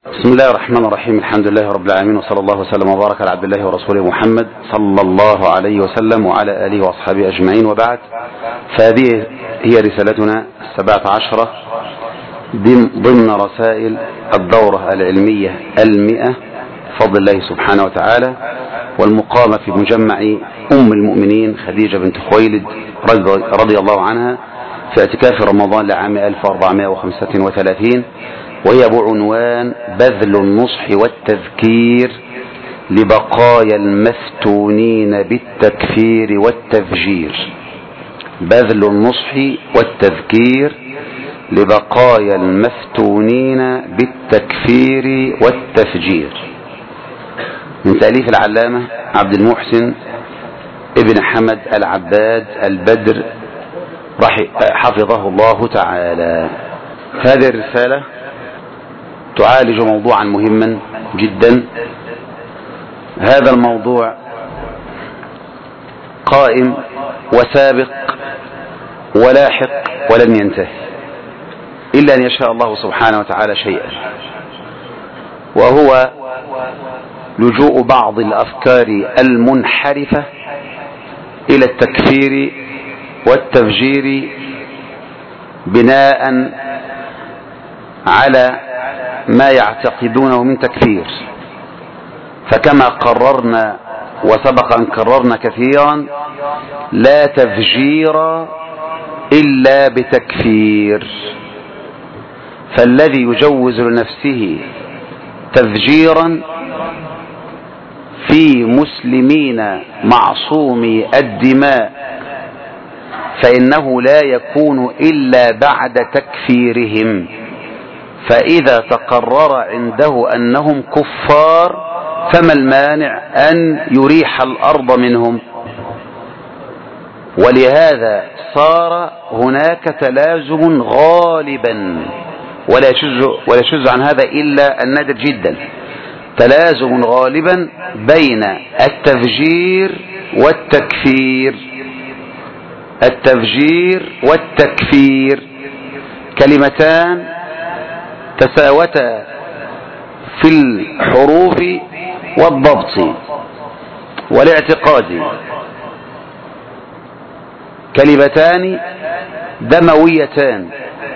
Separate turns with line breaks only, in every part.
بسم الله الرحمن الرحيم. الحمد لله رب العالمين، وصلى الله وسلم وبارك على عبد الله ورسوله محمد صلى الله عليه وسلم وعلى آله وأصحابه أجمعين، وبعد. فهذه هي رسالتنا 17 ضمن رسائل الدورة العلمية 100 بفضل الله سبحانه وتعالى، والمقامة في مجمع أم المؤمنين خديجة بنت خويلد رضي الله عنها في اعتكاف رمضان لعام 1435، وهي بعنوان بذل النصح والتذكير لبقايا المفتونين بالتكفير والتفجير. بذل النصح والتذكير لبقايا المفتونين بالتكفير والتفجير، من تأليف العلامة عبد المحسن ابن حمد العباد البدر حفظه الله تعالى. هذه الرسالة تعالج موضوعا مهما جدا. هذا الموضوع قائم وسابق ولاحق ولن ينتهي إلا أن يشاء الله سبحانه وتعالى شيئا، وهو لجوء بعض الأفكار المنحرفة إلى التكفير والتفجير بناء على ما يعتقدونه من تكفير. فكما قررنا وسبق أن كررنا كثيرا، لا تفجير إلا بتكفير. فالذي يجوز لنفسه تفجيرا في مسلمين معصومي الدماء فإنه لا يكون إلا بعد تكفيرهم، فإذا تقرر عنده أنهم كفار فما المانع أن يريح الأرض منهم؟ ولهذا صار هناك تلازم غالبا، ولا يشذ عن هذا إلا النادر جدا، تلازم غالبا بين التفجير والتكفير. التفجير والتكفير كلمتان تساوتا في الحروف والضبط والاعتقاد، كلمتان دمويتان.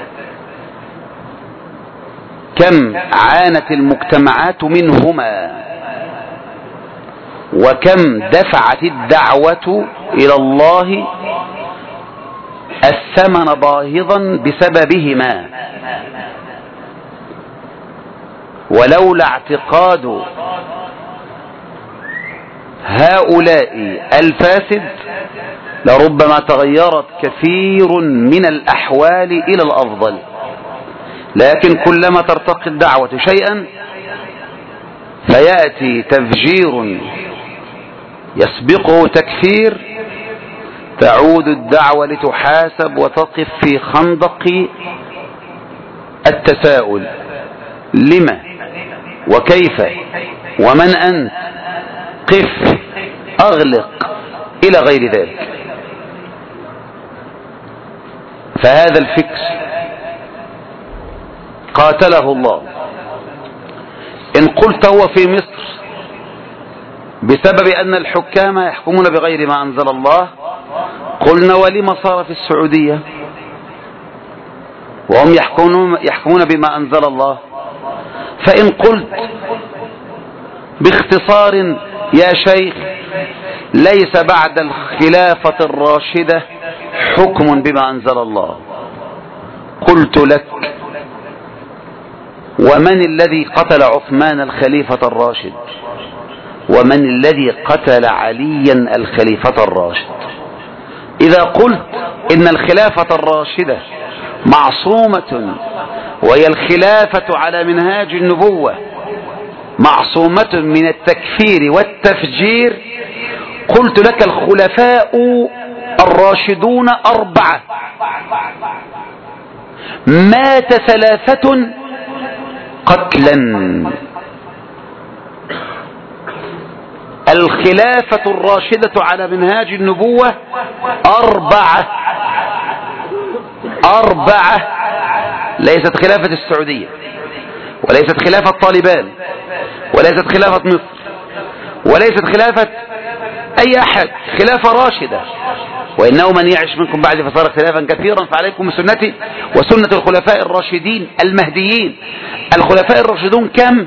كم عانت المجتمعات منهما، وكم دفعت الدعوة إلى الله الثمن باهظا بسببهما. ولولا اعتقاد هؤلاء الفاسد لربما تغيرت كثير من الأحوال إلى الأفضل، لكن كلما ترتقي الدعوة شيئا فيأتي تفجير يسبقه تكفير، تعود الدعوة لتحاسب وتقف في خندق التساؤل: لما وكيف ومن أنت؟ قف، أغلق، إلى غير ذلك. فهذا الفكر قاتله الله. إن قلت هو في مصر بسبب أن الحكام يحكمون بغير ما أنزل الله، قلنا ولما صار في السعودية وهم يحكمون بما أنزل الله؟ فإن قلت باختصار يا شيخ ليس بعد الخلافة الراشدة حكم بما أنزل الله، قلت لك: ومن الذي قتل عثمان الخليفة الراشد؟ ومن الذي قتل عليا الخليفة الراشد؟ إذا قلت إن الخلافة الراشدة معصومة وهي الخلافة على منهاج النبوة، معصومة من التكفير والتفجير، قلت لك: الخلفاء الراشدون 4، مات 3 قتلا. الخلافة الراشدة على منهاج النبوة 4، ليست خلافة السعودية. وليست خلافة طالبان، وليست خلافة مصر، وليست خلافة أي أحد، خلافة راشدة. وإنه من يعش منكم بعد فصار اختلافا كثيرا فعليكم بسنتي وسنة الخلفاء الراشدين المهديين. الخلفاء الراشدون كم؟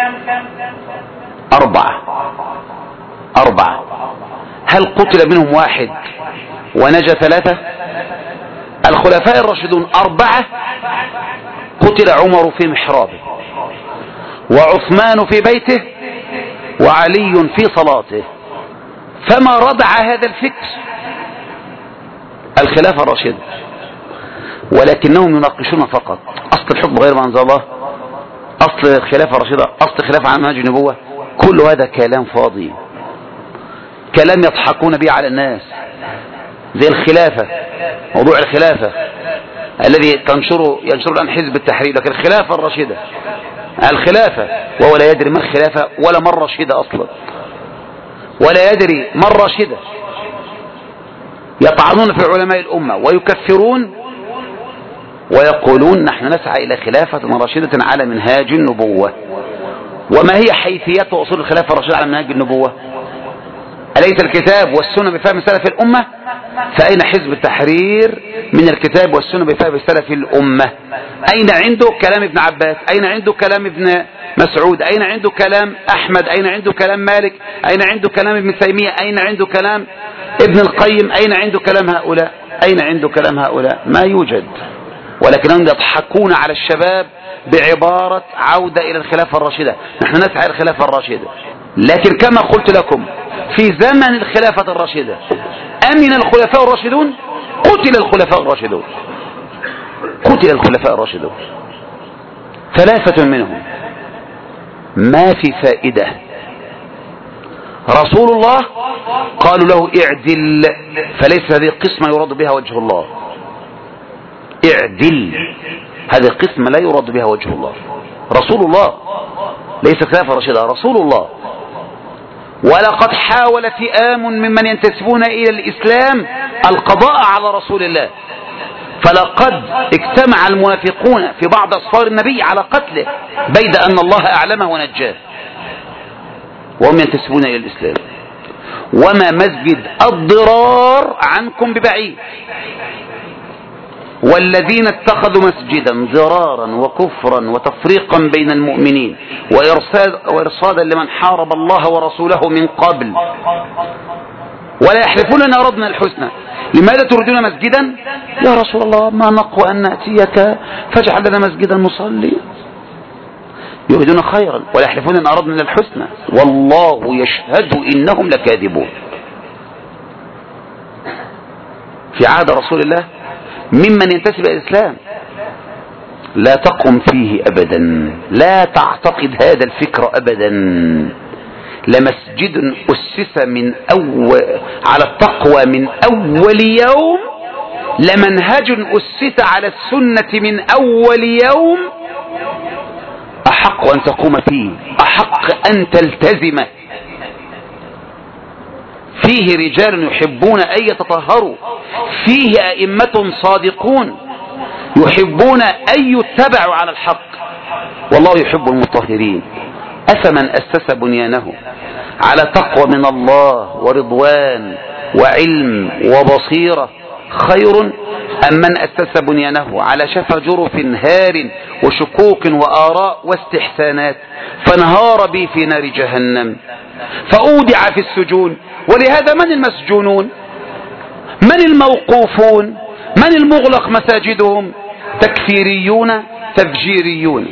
4. هل قتل منهم واحد ونجا 3؟ الخلفاء الراشدون 4. قتل عمر في محرابه، وعثمان في بيته، وعلي في صلاته. فما ردع هذا الفكر الخلافة الراشدة، ولكنهم يناقشون فقط أصل الحكم غير ما أنزل الله، أصل الخلافة الراشدة، أصل خلافة عن منهج النبوة. كل هذا كلام فاضي، كلام يضحكون به على الناس، زي الخلافة، موضوع الخلافة الذي ينشر الآن حزب التحرير، لكن الخلافة الراشدة، الخلافة، وهو لا يدري ما الخلافة ولا من راشدة أصلا، ولا يدري من راشدة. يطعنون في علماء الأمة ويكفرون ويقولون نحن نسعى إلى خلافة راشدة على منهاج النبوة. وما هي حيثيات وأصول الخلافة الراشدة على منهاج النبوة؟ أليس الكتاب والسنة بفهم سلف الأمة؟ فأين حزب التحرير من الكتاب والسنة بفهم سلف الأمة؟ أين عنده كلام ابن عباس؟ أين عنده كلام ابن مسعود؟ أين عنده كلام أحمد؟ أين عنده كلام مالك؟ أين عنده كلام ابن تيمية؟ أين عنده كلام ابن القيم؟ أين عنده كلام هؤلاء؟ أين عنده كلام هؤلاء؟ ما يوجد. ولكنهم يضحكون على الشباب بعبارة عودة إلى الخلافة الراشدة. نحن نسعى إلى الخلافة الراشدة، لكن كما قلت لكم في زمن الخلافة الراشدة أمن الخلفاء الراشدون؟ قتل الخلفاء الراشدون، قتل الخلفاء الراشدون 3 منهم. ما في فائدة. رسول الله قالوا له اعدل، فليس هذه القسمة يراد بها وجه الله. اعدل، هذه القسمة لا يراد بها وجه الله. رسول الله، ليس خلافة راشدة، رسول الله. ولقد حاول فئام ممن ينتسبون إلى الإسلام القضاء على رسول الله، فلقد اجتمع المنافقون في بعض أصفار النبي على قتله بيد أن الله أعلمه ونجاه، وهم ينتسبون إلى الإسلام. وما مسجد الضرار عنكم ببعيد، والذين اتخذوا مسجدا ضرارا وكفرا وتفريقا بين المؤمنين وإرصادا لمن حارب الله ورسوله من قبل ولا يحلفون أن أردنا الحسنى. لماذا تريدون مسجدا؟ يا رسول الله ما نقوى أن نأتيك فاجعل لنا مسجدا نصلي. يريدون خيرا ولا يحلفون أن أردنا الحسنى والله يشهد إنهم لكاذبون. في عهد رسول الله ممن ينتسب إلى الإسلام لا تقم فيه أبدا، لا تعتقد هذا الفكر أبدا. لمسجد أسس على التقوى من أول يوم، لمنهج أسس على السنة من أول يوم، أحق أن تقوم فيه، أحق أن تلتزم فيه. رجال يحبون أن يتطهروا، فيه أئمة صادقون يحبون أن يتبعوا على الحق، والله يحب المطهرين. أفمن أسس بنيانه على تقوى من الله ورضوان وعلم وبصيرة خير أم من أسس بنيانه على شفا جرف هار وشكوك وآراء واستحسانات فانهار به في نار جهنم فأودع في السجون. ولهذا من المسجونون؟ من الموقوفون؟ من المغلق مساجدهم؟ تكفيريون تفجيريون.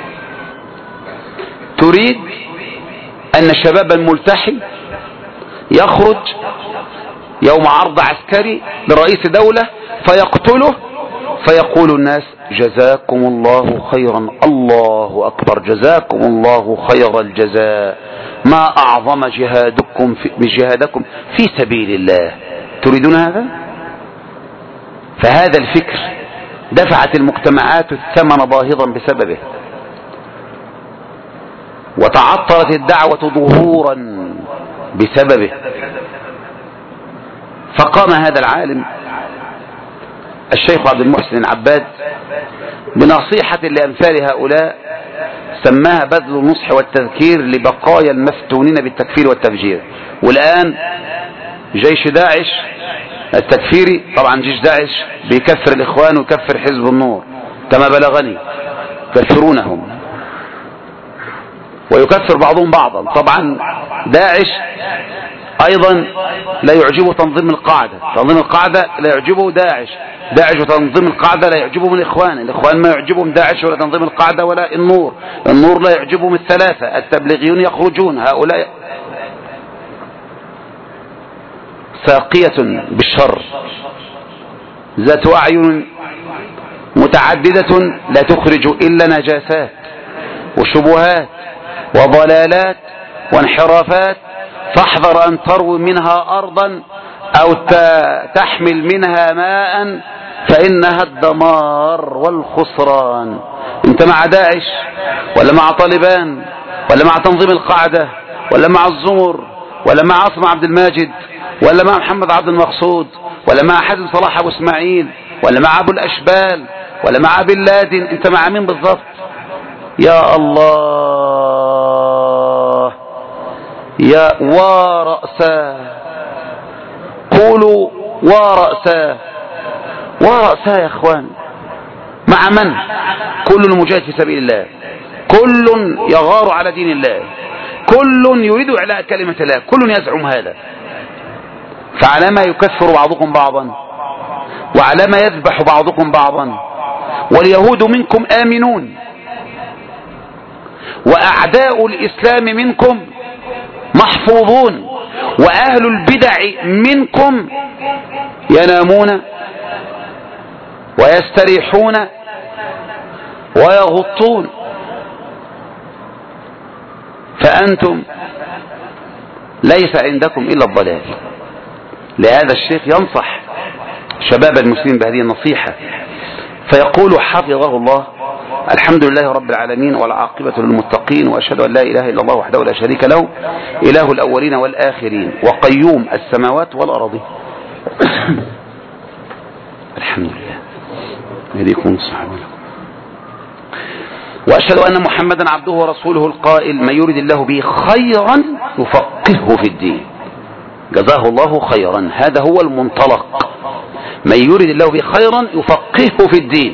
تريد أن شبابا ملتحي يخرج يوم عرض عسكري لرئيس دولة فيقتله، فيقول الناس جزاكم الله خيرا، الله أكبر، جزاكم الله خير الجزاء، ما أعظم جهادكم في سبيل الله. تريدون هذا؟ فهذا الفكر دفعت المجتمعات الثمن باهظا بسببه، وتعطلت الدعوة ظهورا بسببه. فقام هذا العالم الشيخ عبد المحسن العباد بنصيحة لأمثال هؤلاء سماها بذل النصح والتذكير لبقايا المفتونين بالتكفير والتفجير. والآن جيش داعش التكفيري، طبعا جيش داعش بيكفر الإخوان ويكفر حزب النور كما بلغني، يكفرونهم ويكفر بعضهم بعضا. طبعا داعش أيضا لا يعجبه تنظيم القاعدة، تنظيم القاعدة لا يعجبه داعش، داعش وتنظيم القاعدة لا يعجبهم الإخوان، الإخوان ما يعجبهم داعش ولا تنظيم القاعدة ولا النور، النور لا يعجبهم الثلاثة، التبليغيون يخرجون، هؤلاء ساقية بالشر ذات أعين متعددة لا تخرج إلا نجاسات وشبهات وضلالات وانحرافات، فاحذر أن تروي منها أرضا أو تحمل منها ماء فإنها الدمار والخسران. انت مع داعش ولا مع طالبان ولا مع تنظيم القاعدة ولا مع الزمر ولا مع عاصم عبد الماجد ولا مع محمد عبد المقصود ولا مع حازم صلاح أبو اسماعيل ولا مع أبو الأشبال ولا مع بن لادن؟ انت مع مين بالضبط؟ يا الله، يا ورأسا، قولوا ورأسا، ورأسا يا اخوان. مع من؟ كل المجاهد في سبيل الله، كل يغار على دين الله، كل يريد إعلاء كلمة الله، كل يزعم هذا. فعلى ما يكفر بعضكم بعضا وعلى ما يذبح بعضكم بعضا، واليهود منكم آمنون وأعداء الإسلام منكم محفوظون، وأهل البدع منكم ينامون ويستريحون ويغطون، فأنتم ليس عندكم إلا الضلال. لهذا الشيخ ينصح شباب المسلمين بهذه النصيحة فيقول حفظه الله: الحمد لله رب العالمين والعاقبة للمتقين، وأشهد أن لا إله إلا الله وحده لا شريك له، إله الأولين والآخرين وقيوم السماوات والأرض. الحمد لله يهديكم الصحابة. وأشهد أن محمدا عبده ورسوله القائل: من يريد الله به خيرا يفقهه في الدين. جزاه الله خيرا، هذا هو المنطلق. من يريد الله به خيرا يفقهه في الدين،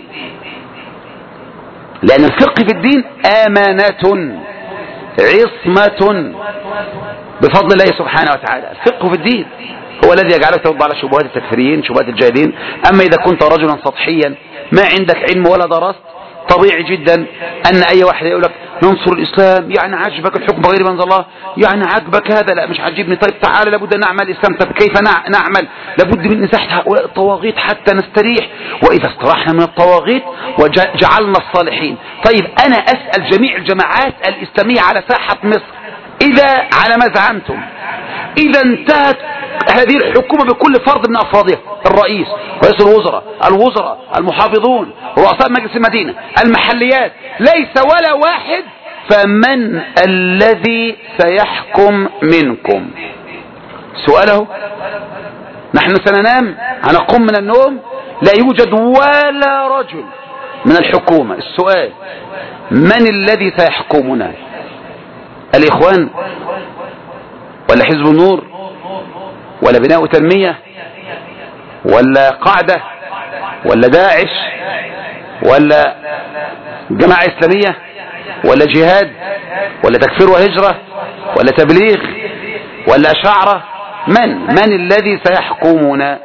لأن الفقه في الدين أمانة عصمة بفضل الله سبحانه وتعالى. الفقه في الدين هو الذي يجعلك ترد على شبهات التكفيريين، شبهات الجاهلين. أما إذا كنت رجلا سطحيا ما عندك علم ولا درست، طبيعي جدا أن أي واحد يقول لك ننصر الإسلام، يعني عجبك الحكم بغير ما أنزل الله، يعني عجبك هذا، لا مش عجبني، طيب تعالى لابد أن نعمل الإسلام. طب كيف نعمل؟ لابد من إزاحة هؤلاء الطواغيت حتى نستريح، وإذا استراحنا من الطواغيت وجعلنا الصالحين. طيب أنا أسأل جميع الجماعات الإسلامية على ساحة مصر، إذا على ما زعمتم إذا انتهت هذه الحكومة بكل فرد من أفرادها، الرئيس، رئيس الوزراء، المحافظون، رؤساء مجلس المدينة، المحليات، ليس ولا واحد، فمن الذي سيحكم منكم؟ سؤاله. نحن سننام، هنقوم من النوم لا يوجد ولا رجل من الحكومة. السؤال: من الذي سيحكمنا؟ الإخوان ولا حزب النور ولا بناء وتنمية ولا قاعدة ولا داعش ولا جماعة إسلامية ولا جهاد ولا تكفير وهجرة ولا تبليغ ولا شعرة؟ من الذي سيحكمنا؟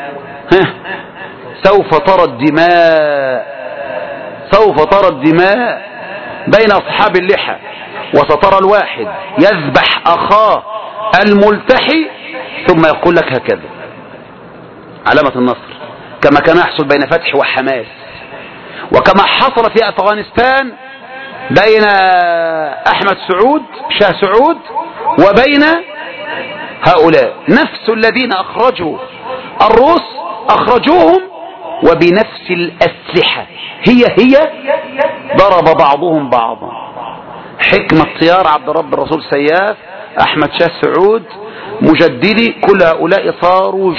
سوف ترى الدماء بين أصحاب اللحى، وسترى الواحد يذبح أخاه الملتحي ثم يقول لك هكذا علامة النصر، كما كان يحصل بين فتح وحماس، وكما حصل في أفغانستان بين أحمد سعود شاه سعود وبين هؤلاء. نفس الذين أخرجوا الروس أخرجوهم وبنفس الأسلحة، هي ضرب بعضهم بعضا. حكمة طيار عبد الرب الرسول سياف، أحمد شاه سعود، مجددي، كل هؤلاء صاروا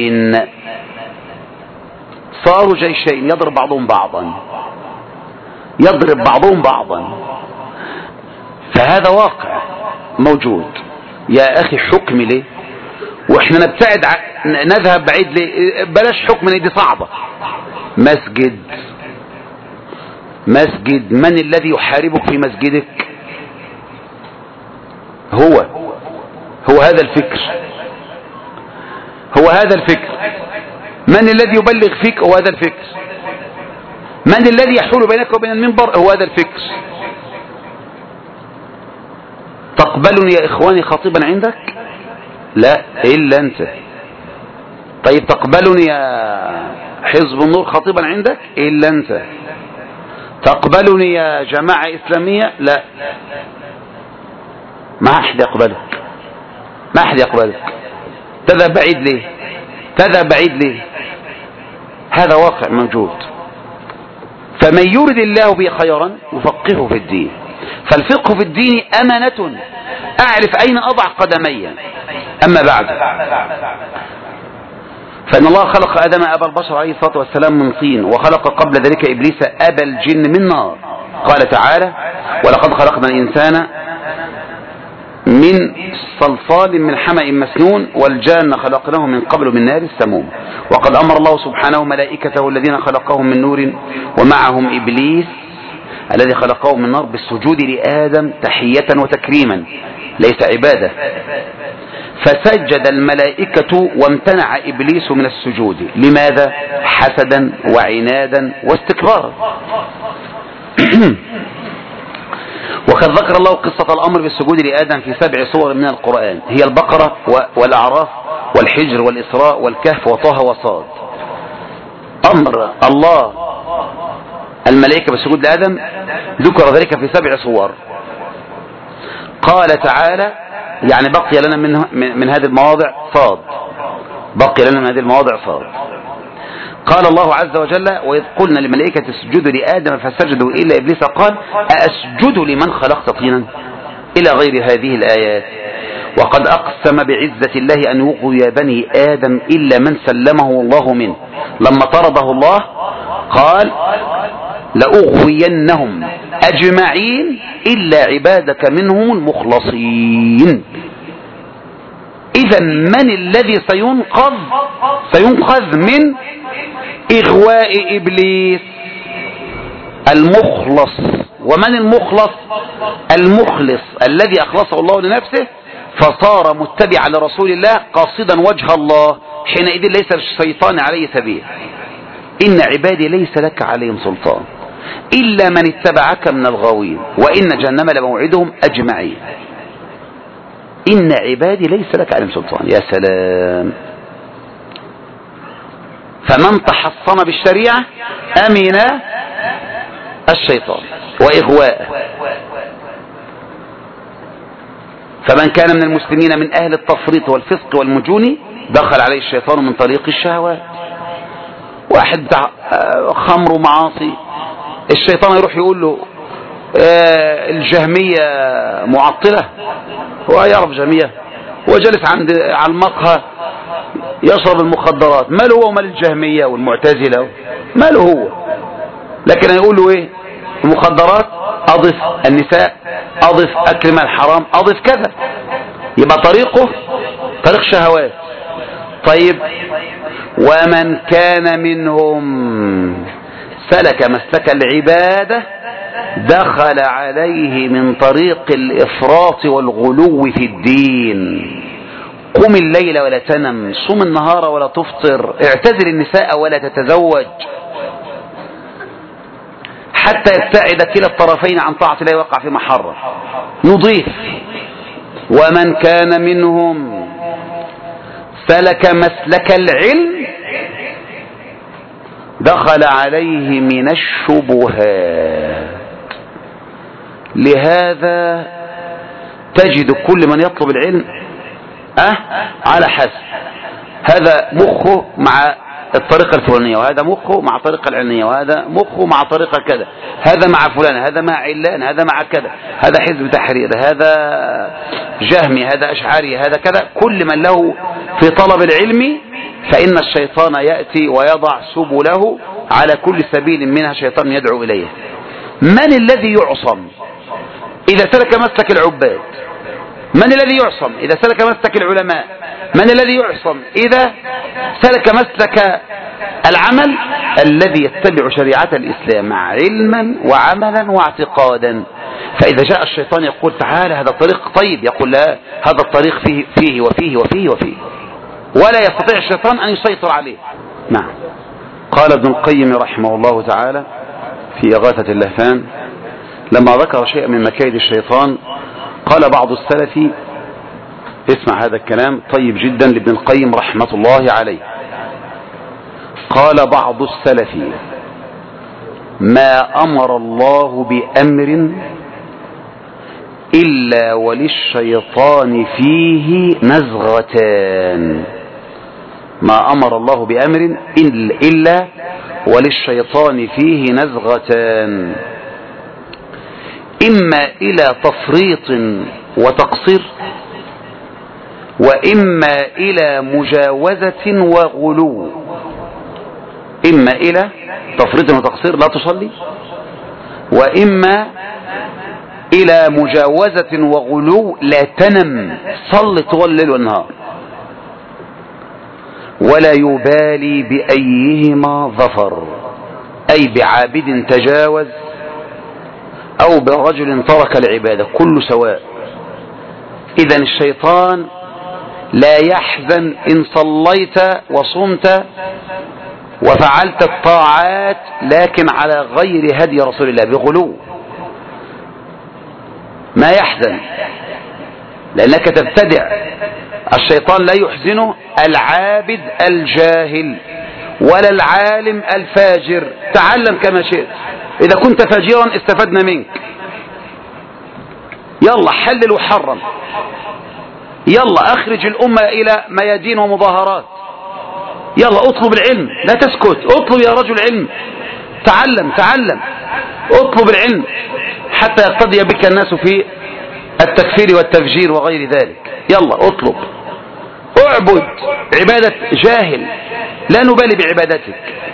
جيشين يضرب بعضهم بعضا. يضرب بعضهم بعضا. فهذا واقع موجود. يا أخي حكم ليه وإحنا نبتعد نذهب بعيد ليه؟ بلاش حكم ليه، دي صعبة. مسجد من الذي يحاربك في مسجدك؟ هو هذا الفكر. من الذي يبلغ فيك؟ هو هذا الفكر. من الذي يحول بينك وبين المنبر؟ هو هذا الفكر. تقبلني يا إخواني خطيبا عندك؟ لا إلا أنت. طيب تقبلني يا حزب النور خطيبا عندك؟ إلا أنت. تقبلني يا جماعة إسلامية؟ لا، ما أحد يقبلك. تذهب بعيد ليه؟ هذا واقع موجود. فمن يرد الله به خيرا يفقهه في الدين. فالفقه في الدين أمانة أعرف أين أضع قدمي. أما بعد، فإن الله خلق آدم أبا البشر عليه الصلاة والسلام من طين، وخلق قبل ذلك إبليس أبا الجن من نار. قال تعالى: ولقد خلقنا الإنسان من صلصال من حمأ مسنون والجان خلقناه من قبل من نار السموم. وقد أمر الله سبحانه ملائكته الذين خلقهم من نور ومعهم إبليس الذي خلقه من نار بالسجود لآدم تحية وتكريما، ليس عبادة. فسجد الملائكة وامتنع إبليس من السجود. لماذا؟ حسدا وعنادا واستكبارا. وقد ذكر الله قصة الأمر بالسجود لآدم في 7 صور من القرآن، هي البقرة والأعراف والحجر والإسراء والكهف وطه وصاد. أمر الله الملائكة بالسجود لآدم ذكر ذلك في 7 صور. قال تعالى، يعني بقي لنا من هذه المواضع صاد. قال الله عز وجل: وإذ قلنا للملائكة اسجدوا لآدم فسجدوا إلا إبليس قال أأسجد لمن خلقت طينا، إلى غير هذه الآيات. وقد أقسم بعزة الله أن يغوي بني آدم إلا من سلمه الله منه. لما طرده الله قال: لأغوينهم أجمعين إلا عبادك منهم المخلصين. إذا من الذي سينقذ من إغواء إبليس؟ المخلص. ومن المخلص الذي أخلصه الله لنفسه فصار متبعا لرسول الله قاصدا وجه الله، حينئذ ليس الشيطان عليه سبيل. إن عبادي ليس لك عليهم سلطان إلا من اتبعك من الغاوين وإن جهنم لموعدهم أجمعين. إن عبادي ليس لك عليهم سلطان. يا سلام. فمن تحصن بالشريعة أمن الشيطان وإغواءه. فمن كان من المسلمين من أهل التفريط والفسق والمجون دخل عليه الشيطان من طريق الشهوات. واحد بتاع خمر ومعاصي، الشيطان يروح يقول له الجهمية معطلة، هو يعرف جهمية، هو جالس على المقهى يشرب المخدرات، ماله هو ومال الجهمية والمعتزلة، ماله هو. لكن يقول له ايه؟ المخدرات اضف النساء، اضف اكل مال الحرام، اضف كذا، يبقى طريقه طريق شهوات. طيب ومن كان منهم سلك مسلك العبادة دخل عليه من طريق الإفراط والغلو في الدين. قم الليل ولا تنم، صم النهار ولا تفطر، اعتزل النساء ولا تتزوج، حتى يبتعد كلا الطرفين عن طاعة الله وقع في محرم. نضيف: ومن كان منهم سلك مسلك العلم دخل عليه من الشبهات. لهذا تجد كل من يطلب العلم على حسب، هذا مخه مع الطريقة الفلانية، وهذا مخه مع الطريقة العلمية، وهذا مخه مع طريقة كذا، هذا مع فلان، هذا مع علان، هذا مع كذا، هذا حزب تحرير، هذا جهمي، هذا أشعري، هذا كذا. كل من له في طلب العلم فإن الشيطان يأتي ويضع سبله على كل سبيل منها شيطان يدعو إليه. من الذي يعصم إذا سلك مسلك العباد؟ من الذي يعصم إذا سلك مسلك العلماء؟ من الذي يعصم إذا سلك مسلك العمل؟ الذي يتبع شريعة الإسلام علما وعملا واعتقادا. فإذا جاء الشيطان يقول تعالى هذا طريق طيب، يقول لا، هذا الطريق فيه وفيه وفيه وفيه، ولا يستطيع الشيطان أن يسيطر عليه. نعم. قال ابن القيم رحمه الله تعالى في إغاثة اللهفان لما ذكر شيئا من مكايد الشيطان، قال بعض السلف، اسمع هذا الكلام طيب جدا لابن القيم رحمة الله عليه، قال بعض السلف: ما أمر الله بأمر إلا وللشيطان فيه نزغتان. ما أمر الله بأمر إلا وللشيطان فيه نزغتان، إما إلى تفريط وتقصير، وإما إلى مجاوزة وغلو. إما إلى تفريط وتقصير، لا تصلي، وإما إلى مجاوزة وغلو، لا تنم، صل طوال الليل والنهار. ولا يبالي بأيهما ظفر، أي بعابد تجاوز أو برجل ترك العبادة، كل سواء. إذن الشيطان لا يحزن إن صليت وصمت وفعلت الطاعات لكن على غير هدي رسول الله بغلو، ما يحزن لأنك تبتدع. الشيطان لا يحزنه العابد الجاهل ولا العالم الفاجر، تعلم كما شئت، إذا كنت فاجرا استفدنا منك، يلا حلل وحرم، يلا أخرج الأمة إلى ميادين ومظاهرات، يلا اطلب العلم، لا تسكت، اطلب يا رجل علم، تعلم، اطلب العلم حتى يقتدي بك الناس في التكفير والتفجير وغير ذلك. يلا اطلب، اعبد عبادة جاهل، لا نبالي بعبادتك،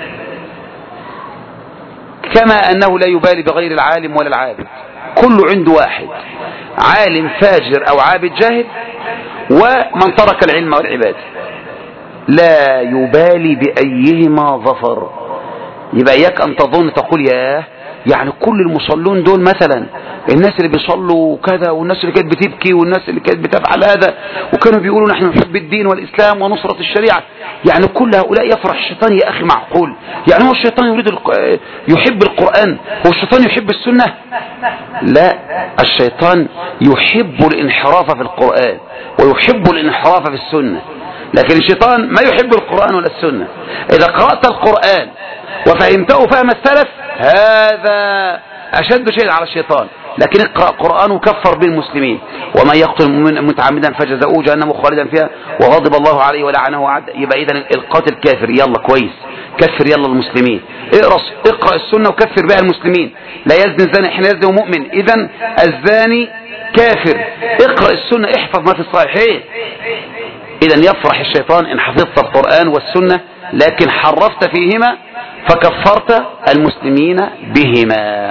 كما أنه لا يبالي بغير العالم ولا العابد، كل عنده واحد، عالم فاجر أو عابد جاهل، ومن ترك العلم والعبادة، لا يبالي بأيهما ظفر. يبقى إياك أن تظن تقول ياه، يعني كل المصلون دول مثلا الناس اللي بيصلوا كذا، والناس اللي كانت بتبكي، والناس اللي كانت بتفعل هذا، وكانوا بيقولوا نحن نحب الدين والإسلام ونصرة الشريعة، يعني كل هؤلاء يفرح الشيطان؟ يا أخي معقول؟ يعني هو الشيطان يريد يحب القرآن؟ هو الشيطان يحب السنة؟ لا، الشيطان يحب الانحراف في القرآن ويحب الانحراف في السنة، لكن الشيطان ما يحب القرآن ولا السنة. إذا قرأت القرآن وفهمته فهم السلف هذا أشد شيء على الشيطان، لكن اقرأ قرآن وكفر بين المسلمين: ومن يقتل متعمدا فجزاؤه جهنم خالدا فيها وغضب الله عليه ولعنه وعد. يبقى إذن القاتل كافر، يلا كويس، كفر يلا المسلمين، اقرأ السنة وكفر بها المسلمين. لا يزني الزاني حين يزني مؤمن، إذن الزاني كافر، اقرأ السنة، احفظ ما في الصحيحين. إذن يفرح الشيطان إن حفظت القرآن والسنة لكن حرفت فيهما فكفرت المسلمين بهما.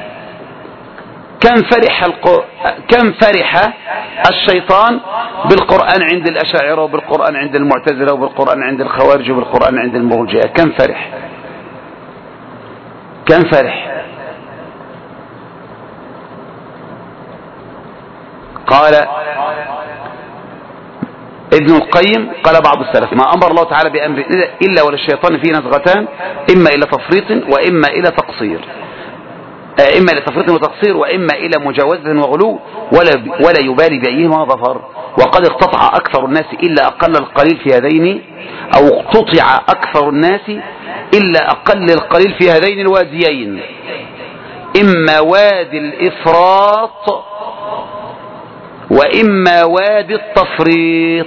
كم فرح الشيطان بالقرآن عند الأشاعرة، وبالقرآن عند المعتزلة، وبالقرآن عند الخوارج، وبالقرآن عند المرجئة، كم فرح. قال ابن القيم، قال بعض السلف: ما أمر الله تعالى بأمر إلا وللشيطان فيه نزغتان، إما إلى تفريط وإما إلى تقصير، إما إلى تفريط وتقصير، وإما إلى مجاوزة وغلو، ولا يبالي بأيهما ظفر. وقد اقتطع أكثر الناس إلا أقل القليل في هذين، أو اقتطع أكثر الناس إلا أقل القليل في هذين الواديين، إما وادي الإفراط وإما وادي التفريط.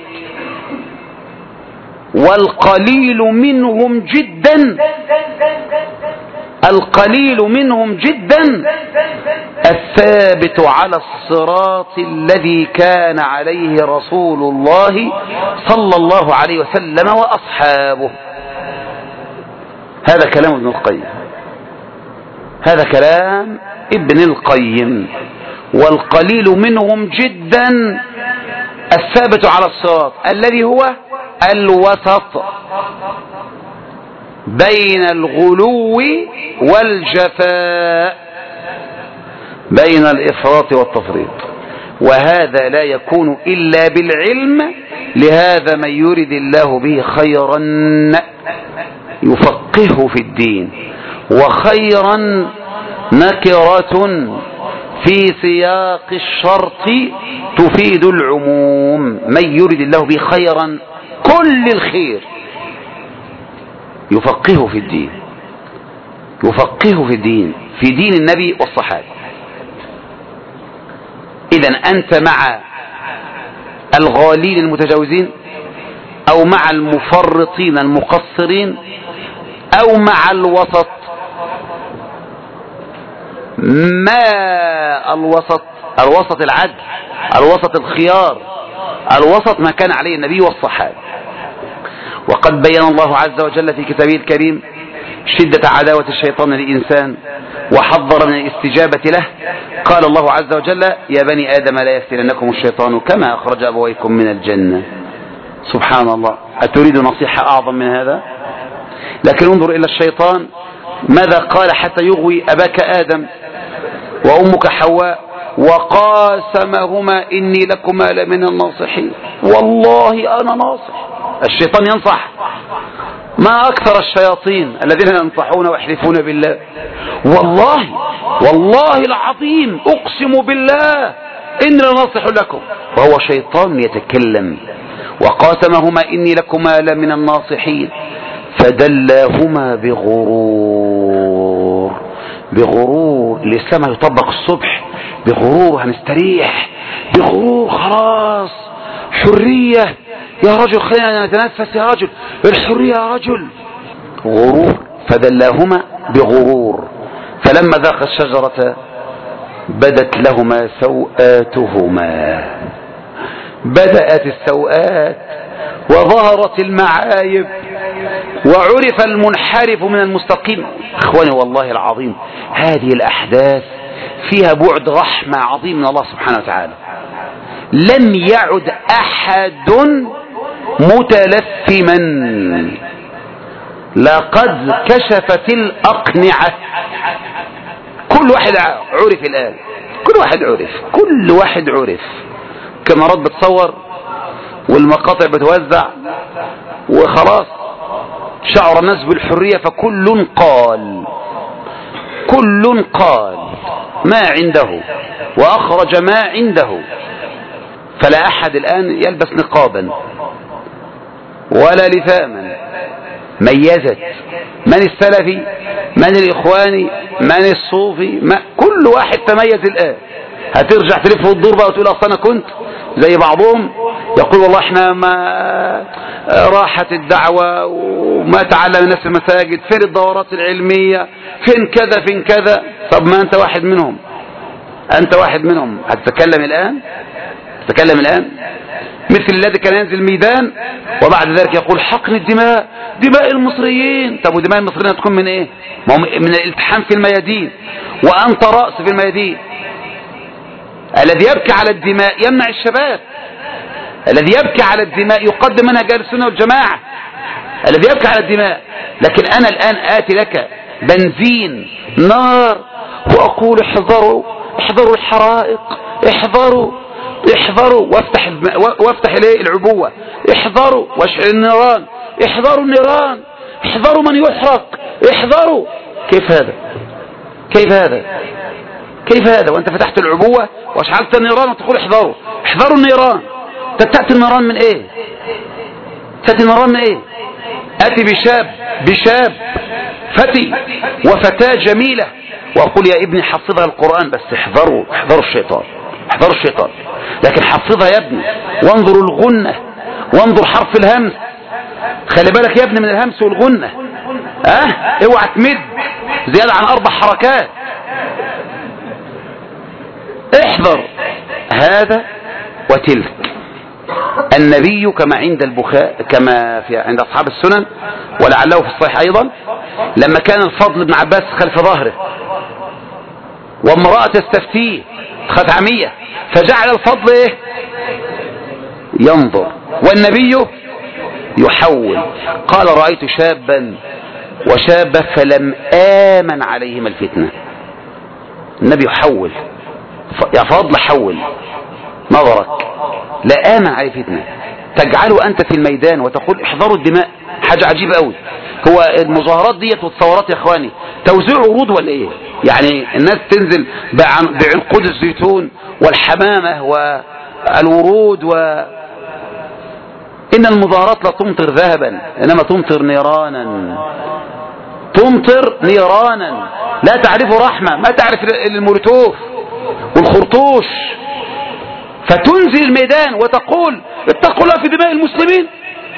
والقليل منهم جدا، القليل منهم جدا الثابت على الصراط الذي كان عليه رسول الله صلى الله عليه وسلم وأصحابه. هذا كلام ابن القيم، هذا كلام ابن القيم: والقليل منهم جدا الثابت على الصراط الذي هو الوسط بين الغلو والجفاء، بين الإفراط والتفريط، وهذا لا يكون إلا بالعلم. لهذا من يرد الله به خيرا يفقهه في الدين، وخيرا نكرة في سياق الشرط تفيد العموم. من يرد الله به خيرا كل الخير يفقهه في الدين، يفقهه في الدين، في دين النبي والصحابة. إذن أنت مع الغالين المتجاوزين، أو مع المفرطين المقصرين، أو مع الوسط؟ ما الوسط؟ الوسط العدل، الوسط الخيار، الوسط ما كان عليه النبي والصحابة. وقد بين الله عز وجل في كتابه الكريم شدة عداوة الشيطان للإنسان، وحذر من الاستجابة له. قال الله عز وجل: يا بني آدم لا يفتننكم الشيطان كما أخرج أبويكم من الجنة. سبحان الله، أتريد نصيحة أعظم من هذا؟ لكن انظر إلى الشيطان ماذا قال حتى يغوي أباك آدم وأمك حواء: وقاسمهما إني لكما لمن الناصحين. والله أنا ناصح. الشيطان ينصح. ما أكثر الشياطين الذين ينصحون ويحلفون بالله: والله العظيم أقسم بالله إني لناصح لكم، وهو شيطان يتكلم. وقاسمهما إني لكما لمن الناصحين فدلاهما بغرور. الإسلام يطبق الصبح بغرور، هنستريح بغرور، خلاص حرية يا رجل، خلينا نتنفس يا رجل، الحرية يا رجل. غرور. فدلاهما بغرور. فلما ذاق الشجرة بدت لهما سوآتهما. بدأت السوآت وظهرت المعايب وعرف المنحرف من المستقيم. اخواني والله العظيم هذه الأحداث فيها بعد رحمة عظيم من الله سبحانه وتعالى. لم يعد أحد متلثما، لقد كشفت الأقنعة. كل واحد عرف الآن، كل واحد عرف. كاميرات بتصور والمقاطع بتوزع وخلاص شعر الناس بالحرية، فكل قال ما عنده وأخرج ما عنده. فلا أحد الآن يلبس نقابا ولا لثاما. ميزت من السلفي، من الإخواني، من الصوفي، كل واحد تميز الآن. هترجع تلف وتدور بقى وتقول أصلا أنا كنت زي بعضهم يقول والله احنا ما راحت الدعوة وما تعلم الناس في المساجد، فين الدورات العلمية، فين كذا فين كذا. طب ما أنت واحد منهم، هتتكلم الآن مثل الذي كان ينزل الميدان وبعد ذلك يقول حقن الدماء، دماء المصريين. طب ودماء المصريين هتكون من ايه؟ ما هو من الالتحام في الميادين، وأنت رأس في الميادين. الذي يبكي على الدماء يمنع الشباب، الذي يبكي على الدماء يقدم منهج أهل السنة والجماعة، الذي يبكي على الدماء. لكن أنا الآن آتي لك بنزين نار وأقول احذروا الحرائق، احذروا وافتح ليه العبوة، احذروا واشعل النيران، احذروا النيران، احذروا من يحرق، احذروا. كيف هذا وانت فتحت العبوة واشعلت النيران وتقول احذروا النيران؟ تأتي النيران من ايه؟ أتي بشاب فتي وفتاة جميلة وأقول يا ابني حفظها القرآن، بس احذروا الشيطان. لكن حفظها يا ابني، وانظروا الغنة، وانظر حرف الهمس. خلي بالك يا ابني من الهمس والغنة، اوعى تمد زيادة عن 4 حركات. احذر هذا وتلك. النبي كما عند البخاري، كما عند أصحاب السنن ولعله في الصحيح أيضا، لما كان الفضل بن عباس خلف ظهره وامرأة تستفتيه خدعة عمية، فجعل الفضل ايه؟ ينظر، والنبي يحول. قال رأيت شابا وشابة فلم آمن عليهما الفتنة. النبي يحول، يا فضل حول نظرك، لا آمن عليه فتنة. تجعله أنت في الميدان وتقول احذروا الدماء، حاجة عجيبة قوي. هو المظاهرات ديت والثورات يا اخواني توزيع عروض ولا ايه؟ يعني الناس تنزل بعنقود الزيتون والحمامة والورود إن المظاهرات لا تمطر ذهبا إنما تمطر نيرانا، تمطر نيرانا لا تعرف رحمة، ما تعرف المولوتوف والخرطوش، فتنزل الميدان وتقول اتقوا الله في دماء المسلمين،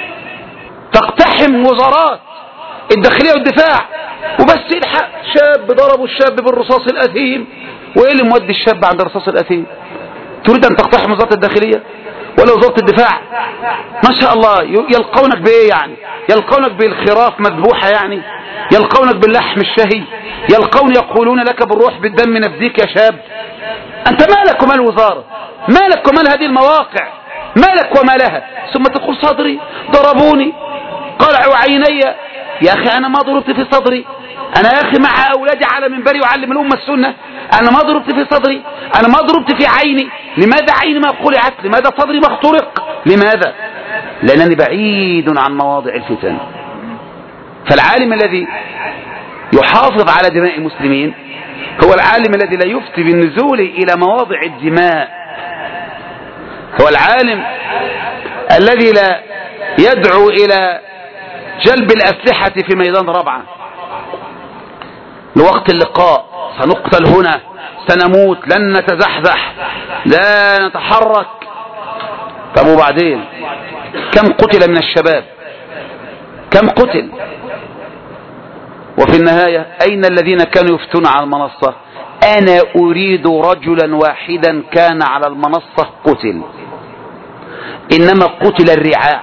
تقتحم وزارات الداخلية والدفاع وبس يلحق شاب ضربوا الشاب بالرصاص الأثيم. وإيه اللي مودي الشاب عند الرصاص الأثيم؟ تريد أن تقتحم وزارة الداخلية ولا وزارة الدفاع؟ ما شاء الله يلقونك بإيه يعني؟ يلقونك بالخراف مذبوحة يعني؟ يلقونك باللحم الشهي؟ يقولون لك بالروح بالدم نفديك يا شاب. أنت مالك ومال الوزارة؟ مالك ومال هذه المواقع؟ مالك وما لها؟ ثم تقول صدري ضربوني قلعوا عيني. يا أخي أنا ما ضربت في صدري، أنا يا أخي مع أولادي على منبري وأعلم الأمة السنة، أنا ما ضربت في صدري، أنا ما ضربت في عيني. لماذا عيني ما قلعت؟ لماذا صدري ما اخترق؟ لماذا؟ لأنني بعيد عن مواضع الفتن. فالعالم الذي يحافظ على دماء المسلمين هو العالم الذي لا يفتي بالنزول إلى مواضع الدماء، هو العالم الذي لا يدعو إلى جلب الأسلحة في ميدان ربعة لوقت اللقاء، سنقتل هنا، سنموت، لن نتزحزح، لا نتحرك. طب وبعدين كم قتل من الشباب؟ كم قتل؟ وفي النهاية أين الذين كانوا يفتون على المنصة؟ أنا أريد رجلا واحدا كان على المنصة قتل، إنما قتل الرعاع.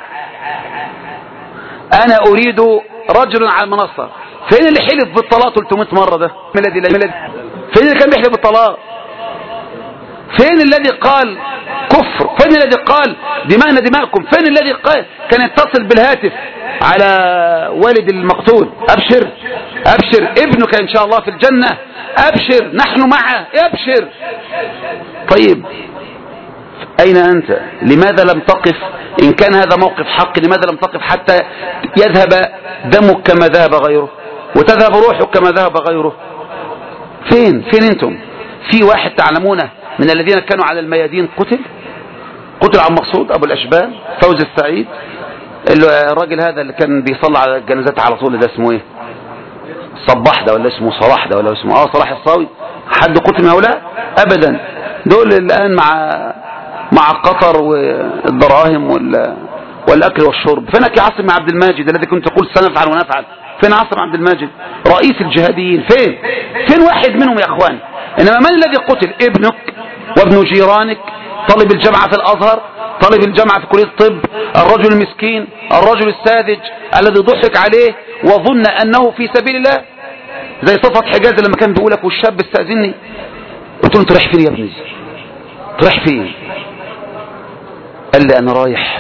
أنا أريد رجل على المنصة. فين اللي حلف بالطلاق 300 مرة ده؟ فين اللي كان بيحلف بالطلاق؟ فين الذي قال كفر؟ فين الذي قال دماءنا دماءكم؟ فين الذي قال كان يتصل بالهاتف على والد المقتول؟ أبشر أبشر ابنك إن شاء الله في الجنة، أبشر نحن معه، أبشر. طيب أين أنت؟ لماذا لم تقف؟ إن كان هذا موقف حق لماذا لم تقف حتى يذهب دمك كما ذهب غيره وتذهب روحك كما ذهب غيره؟ فين أنتم؟ في واحد تعلمونه من الذين كانوا على الميادين قتل عم مقصود أبو الأشبال فوز السعيد، الراجل هذا اللي كان بيصلي على الجنازات على طول، ده اسمه ايه؟ صباح ده ولا اسمه صلاح ده ولا اسمه صلاح الصاوي؟ حد قتل من هؤلاء؟ أبدا. دول الآن مع قطر والدراهم والأكل والشرب. فينك يا عاصم عبد الماجد الذي كنت تقول سنفعل ونفعل؟ فين عاصم عبد الماجد رئيس الجهاديين؟ فين واحد منهم يا اخوان؟ انما من الذي قتل؟ ابنك وابن جيرانك، طالب الجامعة في الازهر، طالب الجامعة في كلية الطب، الرجل المسكين، الرجل الساذج الذي ضحك عليه وظن انه في سبيل الله، زي صفة حجاز لما كان بيقولك والشاب استأذني، قلت له انت رايح فين يا ابني؟ رايح فين؟ قال لي انا رايح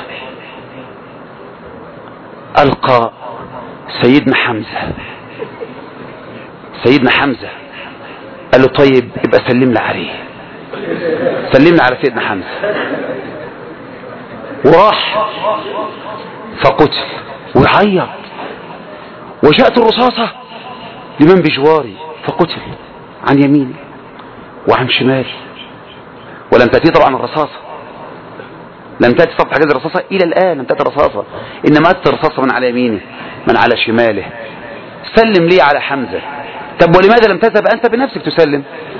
القى سيدنا حمزة. قال له طيب يبقى سلمنا عليه، سلمنا على سيدنا حمزة. وراح فقتل ويعيط، وجاءت الرصاصة لمن بجواري فقتل عن يميني وعن شمالي، ولم تأتي طبعا الرصاصة، لم تأتي صفحة حجاز الرصاصة إلى الآن، لم تأتي الرصاصة، إنما أتى الرصاصة من على يمينه من على شماله. سلم لي على حمزة. طب ولماذا لم تذهب أنت بنفسك تسلم؟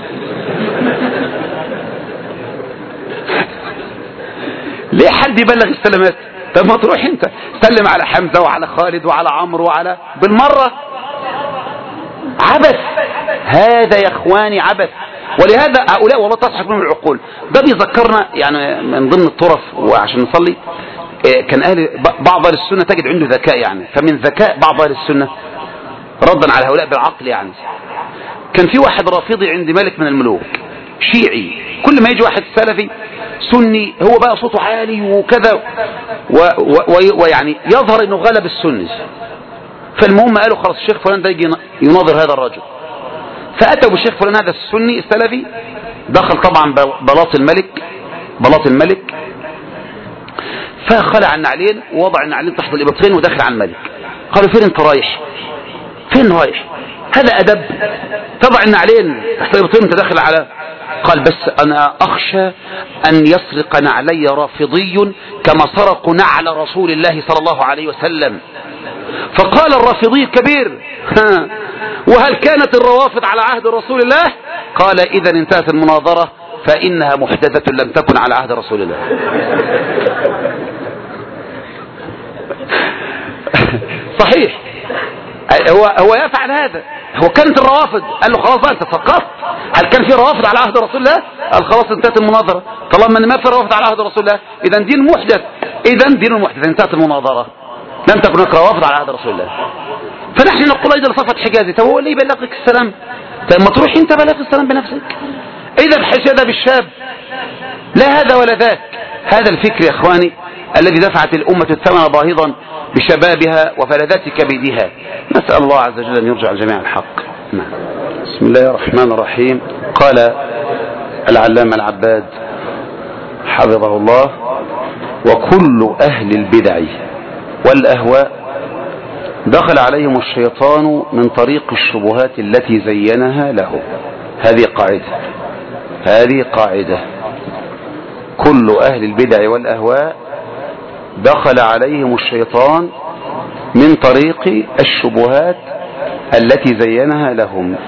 ليه حد يبلغ السلامات؟ طب ما تروح أنت سلم على حمزة وعلى خالد وعلى عمرو وعلى بالمرة. عبث هذا يا إخواني، عبث. ولهذا هؤلاء والله تضحك منهم العقول. ده بيذكرنا يعني من ضمن الطرف، وعشان نصلي كان بعض اهل السنه تجد عنده ذكاء يعني، فمن ذكاء بعض اهل السنه ردا على هؤلاء بالعقل يعني، كان في واحد رافضي عند ملك من الملوك شيعي، كل ما يجي واحد سلفي سني هو بقى صوته عالي وكذا ويعني يظهر انه غلب السني. فالمهم قالوا خلاص الشيخ فلان ده يجي يناظر هذا الرجل. فأتوا بالشيخ فلان هذا السني السلفي، دخل طبعا بلاط الملك، فخلع النعلين ووضع النعلين تحت الإبطين ودخل على الملك. قالوا فين انت رايح؟ فين رايح؟ هذا أدب، تضع النعلين تحت الإبطين وانت داخل على. قال بس أنا أخشى أن يسرق نعلي رافضي كما سرقوا نعل رسول الله صلى الله عليه وسلم. فقال الرافضي الكبير وهل كانت الروافض على عهد رسول الله؟ قال إذا انتهت المناظرة فإنها محدثة لم تكن على عهد رسول الله. صحيح، هو يفعل هذا. هو كانت الروافض، قال له خلاص بقى انت سقطت. هل كان في روافض على عهد رسول الله؟ قال خلاص انتهت المناظرة. طالما ان ما في روافض على عهد رسول الله اذا دين محدث، انتهت المناظرة، لم تكن هناك روافض على عهد رسول الله. فنحن نقول ايضا لصفة حجازي، طب هو اللي يبلغك السلام؟ طب ما تروح انت بلغ السلام بنفسك. اذا بحيث هذا بالشاب لا هذا ولا ذاك. هذا الفكر يا اخواني الذي دفعت الامة الثمن باهظا بشبابها وفلذات كبدها. نسأل الله عز وجل ان يرجع الجميع الحق. بسم الله الرحمن الرحيم. قال العلامة العباد حفظه الله: وكل اهل البدع والأهواء دخل عليهم الشيطان من طريق الشبهات التي زينها له. هذه قاعدة. كل أهل البدع والأهواء دخل عليهم الشيطان من طريق الشبهات التي زينها لهم،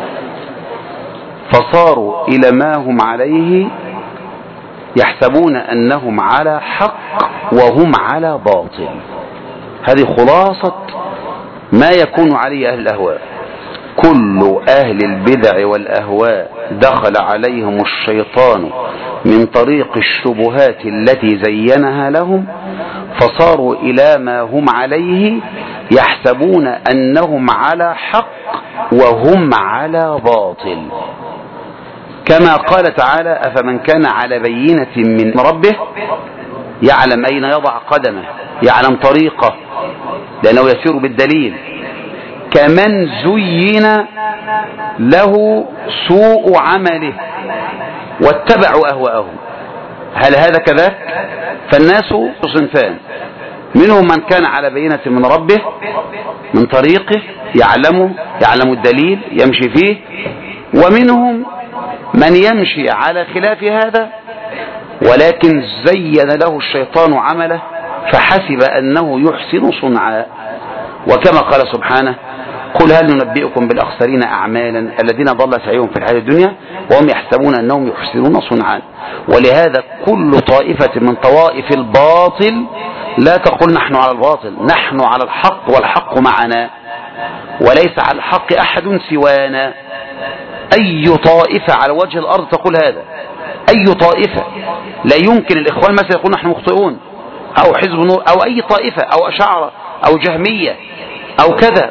فصاروا إلى ما هم عليه يحسبون أنهم على حق وهم على باطل. هذه خلاصة ما يكون عليه أهل الأهواء. كل أهل البدع والأهواء دخل عليهم الشيطان من طريق الشبهات التي زينها لهم، فصاروا إلى ما هم عليه يحسبون أنهم على حق وهم على باطل. كما قال تعالى: أفمن كان على بينة من ربه يعلم أين يضع قدمه، يعلم طريقه لأنه يسير بالدليل، كمن زين له سوء عمله واتبعوا أهواءهم. هل هذا كذلك؟ فالناس صنفان: منهم من كان على بينة من ربه من طريقه يعلم الدليل يمشي فيه، ومنهم من يمشي على خلاف هذا ولكن زين له الشيطان عمله فحسب أنه يحسن صنعا. وكما قال سبحانه: قل هل ننبئكم بالأخسرين أعمالا الذين ضل سعيهم في الحياة الدنيا وهم يحسبون أنهم يحسنون صنعا. ولهذا كل طائفة من طوائف الباطل لا تقول نحن على الباطل، نحن على الحق والحق معنا وليس على الحق أحد سوانا. أي طائفة على وجه الأرض تقول هذا، أي طائفة. لا يمكن الإخوان مثلا يقول نحن مخطئون، أو حزب نور، أو أي طائفة، أو أشاعرة، أو جهمية، أو كذا.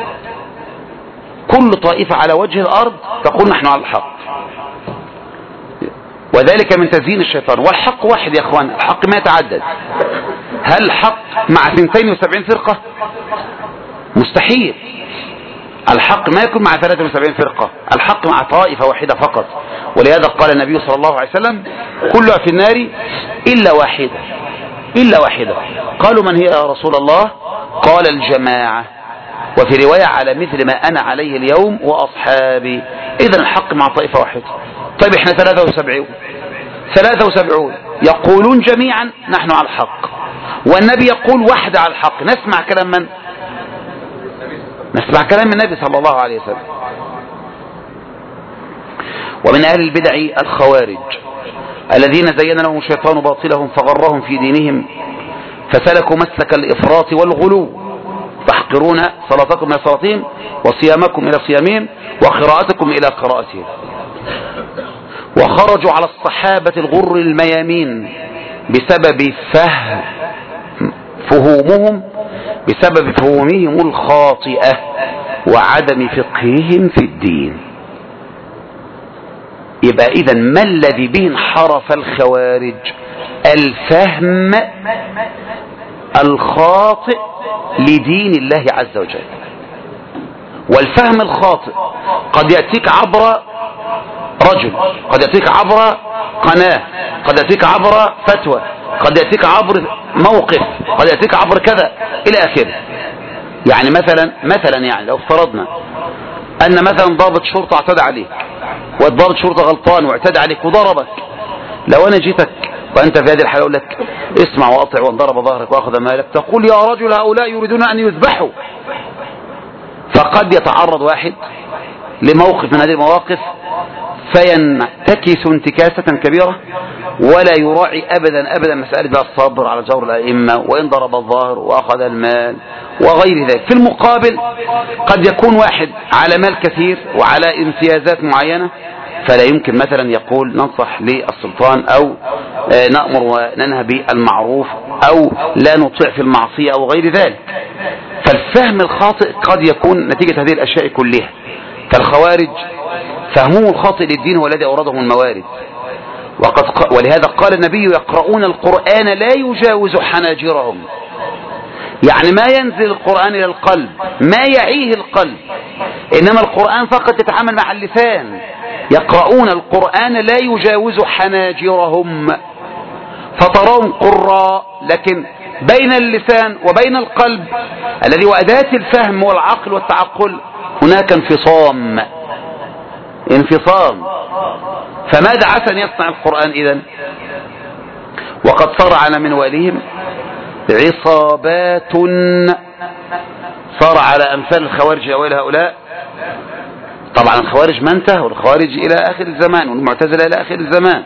كل طائفة على وجه الأرض تقول نحن على الحق، وذلك من تزيين الشيطان. والحق واحد يا أخوان، الحق ما يتعدد. هل الحق مع 72 فرقة؟ مستحيل. الحق ما يكون مع 73 فرقة، الحق مع طائفة واحدة فقط. ولهذا قال النبي صلى الله عليه وسلم: كلها في النار إلا واحدة. قالوا: من هي يا رسول الله؟ قال: الجماعة. وفي رواية: على مثل ما أنا عليه اليوم وأصحابي. إذن الحق مع طائفة واحدة. طيب احنا 73 يقولون جميعا نحن على الحق، والنبي يقول وحده على الحق. نسمع كلام من؟ نسمع كلام النبي صلى الله عليه وسلم. ومن أهل البدع الخوارج الذين زين لهم الشيطان باطلهم فغرهم في دينهم فسلكوا مسلك الإفراط والغلو، تحقرون صلاتكم إلى صلاتهم وصيامكم إلى صيامهم وقراءتكم إلى قراءتهم. وخرجوا على الصحابة الغر الميامين بسبب فهومهم الخاطئة وعدم فقههم في الدين. يبقى إذا ما الذي به انحرف الخوارج؟ الفهم الخاطئ لدين الله عز وجل. والفهم الخاطئ قد يأتيك عبر رجل، قد يأتيك عبر قناة، قد يأتيك عبر فتوى، قد يأتيك عبر موقف، قد يأتيك عبر كذا إلى آخره. يعني مثلا يعني لو افترضنا أن مثلا ضابط شرطة اعتدى عليك، والضابط شرطة غلطان واعتدى عليك وضربك، لو أنا جيتك وأنت في هذه الحالة أقول لك اسمع وأطع وانضرب ظهرك وأخذ مالك، تقول يا رجل هؤلاء يريدون أن يذبحوا. فقد يتعرض واحد لموقف من هذه المواقف فينتكس انتكاسة كبيرة ولا يراعي أبدا مسألة بقى الصبر على جور الأئمة، وإن ضرب الظهر وأخذ المال وغير ذلك. في المقابل قد يكون واحد على مال كثير وعلى امتيازات معينة، فلا يمكن مثلا يقول ننصح للسلطان أو نأمر وننهى بالمعروف أو لا نطيع في المعصية أو غير ذلك. فالفهم الخاطئ قد يكون نتيجة هذه الأشياء كلها. فالخوارج فهمهم الخاطئ للدين هو الذي أوردهم الموارد. ولهذا قال النبي يقرؤون القرآن لا يجاوز حناجرهم، يعني ما ينزل القرآن إلى القلب، ما يعيه القلب، إنما القرآن فقط يتعامل مع اللسان. يقرؤون القرآن لا يجاوز حناجرهم، فتراهم قراء لكن بين اللسان وبين القلب الذي هو أداة الفهم والعقل والتعقل هناك انفصام. فماذا عسى أن يصنع القرآن إذن؟ وقد صار على منوالهم عصابات، صار على أمثال الخوارج أوائل هؤلاء. طبعا الخوارج ما انتهوا، الخوارج إلى آخر الزمان والمعتزلة إلى آخر الزمان.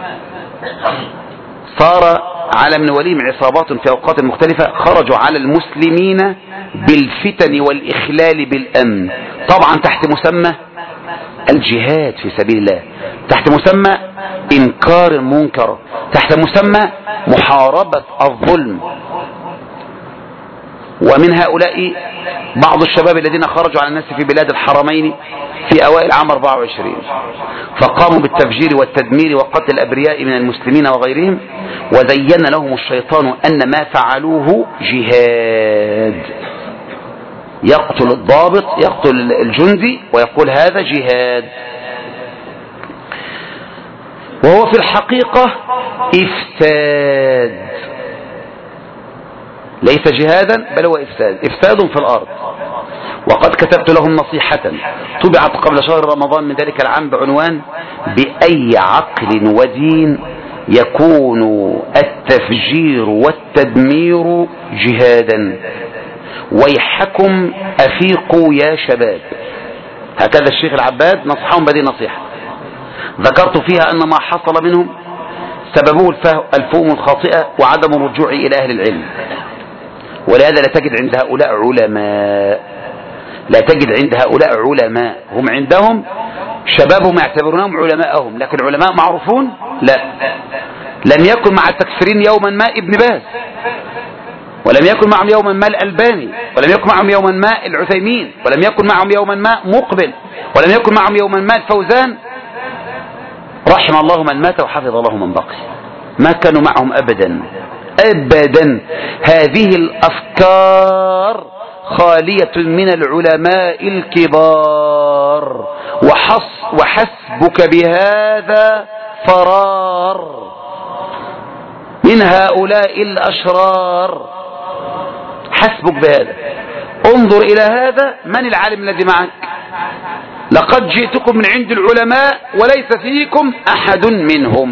صار على منوالهم عصابات في أوقات مختلفة خرجوا على المسلمين بالفتن والإخلال بالأمن، طبعا تحت مسمى الجهاد في سبيل الله، تحت مسمى إنكار المنكر، تحت مسمى محاربة الظلم. ومن هؤلاء بعض الشباب الذين خرجوا على الناس في بلاد الحرمين في أوائل عام 24 فقاموا بالتفجير والتدمير وقتل الأبرياء من المسلمين وغيرهم، وزين لهم الشيطان أن ما فعلوه جهاد. يقتل الضابط، يقتل الجندي ويقول هذا جهاد، وهو في الحقيقة إفساد، ليس جهادا بل هو إفساد في الأرض. وقد كتبت لهم نصيحة طبعت قبل شهر رمضان من ذلك العام بعنوان بأي عقل ودين يكون التفجير والتدمير جهادا؟ ويحكم أفيقوا يا شباب. هكذا الشيخ العباد نصحهم بهذه النصيحة، ذكرت فيها أن ما حصل منهم سببه الفهم الخاطئة وعدم الرجوع إلى أهل العلم. ولهذا لا تجد عند هؤلاء علماء، لا تجد عند هؤلاء علماء، هم عندهم شبابهم يعتبرونهم علماءهم، لكن علماء معروفون لا. لم يكن مع التكفيرين يوما ما ابن باز، ولم يكن معهم يوما ما الألباني، ولم يكن معهم يوما ما العثيمين، ولم يكن معهم يوما ما مقبل، ولم يكن معهم يوما ما الفوزان. رحم الله من مات وحفظ الله من بقي. ما كانوا معهم أبدا أبدا. هذه الأفكار خالية من العلماء الكبار، وحسبك بهذا فرار من هؤلاء الأشرار. حسبك بهذا. انظر إلى هذا، من العالم الذي معك؟ لقد جئتكم من عند العلماء وليس فيكم أحد منهم.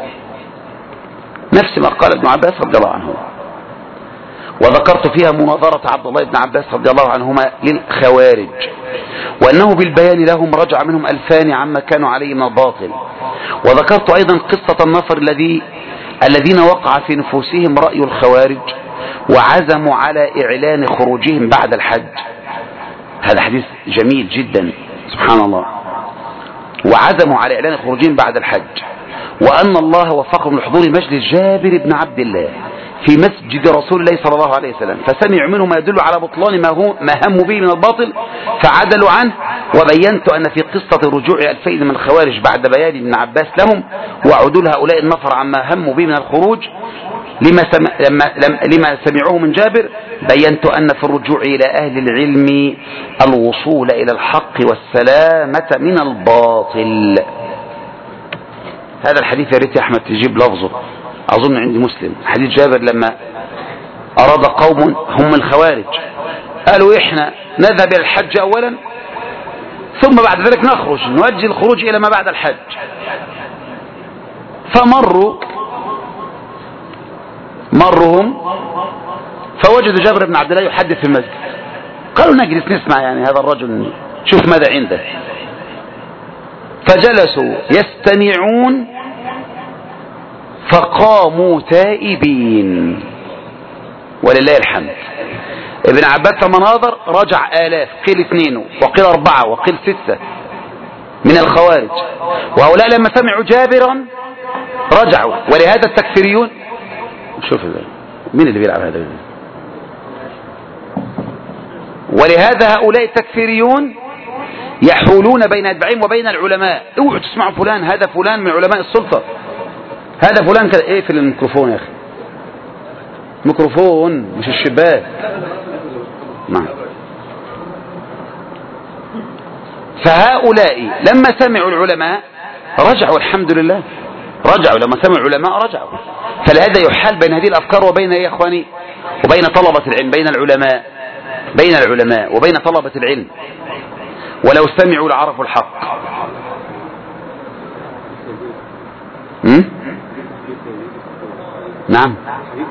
نفس ما قال ابن عباس رضي الله عنه، وذكرت فيها مناظرة عبد الله بن عباس رضي الله عنهما للخوارج، وأنه بالبيان لهم رجع منهم 2000 عما كانوا عليه من الباطل. وذكرت أيضا قصة النفر الذين وقع في نفوسهم رأي الخوارج وعزموا على إعلان خروجهم بعد الحج. هذا حديث جميل جدا سبحان الله. وعزموا على إعلان خروجهم بعد الحج، وأن الله وفقهم لحضور مجلس جابر بن عبد الله في مسجد رسول الله صلى الله عليه وسلم، فسمعوا منه ما يدل على بطلان ما هموا به من الباطل فعدلوا عنه. وبينت أن في قصة رجوع 2000 من الخوارج بعد بيان ابن عباس لهم وعدول هؤلاء النفر عما هموا به من الخروج لما سمعوه من جابر، بينت أن في الرجوع إلى أهل العلم الوصول إلى الحق والسلامة من الباطل. هذا الحديث يا ريت يا أحمد تجيب لفظه، أظن عندي مسلم، حديث جابر لما أراد قوم هم الخوارج قالوا إحنا نذهب إلى الحج أولا ثم بعد ذلك نخرج نؤجل الخروج إلى ما بعد الحج. مرهم فوجدوا جابر بن عبد الله يحدث في المسجد، قالوا نجلس نسمع يعني هذا الرجل شوف ماذا عنده. فجلسوا يستمعون فقاموا تائبين ولله الحمد. ابن عباس لما ناظر رجع آلاف، قيل 2 وقيل 4 وقيل 6 من الخوارج، وهؤلاء لما سمعوا جابرا رجعوا. ولهذا التكفيريون، شوف مين اللي بيلعب هذا؟ ولهذا هؤلاء التكفيريون يحولون بين أتباعهم وبين العلماء. اوعوا تسمعوا فلان، هذا فلان من علماء السلطة، هذا فلان كده. ايه في الميكروفون يا اخي؟ ميكروفون مش الشباك. نعم. فهؤلاء لما سمعوا العلماء رجعوا، الحمد لله رجعوا، لما سمعوا العلماء رجعوا. فلهذا يحال بين هذه الأفكار وبين يا إخواني وبين طلبة العلم، بين العلماء وبين طلبة العلم. ولو سمعوا لعرفوا الحق. نعم.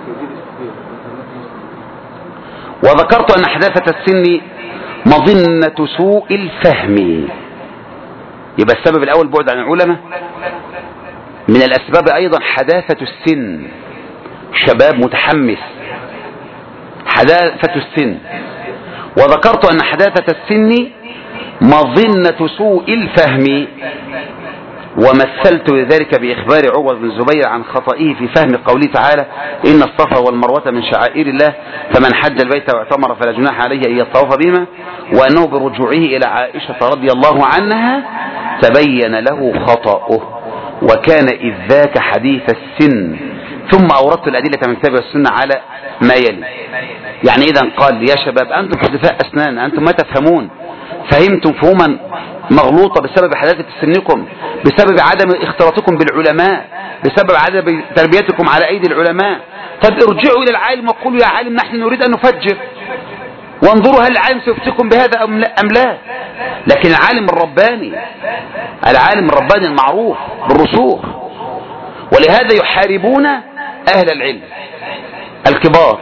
وذكرت أن حداثة السن مظنة سوء الفهم. يبقى السبب الأول بعد عن العلماء، من الأسباب أيضا حداثة السن، شباب متحمس، حداثة السن. وذكرت أن حداثة السن مظنة سوء الفهم، ومثلت ذلك بإخبار عروة بن الزبير عن خطئه في فهم قوله تعالى إن الصفا والمروة من شعائر الله فمن حج البيت واعتمر فلا جناح عليه أن يطوف بهما، وأنه برجوعه إلى عائشة رضي الله عنها تبين له خطأه وكان إذ ذاك حديث السن. ثم أوردت الأدلة من الكتاب والسنة على ما يلي. يعني إذا قال يا شباب أنتم حدثاء أسنان، أنتم ما تفهمون، فهمتم فهما مغلوطة بسبب حداثة سنكم، بسبب عدم اختلاطكم بالعلماء، بسبب عدم تربيتكم على أيدي العلماء. طب ارجعوا إلى العالم وقولوا يا عالم نحن نريد أن نفجر، وانظروا هل العالم سيفتكم بهذا أم لا. لكن العالم الرباني المعروف بالرسوخ. ولهذا يحاربون أهل العلم الكبار.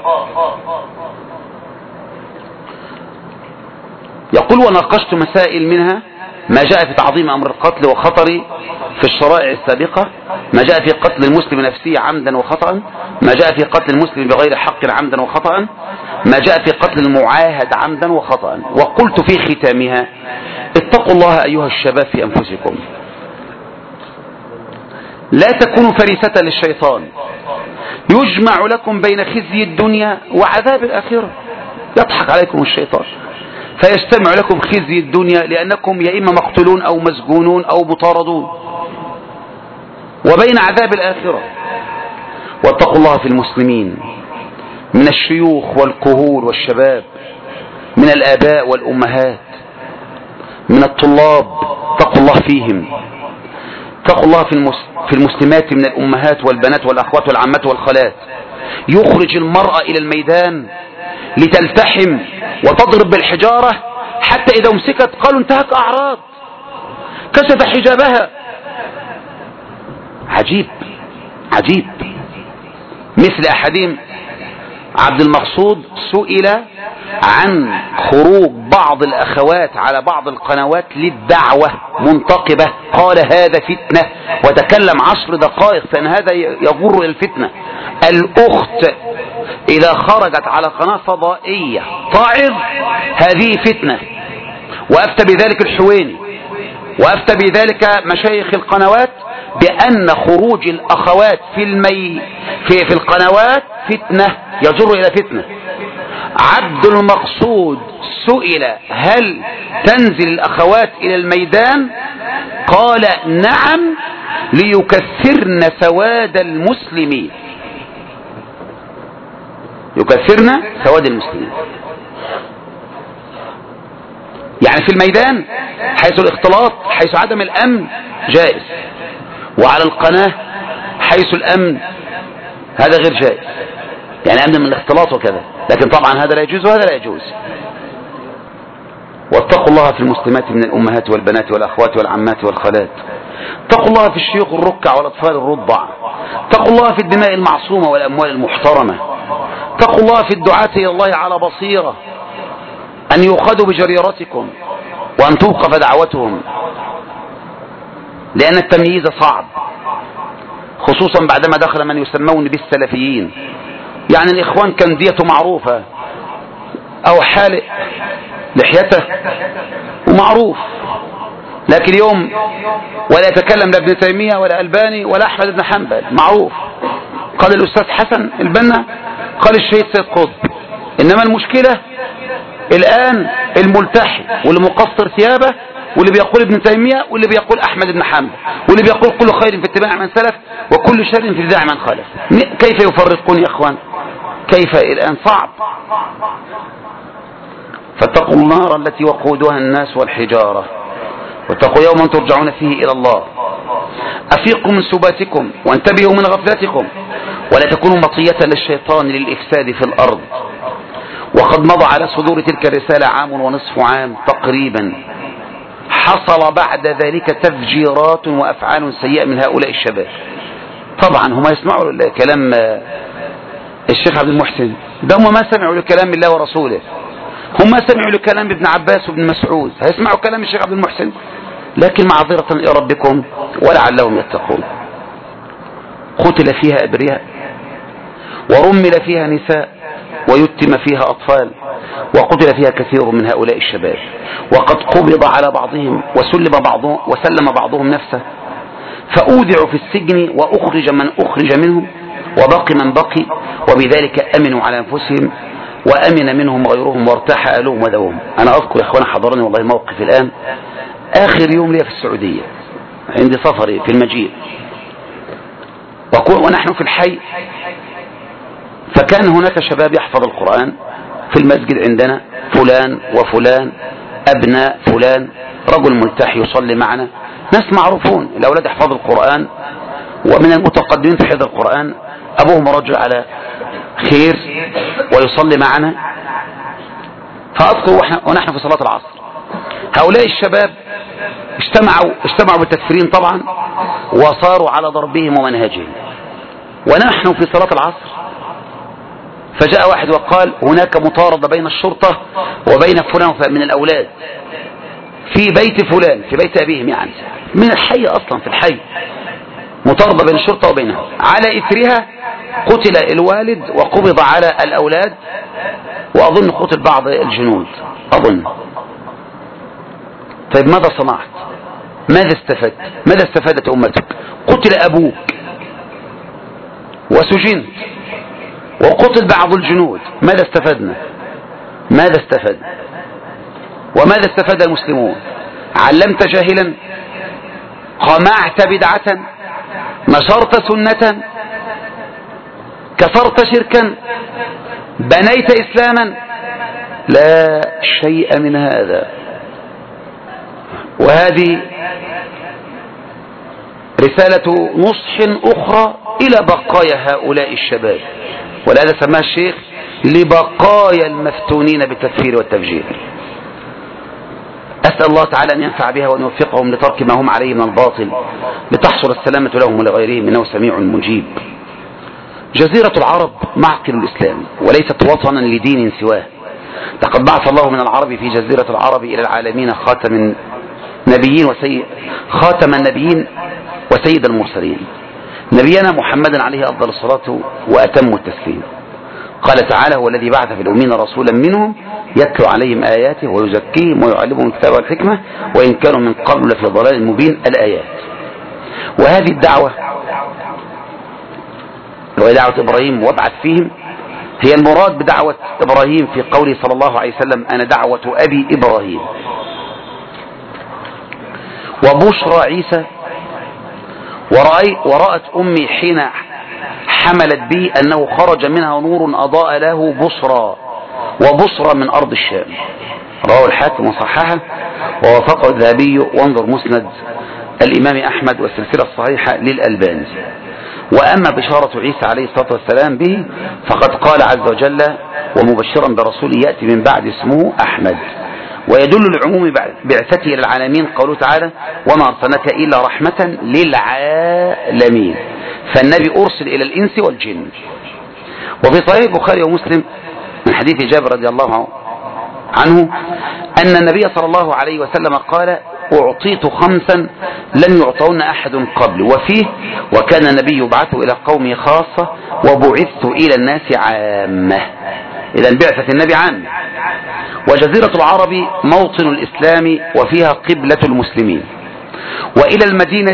يقول وناقشت مسائل منها ما جاء في تعظيم أمر القتل وخطر في الشرائع السابقة، ما جاء في قتل المسلم نفسه عمدا وخطأ، ما جاء في قتل المسلم بغير حق عمدا وخطأ، ما جاء في قتل المعاهد عمدا وخطأ. وقلت في ختامها اتقوا الله أيها الشباب في أنفسكم، لا تكونوا فريسة للشيطان يجمع لكم بين خزي الدنيا وعذاب الآخرة. يضحك عليكم الشيطان فيجتمع لكم خزي الدنيا لأنكم يا إما مقتولون أو مسجونون أو مطاردون، وبين عذاب الآخرة. واتقوا الله في المسلمين من الشيوخ والكهول والشباب، من الآباء والأمهات، من الطلاب، اتقوا الله فيهم. اتقوا الله في المسلمات من الأمهات والبنات والأخوات والعمات والخالات. يخرج المرأة إلى الميدان لتلتحم وتضرب بالحجارة حتى إذا امسكت قالوا انتهك أعراض، كشف حجابها. عجيب عجيب. مثل أحدهم عبد المقصود سئل عن خروج بعض الأخوات على بعض القنوات للدعوة منتقبة، قال هذا فتنة، وتكلم 10 دقائق فإن هذا يغر الفتنة. الأخت إذا خرجت على قناة فضائية تعظ هذه فتنة، وأفتى بذلك الحويني وأفتى بذلك مشايخ القنوات بأن خروج الأخوات في القنوات فتنة، يجر إلى فتنة. عبد المقصود سئل هل تنزل الأخوات إلى الميدان؟ قال نعم، ليكثرن سواد المسلمين، يكثرن سواد المسلمين. يعني في الميدان حيث الاختلاط، حيث عدم الأمن جائز، وعلى القناة حيث الأمن هذا غير جائز، يعني أمن من الاختلاط وكذا، لكن طبعا هذا لا يجوز وهذا لا يجوز. واتقوا الله في المسلمات من الأمهات والبنات والأخوات والعمات والخالات. اتقوا الله في الشيوخ الركع والأطفال الرضع. اتقوا الله في الدماء المعصومة والأموال المحترمة. اتقوا الله في الدعاة إلى الله على بصيرة، أن يؤخذوا بجريرتكم وأن توقف دعوتهم، لأن التمييز صعب، خصوصا بعدما دخل من يسمون بالسلفيين. يعني الإخوان كان ديته معروفة، أو حالق لحيته ومعروف، لكن اليوم ولا يتكلم لا ابن تيمية ولا ألباني ولا أحمد بن حنبل، معروف. قال الأستاذ حسن البنا، قال الشهيد سيد قطب. إنما المشكلة الآن الملتحي واللي مقصر ثيابه، واللي بيقول ابن تيمية، واللي بيقول أحمد بن حنبل، واللي بيقول كل خير في اتباع من سلف وكل شر في اتباع من خالف. كيف يفرقون يا أخوان؟ كيف؟ الآن صعب. فاتقوا النار التي وقودها الناس والحجارة، واتقوا يوما ترجعون فيه إلى الله. أفيقوا من سباتكم وانتبهوا من غفلتكم، ولا تكونوا مطية للشيطان للإفساد في الأرض. وقد مضى على صدور تلك الرسالة عام ونصف عام تقريبا، حصل بعد ذلك تفجيرات وأفعال سيئة من هؤلاء الشباب. طبعا هم يسمعوا كلام الشيخ عبد المحسن، ده هم ما سمعوا لكلام الله ورسوله، هم ما سمعوا لكلام ابن عباس وابن مسعود، هيسمعوا كلام الشيخ عبد المحسن، لكن معذرة إلى ربكم ولعلهم يتقون. قتل فيها أبرياء، ورمل فيها نساء، ويتم فيها أطفال، وقتل فيها كثير من هؤلاء الشباب، وقد قبض على بعضهم وسلم بعضهم نفسه، فأودعوا في السجن وأخرج من أخرج منهم، وبقي من بقي، وبذلك أمنوا على أنفسهم وأمن منهم غيرهم، وارتاح أهلهم ودوهم. أنا أذكر يا إخوانا حضرني والله موقف الآن، آخر يوم لي في السعودية عندي سفري في المجيء، ونحن في الحي، فكان هناك شباب يحفظ القرآن في المسجد عندنا، فلان وفلان أبناء فلان، رجل ملتحي يصلي معنا، ناس معروفون، الأولاد يحفظ القرآن، ومن المتقدمين في حفظ القرآن أبوهم رجل على خير ويصلي معنا. فأذكر ونحن في صلاة العصر، هؤلاء الشباب اجتمعوا بالتكفيرين طبعا، وصاروا على ضربهم ومنهجهم، ونحن في صلاة العصر فجاء واحد وقال هناك مطاردة بين الشرطة وبين فلان من الأولاد في بيت فلان، في بيت أبيهم، يعني من الحي أصلا، في الحي مطاردة بين الشرطة وبينها. على إثرها قتل الوالد وقبض على الأولاد، وأظن قتل بعض الجنود أظن. طيب ماذا صنعت؟ ماذا استفدت؟ ماذا استفادت أمتك؟ قتل أبوك وسجنت وقتل بعض الجنود، ماذا استفدنا؟ ماذا استفد؟ وماذا استفاد المسلمون؟ علمت جاهلا، قمعت بدعة، نشرت سنة، كسرت شركا، بنيت إسلاما؟ لا شيء من هذا. وهذه رسالة نصح أخرى إلى بقايا هؤلاء الشباب، ولهذا سماها الشيخ لبقايا المفتونين بالتكفير والتفجير. أسأل الله تعالى أن ينفع بها وأن يوفقهم لترك ما هم عليه من الباطل، لتحصل السلامة لهم ولغيرهم، إنه سميع مجيب. جزيرة العرب معقل الإسلام، وليست وطنا لدين سواه. لقد بعث الله من العرب في جزيرة العرب إلى العالمين خاتم النبيين وسيد المرسلين، نبينا محمد عليه أفضل الصلاة وأتم التسليم. قال تعالى: هو الذي بعث في الأمين رسولا منهم يتلو عليهم آياته ويزكيهم ويعلمهم الكتاب والحكمة وإن كانوا من قبل لفي ضلال مبين، الآيات. وهذه الدعوة وهي دعوة إبراهيم وابعث فيهم، هي المراد بدعوة إبراهيم في قوله صلى الله عليه وسلم أنا دعوة أبي إبراهيم. وبشرى عيسى ورأت أمي حين حملت بي أنه خرج منها نور أضاء له بصرى، وبصرى من أرض الشام. رواه الحاكم وصححه ووافقه الذهبي، وانظر مسند الإمام أحمد والسلسلة الصحيحة للألباني. وأما بشارة عيسى عليه الصلاة والسلام به فقد قال عز وجل ومبشرا برسول يأتي من بعد اسمه أحمد. ويدل لعموم بعثته إلى العالمين قوله تعالى وما أرسلناك إلا رحمة للعالمين، فالنبي أرسل إلى الإنس والجن. وفي صحيح البخاري ومسلم من حديث جابر رضي الله عنه أن النبي صلى الله عليه وسلم قال أعطيت 5 لن يعطون أحد قبل، وفيه وكان النبي يبعث إلى قومه خاصة وبعثت إلى الناس عامة. إذن بعثة النبي عامة. وجزيرة العرب موطن الإسلام وفيها قبلة المسلمين، وإلى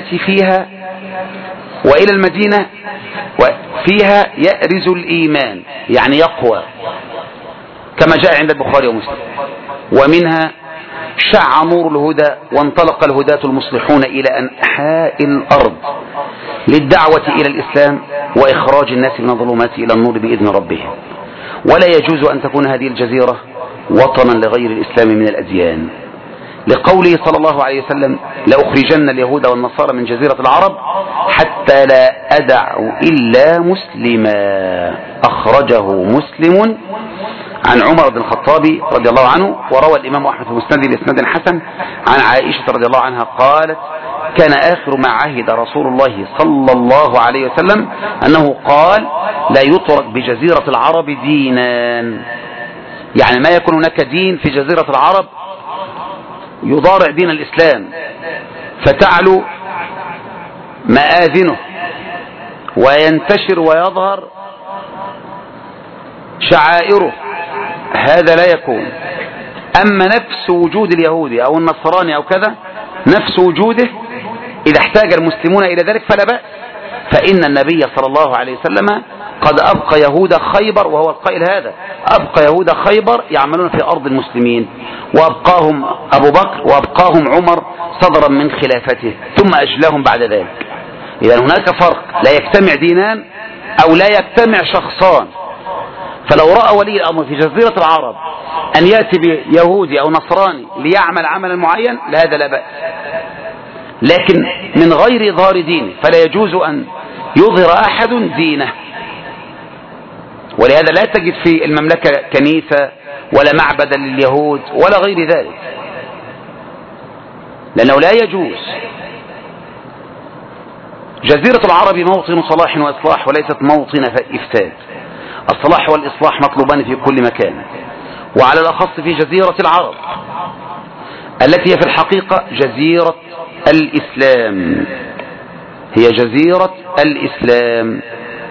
المدينة فيها يأرز الإيمان يعني يقوى كما جاء عند البخاري ومسلم. ومنها شع نور الهدى وانطلق الهداة المصلحون إلى أنحاء الأرض للدعوة إلى الإسلام وإخراج الناس من الظلمات إلى النور بإذن ربهم. ولا يجوز أن تكون هذه الجزيرة وطنا لغير الإسلام من الأديان، لقوله صلى الله عليه وسلم لأخرجن اليهود والنصارى من جزيرة العرب حتى لا أدع إلا مسلما. أخرجه مسلم عن عمر بن الخطاب رضي الله عنه. وروى الإمام أحمد في مسنده بإسناد حسن عن عائشة رضي الله عنها قالت كان آخر ما عهد رسول الله صلى الله عليه وسلم أنه قال لا يترك بجزيرة العرب دينان، يعني ما يكون هناك دين في جزيرة العرب يضارع دين الإسلام فتعلو مآذنه وينتشر ويظهر شعائره، هذا لا يكون. أما نفس وجود اليهودي أو النصراني أو كذا، نفس وجوده إذا احتاج المسلمون إلى ذلك فلا بأس، فإن النبي صلى الله عليه وسلم قد أبقى يهود خيبر، وهو القائل هذا أبقى يهود خيبر يعملون في أرض المسلمين، وأبقاهم أبو بكر وأبقاهم عمر صدرا من خلافته ثم أجلاهم بعد ذلك. إذا هناك فرق، لا يجتمع دينان أو لا يجتمع شخصان. فلو رأى ولي الأمر في جزيرة العرب أن يأتي بيهودي أو نصراني ليعمل عملا معين لهذا لا بأس، لكن من غير إظهار دينه، فلا يجوز أن يظهر أحد دينه. ولهذا لا تجد في المملكة كنيسة ولا معبدا لليهود ولا غير ذلك، لأنه لا يجوز. جزيرة العرب موطن صلاح وإصلاح وليست موطن إفساد. الصلاح والإصلاح مطلوبان في كل مكان، وعلى الأخص في جزيرة العرب التي هي في الحقيقة جزيرة الإسلام، هي جزيرة الإسلام،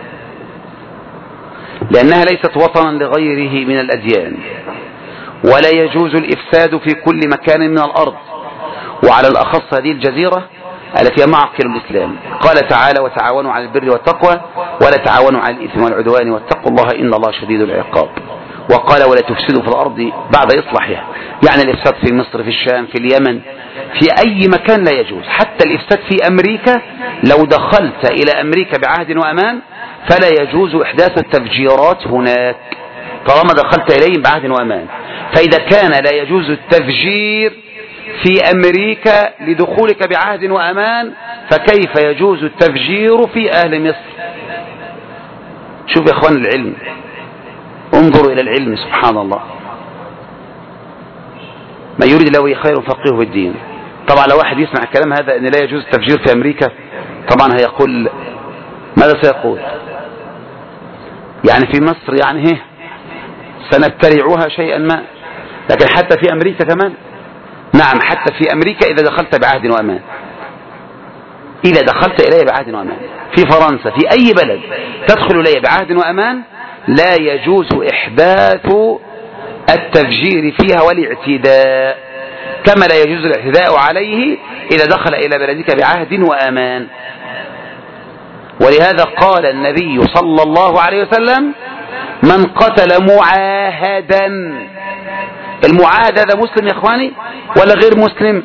لأنها ليست وطنا لغيره من الأديان، ولا يجوز الإفساد في كل مكان من الأرض، وعلى الأخص هذه الجزيرة التي هي معقل الإسلام. قال تعالى وتعاونوا على البر والتقوى ولا تعاونوا على الإثم والعدوان واتقوا الله إن الله شديد العقاب. وقال ولا تفسدوا في الأرض بعد إصلاحها، يعني الإفساد في مصر في الشام في اليمن في أي مكان لا يجوز. حتى الإفساد في أمريكا، لو دخلت إلى أمريكا بعهد وأمان فلا يجوز إحداث التفجيرات هناك طالما دخلت إليهم بعهد وأمان. فإذا كان لا يجوز التفجير في أمريكا لدخولك بعهد وأمان، فكيف يجوز التفجير في أهل مصر؟ شوف يا إخوان العلم، انظروا إلى العلم سبحان الله. ما يريد له خير فقهه في الدين. طبعا لو واحد يسمع الكلام هذا أن لا يجوز التفجير في أمريكا، طبعا هيقول ماذا سيقول؟ يعني في مصر يعني سنبتلعها شيئا ما، لكن حتى في أمريكا كمان. نعم حتى في أمريكا إذا دخلت بعهد وأمان، إذا دخلت إليه بعهد وأمان، في فرنسا في أي بلد تدخل إليه بعهد وأمان لا يجوز إحداث التفجير فيها والاعتداء، كما لا يجوز الاعتداء عليه إذا دخل إلى بلدك بعهد وأمان. ولهذا قال النبي صلى الله عليه وسلم: من قتل معاهدا. المعاهد هذا مسلم يا اخواني ولا غير مسلم؟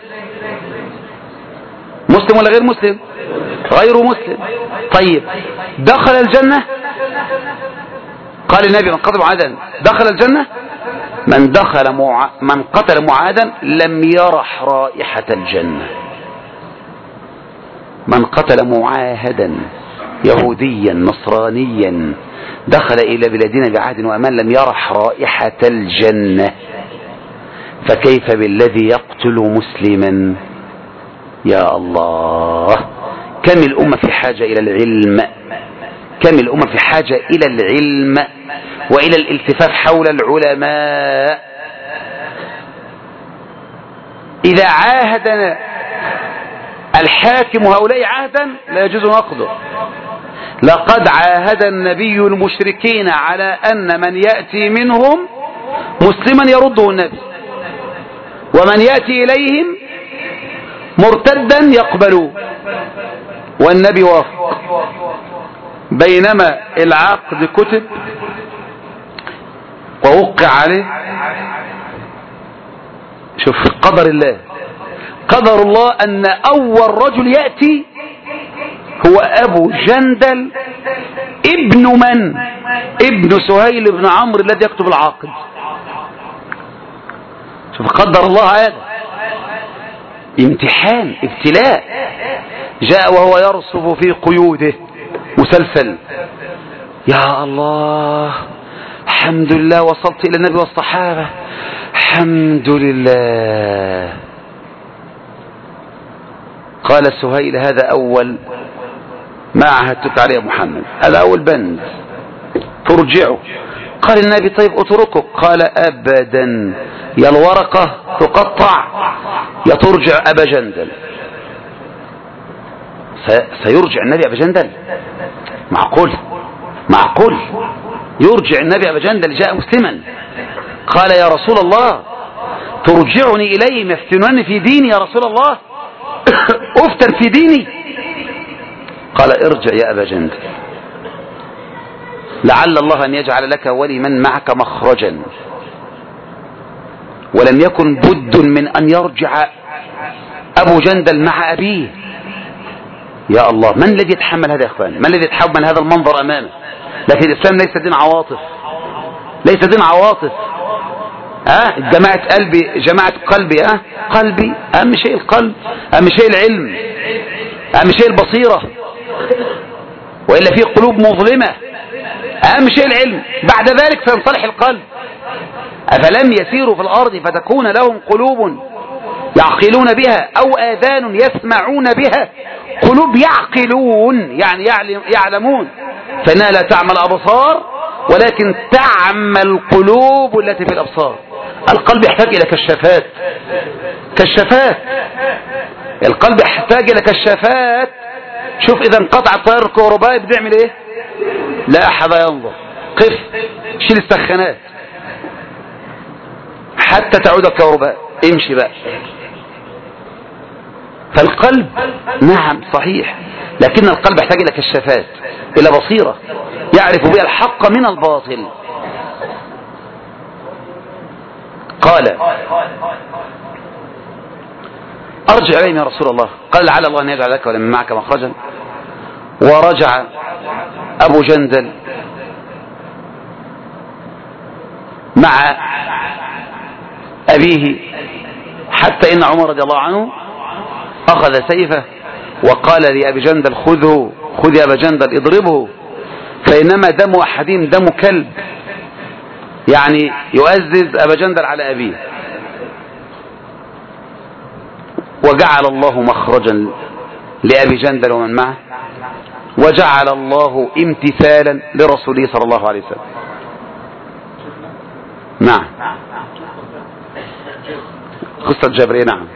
مسلم ولا غير مسلم؟ غير مسلم. طيب دخل الجنة؟ قال النبي: من قتل معاهدا دخل الجنة. من قتل معاهدا لم يرح رائحة الجنة. من قتل معاهدا يهوديا نصرانيا دخل إلى بلادنا بعهد وأمان لم يرح رائحة الجنة، فكيف بالذي يقتل مسلما؟ يا الله، كم الأمة في حاجة إلى العلم، كم الأمة في حاجة إلى العلم وإلى الالتفاف حول العلماء. إذا عاهدنا الحاكم هؤلاء عهدا لا يجوز نقضه. لقد عاهد النبي المشركين على أن من يأتي منهم مسلما يرده النبي، ومن يأتي إليهم مرتدا يقبلوه، والنبي وافق. بينما العقد كتب ووقع عليه، شوف قدر الله، قدر الله أن أول رجل يأتي هو أبو جندل ابن من؟ ابن سهيل بن عمرو الذي يكتب العقد. شوف قدر الله، هذا امتحان ابتلاء. جاء وهو يرصف في قيوده مسلسل. يا الله، الحمد لله وصلت إلى النبي والصحابة، الحمد لله. قال سهيل: هذا أول ما عهدتك عليه يا محمد، هذا أول بند ترجعه. قال النبي: طيب أتركه. قال: أبدا، يا الورقة تقطع يا ترجع أبا جندل. سيرجع النبي أبا جندل؟ معقول؟ معقول يرجع النبي أبا جندل جاء مسلما؟ قال: يا رسول الله ترجعني إليهم يفتنونني في ديني يا رسول الله، أفتن في ديني. قال: ارجع يا أبا جندل، لعل الله أن يجعل لك ولمن معك مخرجا. ولم يكن بد من أن يرجع أبو جندل مع أبيه. يا الله، من الذي يتحمل هذا يا إخواني؟ من الذي يتحمل هذا المنظر أمامه؟ لكن الإسلام ليس دين عواطف، ليس دين عواطف. جماعة قلبي، جماعة قلبي، قلبي أهم شيء القلب، أهم شيء العلم، أهم شيء البصيرة، وإلا في قلوب مظلمة. أهم شيء العلم، بعد ذلك سينصلح القلب. أفلم يسيروا في الأرض فتكون لهم قلوب يعقلون بها أو آذان يسمعون بها. قلوب يعقلون يعني يعلمون، فإنها لا تعمى الأبصار ولكن تعمى القلوب التي في الأبصار. القلب يحتاج إلى كشافات، كشافات. القلب يحتاج إلى كشافات. شوف إذا انقطع التيار الكهربائي بنعمل إيه؟ لا أحد ينظر، قف، شيل السخانات حتى تعود الكهرباء، امشي بقى. فالقلب نعم صحيح، لكن القلب يحتاج إلى كشافات، إلى بصيرة يعرف بها الحق من الباطل. قال: أرجع إليهم يا رسول الله. قال: لعل الله أن يجعل لك ولمن معك مخرجا. ورجع أبو جندل مع أبيه، حتى إن عمر رضي الله عنه أخذ سيفه وقال لأبي جندل: خذه، خذ يا أبا جندل اضربه، فإنما دم أحدهم دم كلب، يعني يؤزز أبا جندل على أبيه. وجعل الله مخرجا لأبي جندل ومن معه، وجعل الله امتثالا لرسوله صلى الله عليه وسلم. نعم، قصة جابر. نعم،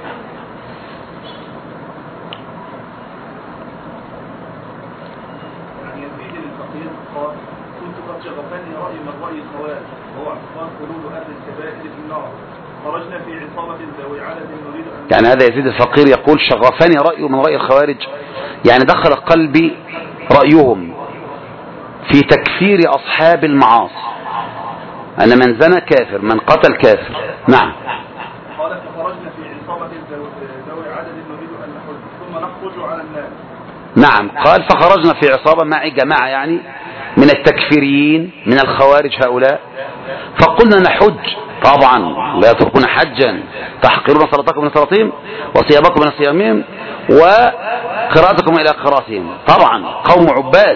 يعني هذا يزيد الفقير يقول: شغفني رأيه من رأي الخوارج، يعني دخل قلبي رأيهم في تكفير أصحاب المعاصي أن من زنى كافر، من قتل كافر. نعم.
قال فخرجنا في عصابة ذوي عدد نريد أن نحج ثم نخرج على الناس. نعم،
قال فخرجنا في عصابة مع جماعة يعني من التكفيريين من الخوارج هؤلاء، فقلنا نحج. طبعا لا يتركون حجا، تحقرون صلاتكم من صلاتهم وصيامكم من صيامهم وقراءتكم إلى قراءتهم. طبعا قوم عباد،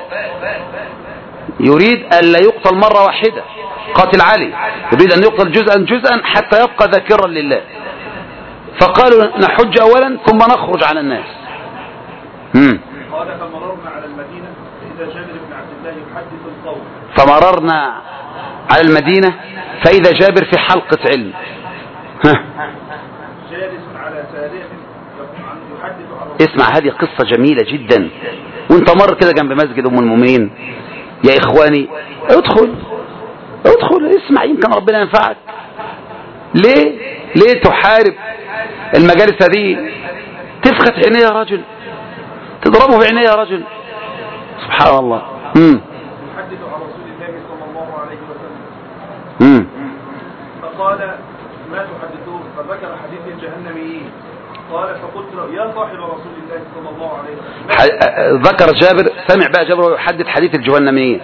يريد أن لا يقتل مرة واحدة. قاتل علي يريد أن يقتل جزءا حتى يبقى ذاكرا لله. فقالوا نحج أولا ثم نخرج على الناس.
قال فمررنا على المدينة فإذا جابر بن عبد الله يحدث القوم.
فمررنا على المدينة فإذا جابر في حلقة علم
جالس على سارية يحدث عن.
اسمع، هذه قصة جميلة جدا. وانت مر كده جنب مسجد أم المؤمنين يا إخواني، ادخل اسمع، يمكن ربنا ينفعك. ليه تحارب المجالس هذه؟ تفخت عينيه يا رجل، تضربه في عينيه يا رجل، سبحان الله.
يحدث عن رسول الله صلى الله عليه وسلم. فقال ما تحدثون؟ فذكر حديث الجهنميين. قال فقلت له يا صاحب رسول الله صلى الله عليه وسلم.
ذكر جابر، سمع بقى جابر يحدث حديث الجهنميين،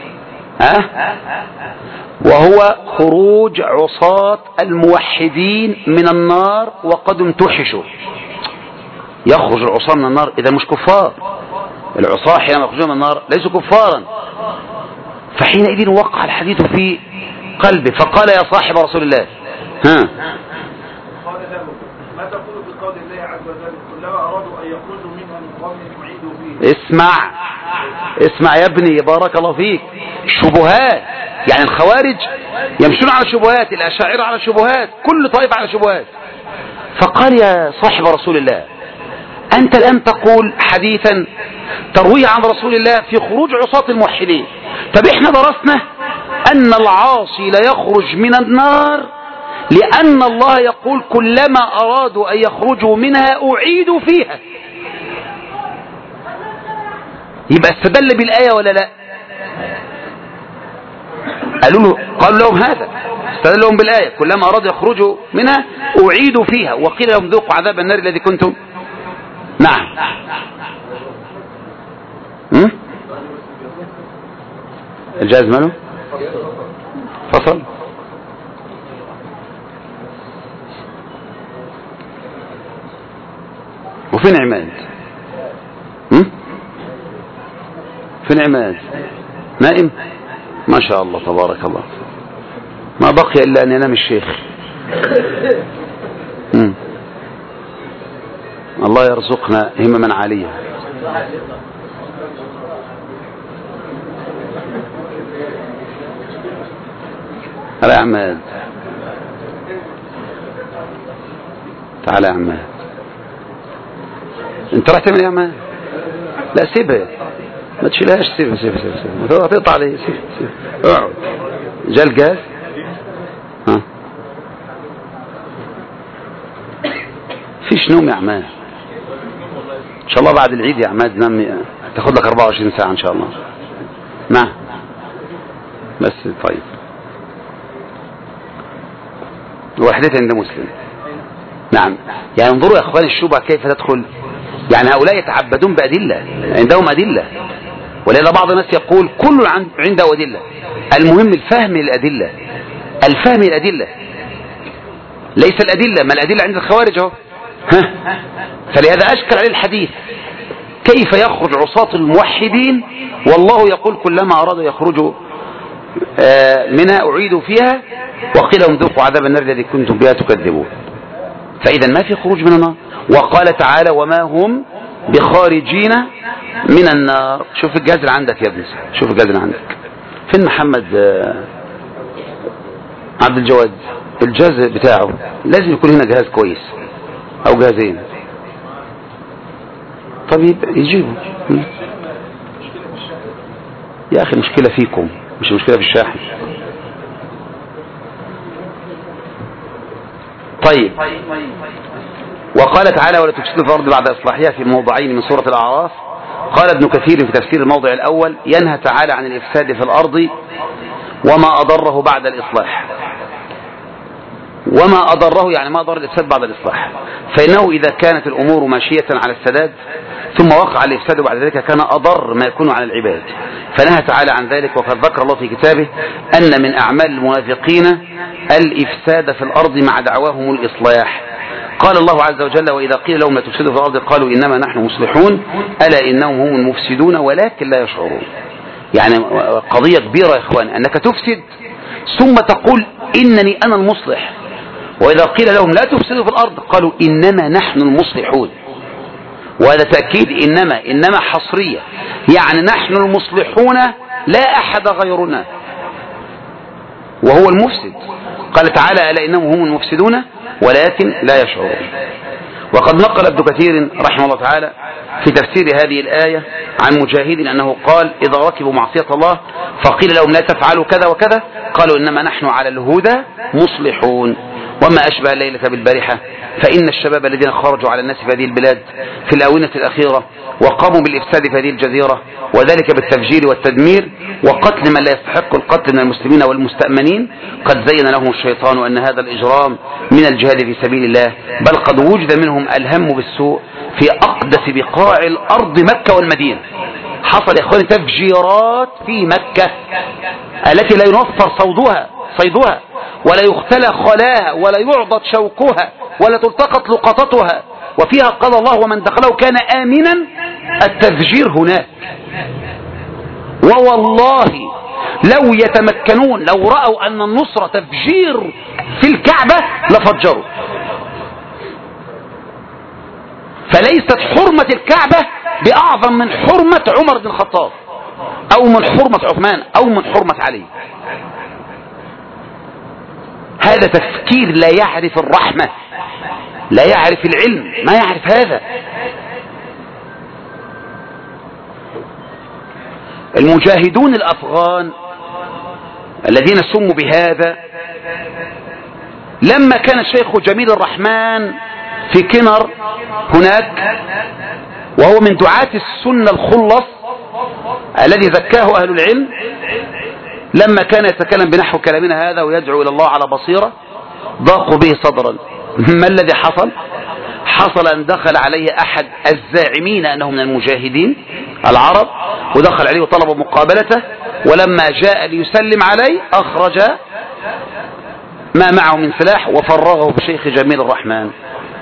وهو خروج عصاة الموحدين من النار وقد امتحشوا. يخرج العصاة من النار إذا مش كفار. العصاة حينما يخرجون من النار ليسوا كفارا. فحينئذ وقع الحديث في قلبه فقال يا صاحب رسول الله.
قال له ما تقول بقول الله عز وجل كلما أرادوا أن يخرجوا منها من غم يعيدوا فيه.
اسمع يا ابني، بارك الله فيك. الشبهات، يعني الخوارج يمشون على شبهات، الأشاعرة على شبهات، كل طائفة على شبهات. فقال يا صاحب رسول الله أنت الآن تقول حديثا ترويه عن رسول الله في خروج عصاة الموحدين. طب احنا درسنا أن العاصي لا يخرج من النار لأن الله يقول كلما أرادوا أن يخرجوا منها أعيدوا فيها. يبقى استدل بالآية ولا لا؟ قالوا لهم هذا، استدل لهم بالآية كلما أرادوا يخرجوا منها أعيدوا فيها وقيل لهم ذوقوا عذاب النار الذي كنتم. نعم. الجاز ماله فصل. وفين عماد؟ فين عماد؟ نائم؟ ما شاء الله تبارك الله، ما بقي إلا أن ينام الشيخ. الله يرزقنا همما عالية. هلا يا عماد، تعال يا عماد. انت راح تعمل يا عماد؟ لا سيبها، ما تشيلهاش، سيبها تقطع عليه. سيبها اقعد. جاء الجاز. فيش نوم يا عماد ان شاء الله بعد العيد يا عماد، نام تاخد لك 24 ساعة ان شاء الله. نعم بس طيب. وحدث عند مسلم. نعم، يعني انظروا يا اخواني الشبهة كيف تدخل. يعني هؤلاء يتعبدون بأدلة، عندهم أدلة، ولذا بعض الناس يقول كل عنده أدلة. المهم الفهم الأدلة، الفهم الأدلة ليس الأدلة. ما الأدلة عند الخوارج اهو. فلهذا أشكل عليه الحديث كيف يخرج عصاة الموحدين والله يقول كلما أرادوا يخرجوا منها أعيدوا فيها وقيل لهم ذوقوا عذاب النار الذي كنتم بها تكذبون. فإذا ما في خروج من النار. وقال تعالى وما هم بخارجين من النار. شوف الجهاز اللي عندك يا ابني، شوف الجهاز اللي عندك. فين محمد عبد الجواد؟ الجهاز بتاعه لازم يكون هنا جهاز كويس او جهازين. طيب يجيبوا يا اخي. مشكلة فيكم مش مشكلة في الشاحن. طيب وقال تعالى ولا تفسدوا في الأرض بعد إصلاحها في موضعين من سورة الأعراف. قال ابن كثير في تفسير الموضع الأول: ينهى تعالى عن الإفساد في الأرض وما أضره بعد الإصلاح. وما أضره يعني ما أضر الإفساد بعد الإصلاح، فإنه إذا كانت الأمور ماشية على السداد ثم وقع الإفساد بعد ذلك كان أضر ما يكون على العباد، فنهى تعالى عن ذلك. وقد ذكر الله في كتابه أن من أعمال المنافقين الإفساد في الأرض مع دعواهم الإصلاح. قال الله عز وجل: وإذا قيل لهم لا تفسدوا في الأرض قالوا إنما نحن مصلحون ألا إنهم هم المفسدون ولكن لا يشعرون. يعني قضية كبيرة يا إخوان أنك تفسد ثم تقول إنني أنا المصلح. وإذا قيل لهم لا تفسدوا في الأرض قالوا إنما نحن المصلحون. وهذا تأكيد إنما حصرية، يعني نحن المصلحون لا أحد غيرنا وهو المفسد. قال تعالى: ألا إنهم هم المفسدون ولكن لا يشعرون. وقد نقل ابن كثير رحمه الله تعالى في تفسير هذه الآية عن مجاهد أنه قال: إذا ركبوا معصية الله فقيل لهم لا تفعلوا كذا وكذا قالوا إنما نحن على الهدى مصلحون. وما أشبه الليلة بالبارحة، فإن الشباب الذين خرجوا على الناس في هذه البلاد في الآونة الأخيرة وقاموا بالإفساد في هذه الجزيرة، وذلك بالتفجير والتدمير وقتل من لا يستحق القتل من المسلمين والمستأمنين، قد زين لهم الشيطان أن هذا الإجرام من الجهاد في سبيل الله، بل قد وجد منهم الهم بالسوء في أقدس بقاع الأرض مكة والمدينة. حصل يا إخواني تفجيرات في مكة التي لا ينفر صيدها ولا يختلى خلاها ولا يعضد شوكها ولا تلتقط لقطتها، وفيها قال الله: ومن دخله كان آمنا. التفجير هناك، ووالله لو يتمكنون لو رأوا أن النصر تفجير في الكعبة لفجروا. فليست حرمة الكعبة بأعظم من حرمة عمر بن الخطاب أو من حرمة عثمان أو من حرمة علي. هذا تفكير لا يعرف الرحمة، لا يعرف العلم، ما يعرف هذا. المجاهدون الأفغان الذين سموا بهذا لما كان الشيخ جميل الرحمن في كنر هناك، وهو من دعاة السنة الخلص الذي زكاه أهل العلم، لما كان يتكلم بنحو كلامنا هذا ويدعو إلى الله على بصيرة ضاقوا به صدرا. ما الذي حصل؟ حصل أن دخل عليه أحد الزاعمين أنه من المجاهدين العرب، ودخل عليه وطلب مقابلته، ولما جاء ليسلم عليه أخرج ما معه من سلاح وفرغه بشيخ جميل الرحمن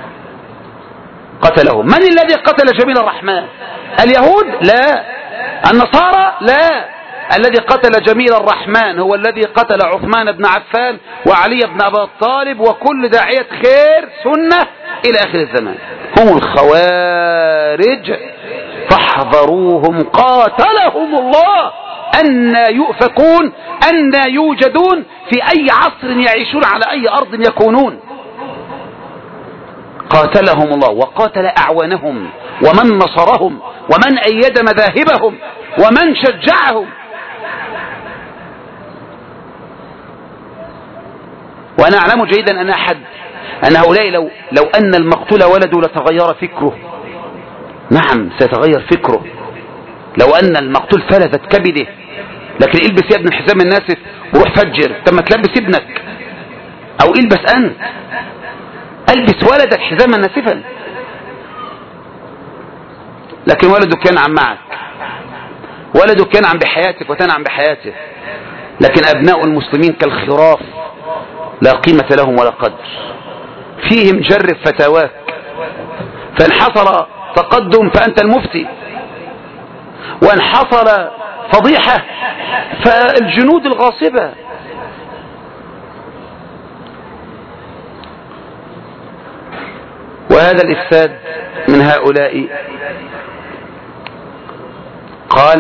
قتله. من الذي قتل جميل الرحمن؟ اليهود؟ لا. النصارى؟ لا. الذي قتل جميل الرحمن هو الذي قتل عثمان بن عفان وعلي بن أبي طالب وكل داعية خير سنة إلى آخر الزمان. هم الخوارج فاحذروهم قاتلهم الله أن يؤفكون أن يوجدون في أي عصر يعيشون على أي أرض يكونون. قاتلهم الله وقاتل أعوانهم ومن نصرهم ومن أيد مذاهبهم ومن شجعهم. وأنا أعلم جيدا أن هؤلاء لو أن المقتول ولده لتغير فكره. نعم سيتغير فكره لو أن المقتول فلذت كبده. لكن البس يا ابن الحزام الناسف وروح فجر، تم تلبس ابنك أو البس أنت، البس ولدك حزاما ناسفا. لكن ولدك ينعم معك، ولدك ينعم بحياتك وتنعم بحياته. لكن أبناء المسلمين كالخراف لا قيمة لهم ولا قدر. فيهم جرب فتاواك، فإن حصل تقدم فأنت المفتي، وإن حصل فضيحة فالجنود الغاصبة. وهذا الإفساد من هؤلاء. قال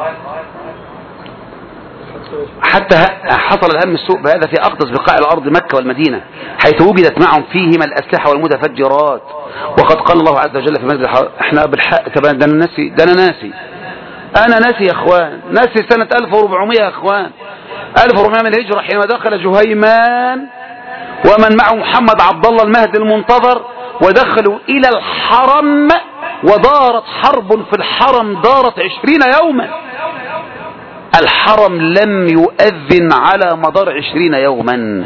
حتى حصل الهم السوء بهذا في أقدس بقاع الأرض مكة والمدينة، حيث وجدت معهم فيهما الأسلحة والمتفجرات. وقد قال الله عز وجل في مسجد احنا بالحق ده أنا ناسي يا أخوان، ناسي سنة 1400 يا أخوان، 1400 من الهجرة حينما دخل جهيمان ومن معه محمد عبد الله المهدي المنتظر ودخلوا إلى الحرم ودارت حرب في الحرم دارت 20 يوما. الحرم لم يؤذن على مدار 20 يوما.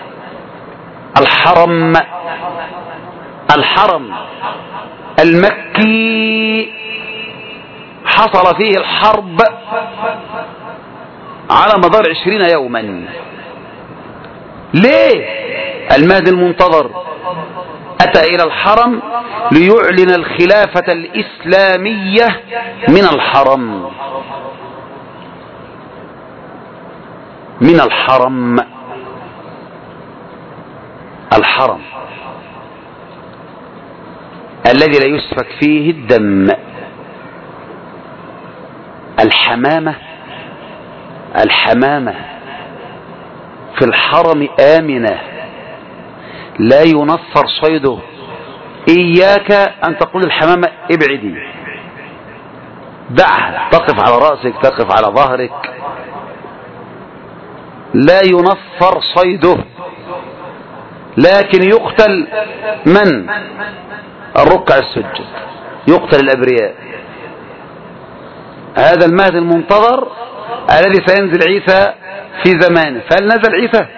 الحرم المكي حصل فيه الحرب على مدار 20 يوما. ليه؟ المهدي المنتظر أتى إلى الحرم ليعلن الخلافة الإسلامية من الحرم. الحرم الذي لا يسفك فيه الدم. الحمامة في الحرم آمنة لا ينفر صيده. إياك أن تقول الحمامة ابعدي، دعها، تقف على رأسك، تقف على ظهرك، لا ينفر صيده. لكن يقتل من؟ الركع السجد، يقتل الأبرياء. هذا المهدي المنتظر الذي سينزل عيسى في زمانه. فهل نزل عيسى؟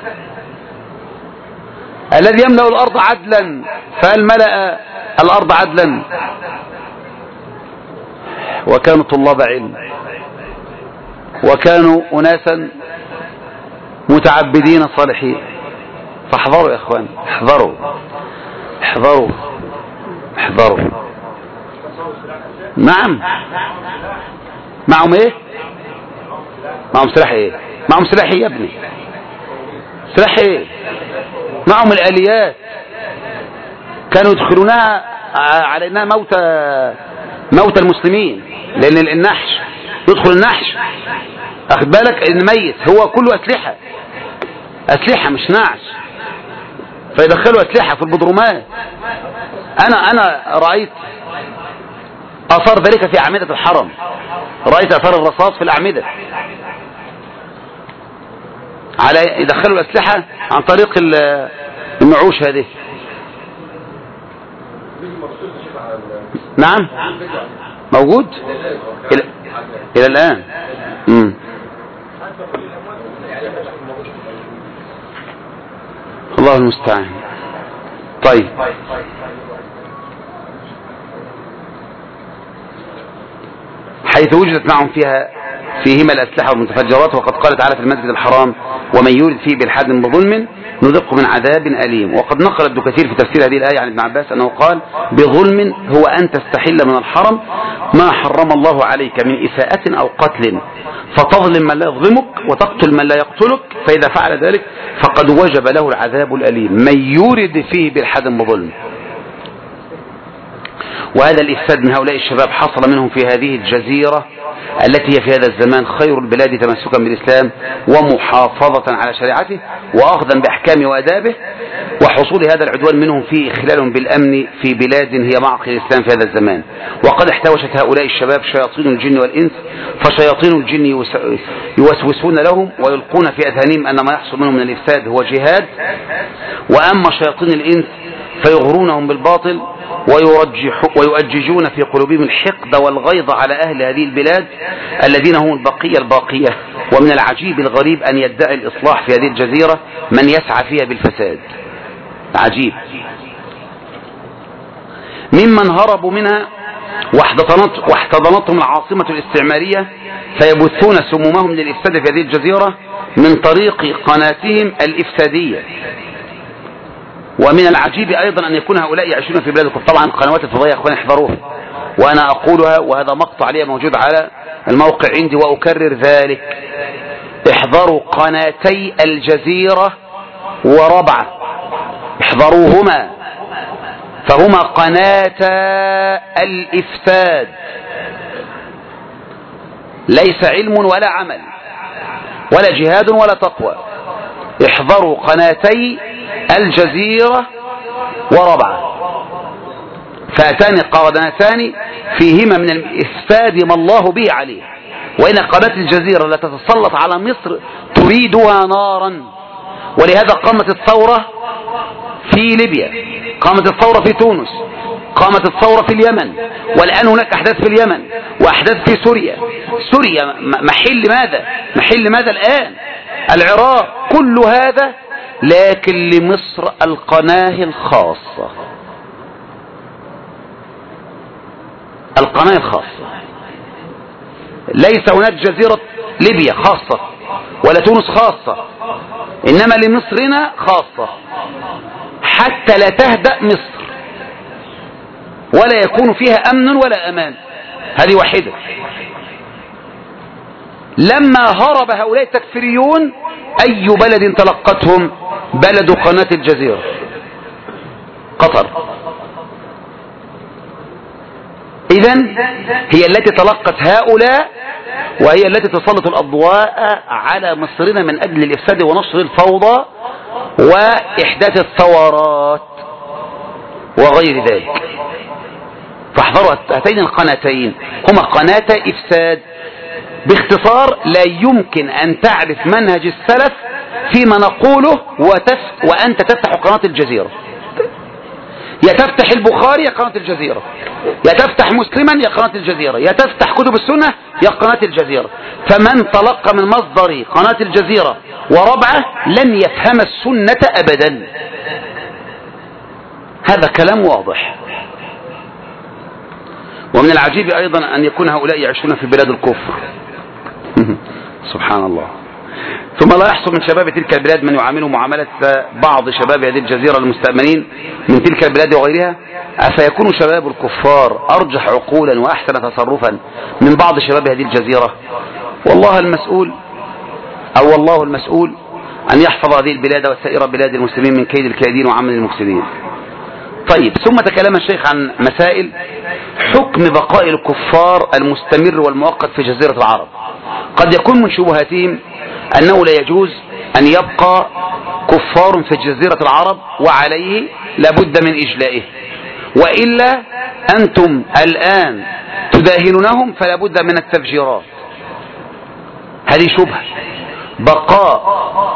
الذي يملأ الأرض عدلا، فهل ملأ الأرض عدلا؟ وكانوا طلاب علم، وكانوا أناسا متعبدين صالحين. فاحذروا يا اخوان، احذروا. نعم. معهم ايه؟ معهم سلاح ايه؟ معهم سلاح ايه يا ابني؟ سلاح ايه؟ معهم الآليات. كانوا يدخلونها على انها موتى المسلمين، لان النحش يدخل النحش، اخد بالك ان ميت هو كله اسلحة مش نعش، فيدخلوا اسلحة في البدرومات. انا رأيت اثار ذلك في اعمدة الحرم، رأيت اثار الرصاص في الاعمدة، على يدخلوا الاسلحة عن طريق النعوش هذه. نعم موجود الى الان. الله المستعان. طيب، حيث وجدت معهم فيهما الأسلحة والمتفجرات. وقد قال تعالى في المسجد الحرام: ومن يولد فيه بالحد بظلم نذقه من عذاب أليم. وقد نقل ابن كثير في تفسير هذه الآية عن ابن عباس أنه قال: بظلم هو أن تستحل من الحرم ما حرم الله عليك من إساءة أو قتل، فتظلم من لا يظلمك وتقتل من لا يقتلك، فإذا فعل ذلك فقد وجب له العذاب الأليم. من يولد فيه بالحد بظلم. وهذا الإفساد من هؤلاء الشباب حصل منهم في هذه الجزيرة التي هي في هذا الزمان خير البلاد تمسكا بالإسلام ومحافظة على شريعته وأخذا بأحكامه وأدابه، وحصول هذا العدوان منهم فيه إخلال بالأمن في بلاد هي معقل الإسلام في هذا الزمان. وقد احتوشت هؤلاء الشباب شياطين الجن والإنس، فشياطين الجن يوسوسون لهم ويلقون في أذهانهم أن ما يحصل منهم من الإفساد هو جهاد، وأما شياطين الإنس فيغرونهم بالباطل ويؤججون في قلوبهم الحقد والغيظ على أهل هذه البلاد الذين هم الباقية. ومن العجيب الغريب أن يدعي الإصلاح في هذه الجزيرة من يسعى فيها بالفساد. عجيب. ممن هربوا منها واحتضنتهم العاصمة الاستعمارية فيبثون سمومهم للإفساد في هذه الجزيرة من طريق قناتهم الإفسادية. ومن العجيب أيضا أن يكون هؤلاء يعيشون في بلاد الكفر. طبعا قنوات الفضائية يا أخوان احذروها، وأنا أقولها وهذا مقطع لي موجود على الموقع عندي وأكرر ذلك: احذروا قناتي الجزيرة وربعة، احذروهما، فهما قناتا الإفساد، ليس علم ولا عمل ولا جهاد ولا تقوى. احذروا قناتي الجزيرة وربعة، فأتان قناتان فيهما من الإفساد ما الله به عليه. وإن قناة الجزيرة لا تتسلط على مصر تريدها نارا. ولهذا قامت الثورة في ليبيا، قامت الثورة في تونس، قامت الثورة في اليمن، والآن هناك أحداث في اليمن وأحداث في سوريا. سوريا محل ماذا؟ محل ماذا الآن؟ العراق، كل هذا، لكن لمصر القناة الخاصة، القناة الخاصة. ليس هناك جزيرة ليبيا خاصة ولا تونس خاصة، إنما لمصرنا خاصة، حتى لا تهدأ مصر ولا يكون فيها أمن ولا أمان. هذه واحدة. لما هرب هؤلاء التكفيريون أي بلد تلقتهم؟ بلد قناة الجزيرة، قطر. إذن هي التي تلقت هؤلاء، وهي التي تسلط الأضواء على مصرنا من أجل الإفساد ونشر الفوضى وإحداث الثورات وغير ذلك. فاحذروا هاتين القناتين، هما قناتا إفساد. باختصار، لا يمكن أن تعرف منهج السلف فيما نقوله وأنت تفتح قناة الجزيرة. يا تفتح البخاري يا قناة الجزيرة، يا تفتح مسلما يا قناة الجزيرة، يا تفتح كتب السنة يا قناة الجزيرة. فمن تلقى من مصدر قناة الجزيرة وربعه لن يفهم السنة أبدا. هذا كلام واضح. ومن العجيب أيضا أن يكون هؤلاء يعيشون في بلاد الكفر. سبحان الله. ثم لا يحصل من شباب تلك البلاد من يعامله معاملة بعض شباب هذه الجزيرة المستأمنين من تلك البلاد وغيرها. أفيكون شباب الكفار أرجح عقولا وأحسن تصرفا من بعض شباب هذه الجزيرة؟ والله المسؤول أن يحفظ هذه البلاد وسائر بلاد المسلمين من كيد الكائدين وعمل المفسدين. طيب، ثم تكلم الشيخ عن مسائل حكم بقاء الكفار المستمر والمؤقت في جزيرة العرب. قد يكون من شبهاتهم أنه لا يجوز أن يبقى كفار في جزيرة العرب وعليه لابد من إجلائه، وإلا أنتم الآن تداهنونهم فلا بد من التفجيرات. هذه شبهة. بقاء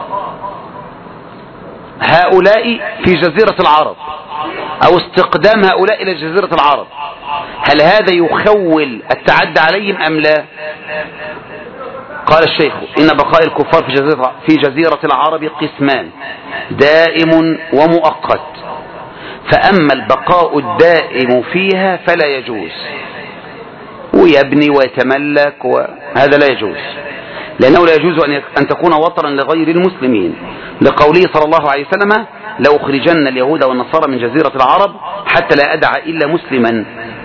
هؤلاء في جزيرة العرب أو استقدام هؤلاء إلى جزيرة العرب، هل هذا يخول التعدي عليهم أم لا؟ قال الشيخ: إن بقاء الكفار في جزيرة العرب قسمان: دائم ومؤقت. فأما البقاء الدائم فيها فلا يجوز، ويبني ويتملك، وهذا لا يجوز، لأنه لا يجوز أن تكون وطنا لغير المسلمين، لقوله صلى الله عليه وسلم: لو أخرجن اليهود والنصارى من جزيرة العرب حتى لا أدع إلا مسلما.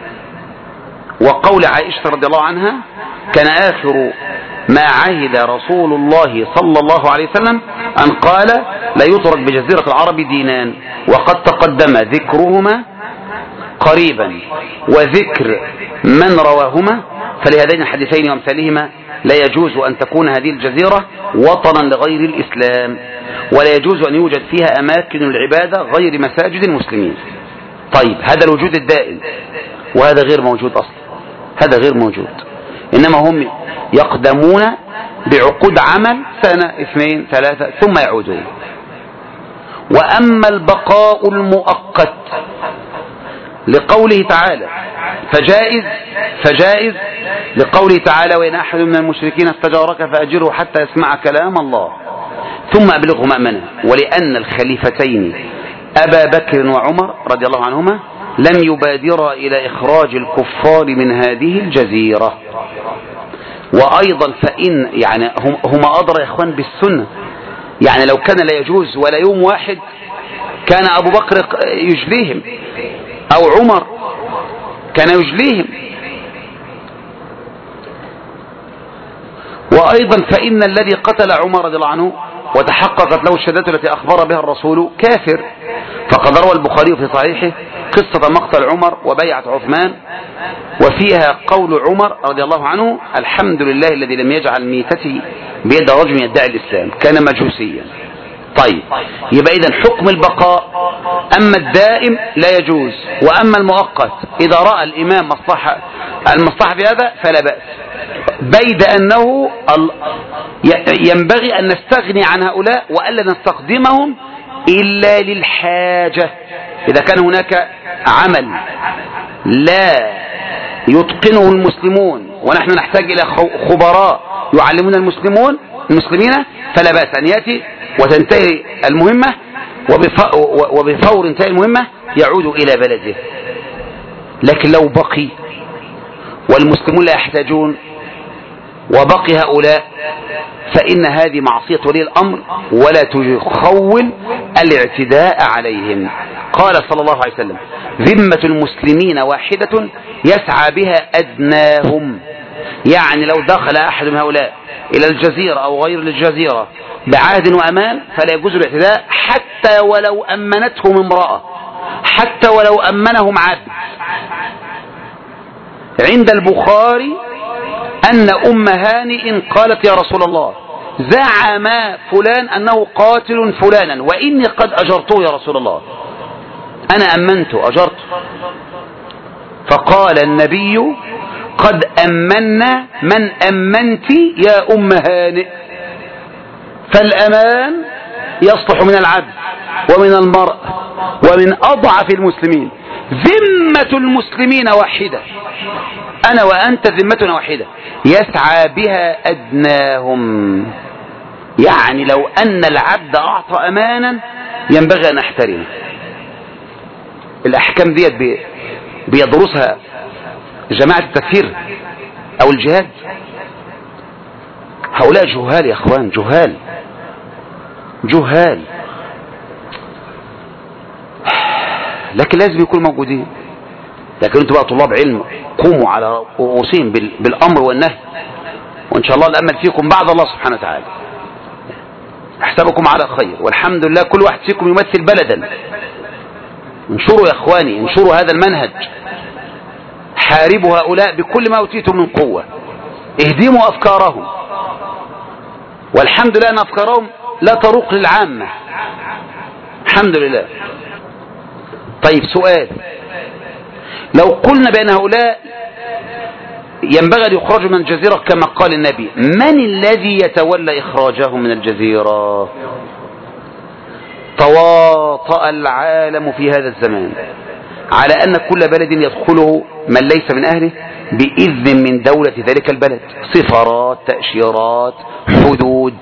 وقول عائشة رضي الله عنها: كان آخر ما عهد رسول الله صلى الله عليه وسلم أن قال: لا يترك بجزيرة العرب دينان. وقد تقدم ذكرهما قريبا وذكر من رواهما، فلهذين الحديثين وامثالهما لا يجوز أن تكون هذه الجزيرة وطنا لغير الإسلام، ولا يجوز أن يوجد فيها أماكن العبادة غير مساجد المسلمين. طيب، هذا الوجود الدائم، وهذا غير موجود أصلا، هذا غير موجود. إنما هم يقدمون بعقود عمل سنة 2 3 ثم يعودون. وأما البقاء المؤقت لقوله تعالى فجائز لقوله تعالى: وإن أحد من المشركين استجارك فأجره حتى يسمع كلام الله ثم أبلغه مأمنه. ولأن الخليفتين أبا بكر وعمر رضي الله عنهما لم يبادرا إلى إخراج الكفار من هذه الجزيرة. وأيضا فإن يعني هما أدرى يا إخوان بالسنة. يعني لو كان لا يجوز ولا يوم واحد كان أبو بكر يجليهم أو عمر كان يجليهم. وأيضا فإن الذي قتل عمر رضي الله عنه وتحققت له الشهادة التي أخبر بها الرسول كافر. فقد روى البخاري في صحيحه قصة مقتل عمر وبيعة عثمان، وفيها قول عمر رضي الله عنه: الحمد لله الذي لم يجعل ميتتي بيد رجل يدعي الإسلام، كان مجوسيا. طيب، يبقى إذن حكم البقاء: أما الدائم لا يجوز، وأما المؤقت إذا رأى الإمام المصلحة في هذا فلا بأس، بيد أنه ينبغي أن نستغني عن هؤلاء وألا نستخدمهم إلا للحاجة. إذا كان هناك عمل لا يتقنه المسلمون ونحن نحتاج إلى خبراء يعلمون المسلمين فلا بأس أن يأتي وتنتهي المهمة، وبفور انتهى المهمة يعود إلى بلده. لكن لو بقي والمسلمون لا يحتاجون وبقي هؤلاء فإن هذه معصية ولي الأمر ولا تخول الاعتداء عليهم. قال صلى الله عليه وسلم: ذمة المسلمين واحدة يسعى بها أدناهم. يعني لو دخل أحد من هؤلاء إلى الجزيرة أو غير الجزيرة بعهد وأمان فلا يجوز الاعتداء حتى ولو أمنتهم امرأة، حتى ولو أمنهم عبد. عند البخاري أن أم هانئ قالت: يا رسول الله، زعم فلان أنه قاتل فلانا وإني قد أجرته يا رسول الله، أنا أمنته أجرته. فقال النبي: قد أمنا من أمنت يا أم هانئ. فالأمان يصلح من العبد ومن المرء ومن أضعف المسلمين. ذمة المسلمين واحدة، أنا وأنت ذمتنا واحدة يسعى بها أدناهم. يعني لو أن العبد أعطى أمانا ينبغي أن نحترمه. الأحكام ديت بيدرسها جماعة التكفير أو الجهاد. هؤلاء جهال يا أخوان، جهال، لكن لازم يكونوا موجودين. لكن انتوا بقى طلاب علم، قوموا على رؤوسهم بالأمر والنهي، وإن شاء الله الأمل فيكم بعد الله سبحانه وتعالى. أحسبكم على خير، والحمد لله كل واحد فيكم يمثل بلدا. انشروا يا أخواني، انشروا هذا المنهج، حاربوا هؤلاء بكل ما أوتيتم من قوة، اهدموا أفكارهم. والحمد لله أن أفكارهم لا تروق للعامة، الحمد لله. طيب سؤال: لو قلنا بأن هؤلاء ينبغي أن يخرجوا من الجزيرة كما قال النبي، من الذي يتولى إخراجهم من الجزيرة؟ تواطأ العالم في هذا الزمان على أن كل بلد يدخله من ليس من أهله بإذن من دولة ذلك البلد، سفارات، تأشيرات، حدود.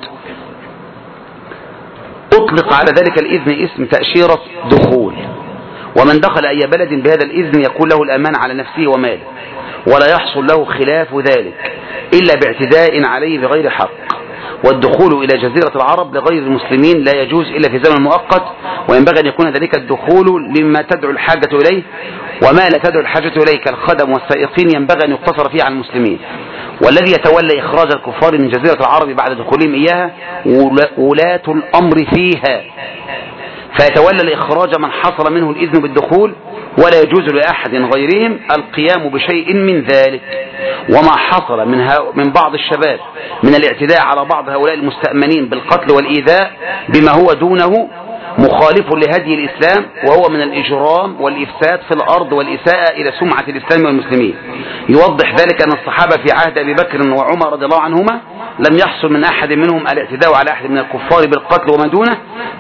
أطلق على ذلك الإذن اسم تأشيرة دخول، ومن دخل أي بلد بهذا الإذن يكون له الأمان على نفسه وماله، ولا يحصل له خلاف ذلك إلا باعتداء عليه بغير حق. والدخول إلى جزيرة العرب لغير المسلمين لا يجوز إلا في زمن مؤقت، وينبغي أن يكون ذلك الدخول لما تدعو الحاجة إليه، وما لا تدعو الحاجة إليه كالخدم والسائقين ينبغي أن يقتصر فيه على المسلمين. والذي يتولى إخراج الكفار من جزيرة العرب بعد دخولهم إياها ولاة الأمر فيها، فيتولى الإخراج من حصل منه الإذن بالدخول، ولا يجوز لأحد غيرهم القيام بشيء من ذلك. وما حصل من بعض الشباب من الاعتداء على بعض هؤلاء المستأمنين بالقتل والإيذاء بما هو دونه مخالف لهدي الإسلام، وهو من الإجرام والإفساد في الأرض والإساءة إلى سمعة الإسلام والمسلمين. يوضح ذلك أن الصحابة في عهد أبي بكر وعمر رضي الله عنهما لم يحصل من أحد منهم الاعتداء على أحد من الكفار بالقتل وما دونه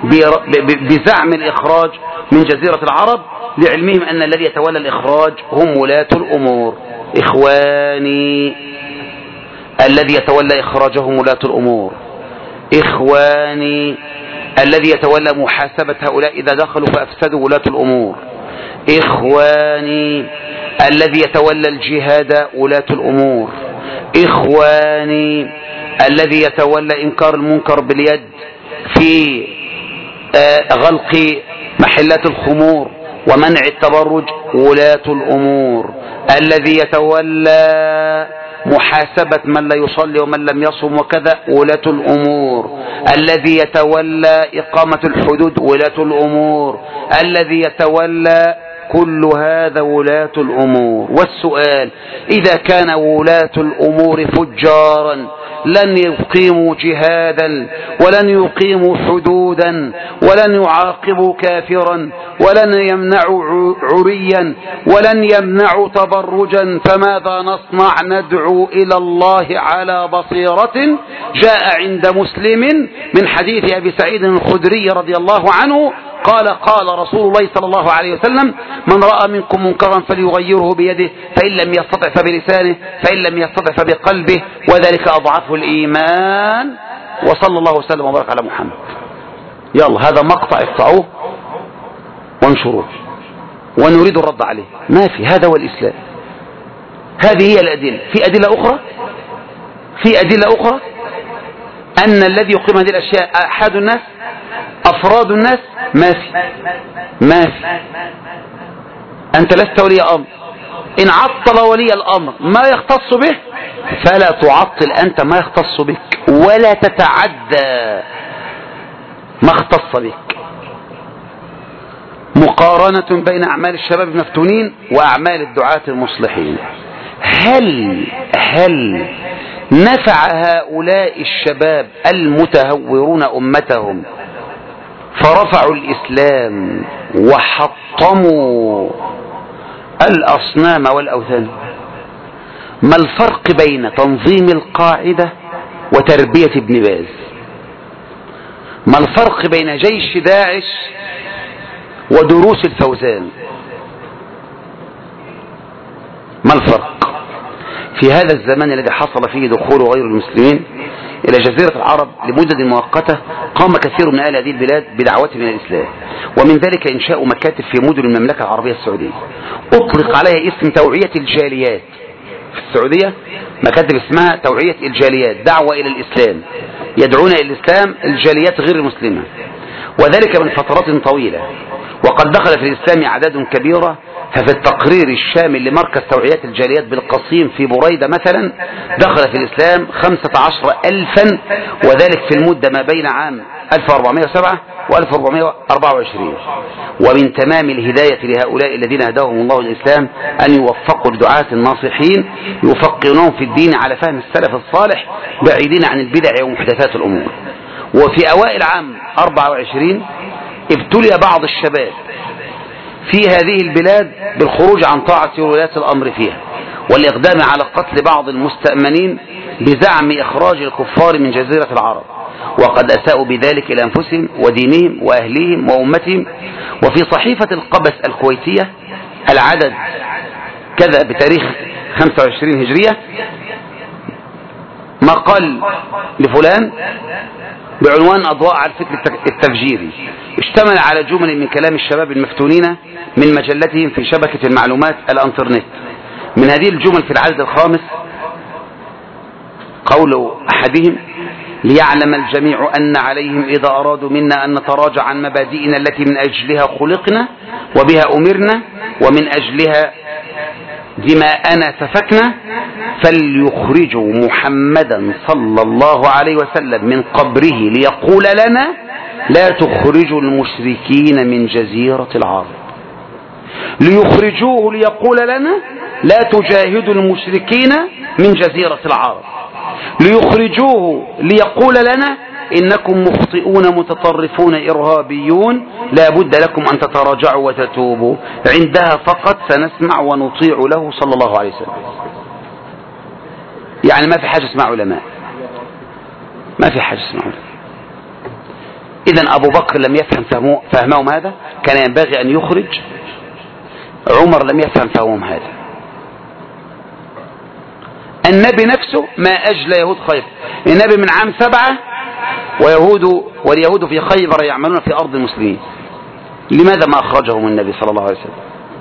بزعم الإخراج من جزيرة العرب، لعلمهم أن الذي يتولى الإخراج هم ولاة الأمور. إخواني، الذي يتولى إخراجهم ولاة الأمور. إخواني، الذي يتولى محاسبة هؤلاء إذا دخلوا فأفسدوا ولاة الأمور. إخواني، الذي يتولى الجهاد ولاة الأمور. إخواني، الذي يتولى إنكار المنكر باليد في غلق محلات الخمور ومنع التبرج ولاة الأمور. الذي يتولى محاسبة من لا يصلي ومن لم يصم وكذا ولاة الأمور. الذي يتولى إقامة الحدود ولاة الأمور. الذي يتولى كل هذا ولاة الأمور. والسؤال: إذا كان ولاة الأمور فجارا لن يقيموا جهادا ولن يقيموا حدودا ولن يعاقبوا كافرا ولن يمنعوا عريا ولن يمنعوا تبرجا، فماذا نصنع؟ ندعو إلى الله على بصيرة. جاء عند مسلم من حديث أبي سعيد الخدري رضي الله عنه قال قال رسول الله صلى الله عليه وسلم: من رأى منكم منكرا فليغيره بيده، فإن لم يستطع فبلسانه، فإن لم يستطع فبقلبه، وذلك أضعف الإيمان. وصلى الله وسلم وبارك على محمد. يلا هذا مقطع اقطعوه وانشروه ونريد الرد عليه. ما في، هذا هو الإسلام. هذه هي الأدلة. في أدلة أخرى، في أدلة أخرى أن الذي يقيم هذه الأشياء أحد الناس، أفراد الناس. ما في. أنت لست ولي أمر. إن عطل ولي الأمر ما يختص به فلا تعطل أنت ما يختص بك، ولا تتعدى ما اختص بك. مقارنة بين أعمال الشباب المفتونين وأعمال الدعاة المصلحين. هل نفع هؤلاء الشباب المتهورون أمتهم فرفعوا الإسلام وحطموا الأصنام والأوثان؟ ما الفرق بين تنظيم القاعدة وتربية ابن باز؟ ما الفرق بين جيش داعش ودروس الفوزان؟ ما الفرق؟ في هذا الزمان الذي حصل فيه دخول غير المسلمين إلى جزيرة العرب لمدة مؤقتة، قام كثير من أهل هذه البلاد بدعوتهم إلى الإسلام، ومن ذلك إنشاء مكاتب في مدن المملكة العربية السعودية أطلق عليها اسم توعية الجاليات. في السعودية مكاتب اسمها توعية الجاليات، دعوة إلى الإسلام، يدعون إلى الإسلام الجاليات غير المسلمة، وذلك من فترات طويلة. وقد دخل في الإسلام أعداد كبيرة. ففي التقرير الشامل لمركز توعية الجاليات بالقصيم في بريدة مثلا دخل في الإسلام 15,000، وذلك في المدة ما بين عام 1407 و1424. ومن تمام الهداية لهؤلاء الذين هداهم الله الإسلام أن يوفقوا الدعاة الناصحين يفقهونهم في الدين على فهم السلف الصالح بعيدين عن البدع ومحدثات الأمور. وفي أوائل عام 24 ابتلي بعض الشباب في هذه البلاد بالخروج عن طاعة ولاة الأمر فيها والإقدام على قتل بعض المستأمنين بزعم إخراج الكفار من جزيرة العرب، وقد أساءوا بذلك إلى أنفسهم ودينهم وأهليهم وأمتهم. وفي صحيفة القبس الكويتية العدد كذا بتاريخ 25 هجرية مقال لفلان بعنوان أضواء على الفكر التفجيري، اشتمل على جمل من كلام الشباب المفتونين من مجلتهم في شبكة المعلومات الانترنت. من هذه الجمل في العدد الخامس قول أحدهم: ليعلم الجميع أن عليهم إذا أرادوا منا أن نتراجع عن مبادئنا التي من أجلها خلقنا وبها أمرنا ومن أجلها دماءنا سفكنا فليخرجوا محمدا صلى الله عليه وسلم من قبره ليقول لنا: لا تخرجوا المشركين من جزيرة العرب. ليخرجوه ليقول لنا: لا تجاهدوا المشركين من جزيرة العرب. ليخرجوه ليقول لنا: إنكم مخطئون متطرفون إرهابيون، لا بد لكم أن تتراجعوا وتتوبوا. عندها فقط سنسمع ونطيع له صلى الله عليه وسلم. يعني ما في حاجة اسمها علماء، ما في حاجة اسمها علماء. إذن أبو بكر لم يفهم فهمهم هذا، كان ينبغي أن يخرج. عمر لم يفهم فهمهم هذا. النبي نفسه ما أجل يهود خيبر. النبي من عام 7 واليهود في خيبر يعملون في أرض المسلمين. لماذا ما أخرجهم النبي صلى الله عليه وسلم؟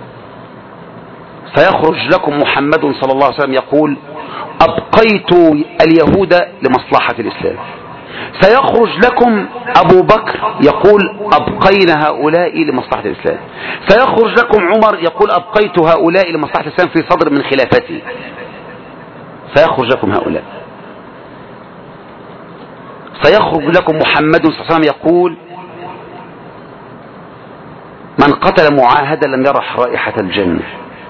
سيخرج لكم محمد صلى الله عليه وسلم يقول: أبقيت اليهود لمصلحة الإسلام. سيخرج لكم أبو بكر يقول: أبقينا هؤلاء لمصلحة الإسلام. سيخرج لكم عمر يقول: أبقيت هؤلاء لمصلحة الإسلام في صدر من خلافتي. سيخرج لكم هؤلاء. سيخرج لكم محمد صلى الله عليه وسلم يقول: من قتل معاهدا لم يرح رائحة الجنة.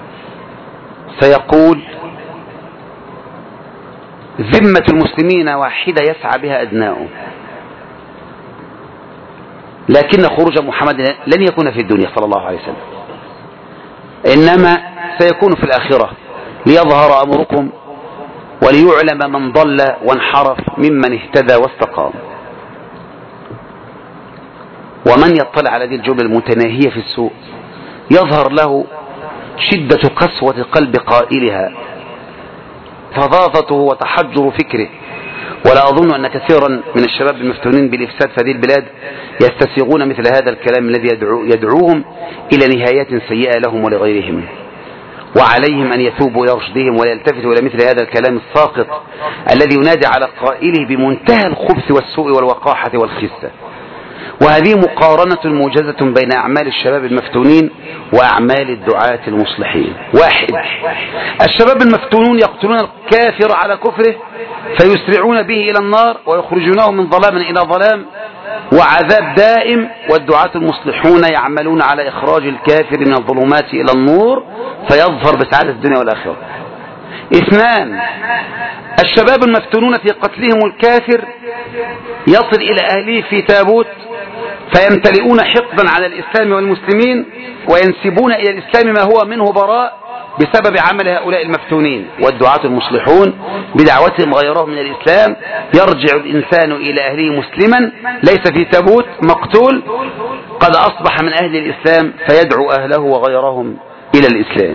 سيقول: ذمة المسلمين واحدة يسعى بها أدناؤهم. لكن خروج محمد لن يكون في الدنيا صلى الله عليه وسلم، إنما سيكون في الآخرة ليظهر أمركم وليعلم من ضل وانحرف ممن اهتدى واستقام. ومن يطلع على هذه الجملة المتناهية في السوء يظهر له شدة قسوة قلب قائلها، فظاظته وتحجر فكره. ولا أظن أن كثيرا من الشباب المفتونين بالإفساد في هذه البلاد يستسيغون مثل هذا الكلام الذي يدعوهم إلى نهايات سيئة لهم ولغيرهم. وعليهم أن يتوبوا إلى رشدهم ولا يلتفتوا إلى مثل هذا الكلام الساقط الذي ينادي على قائله بمنتهى الخبث والسوء والوقاحة والخسة. وهذه مقارنة موجزة بين أعمال الشباب المفتونين وأعمال الدعاة المصلحين. 1. الشباب المفتونون يقتلون الكافر على كفره فيسرعون به إلى النار ويخرجونه من ظلام إلى ظلام وعذاب دائم، والدعاة المصلحون يعملون على إخراج الكافر من الظلمات إلى النور فيظفر بسعادة الدنيا والآخرة. 2. الشباب المفتونون في قتلهم الكافر يصل إلى أهله في تابوت فيمتلئون حقدا على الإسلام والمسلمين وينسبون إلى الإسلام ما هو منه براء بسبب عمل هؤلاء المفتونين. والدعاة المصلحون بدعوتهم غيرهم من الإسلام يرجع الإنسان إلى أهله مسلما ليس في تابوت مقتول قد أصبح من أهل الإسلام فيدعو أهله وغيرهم إلى الإسلام.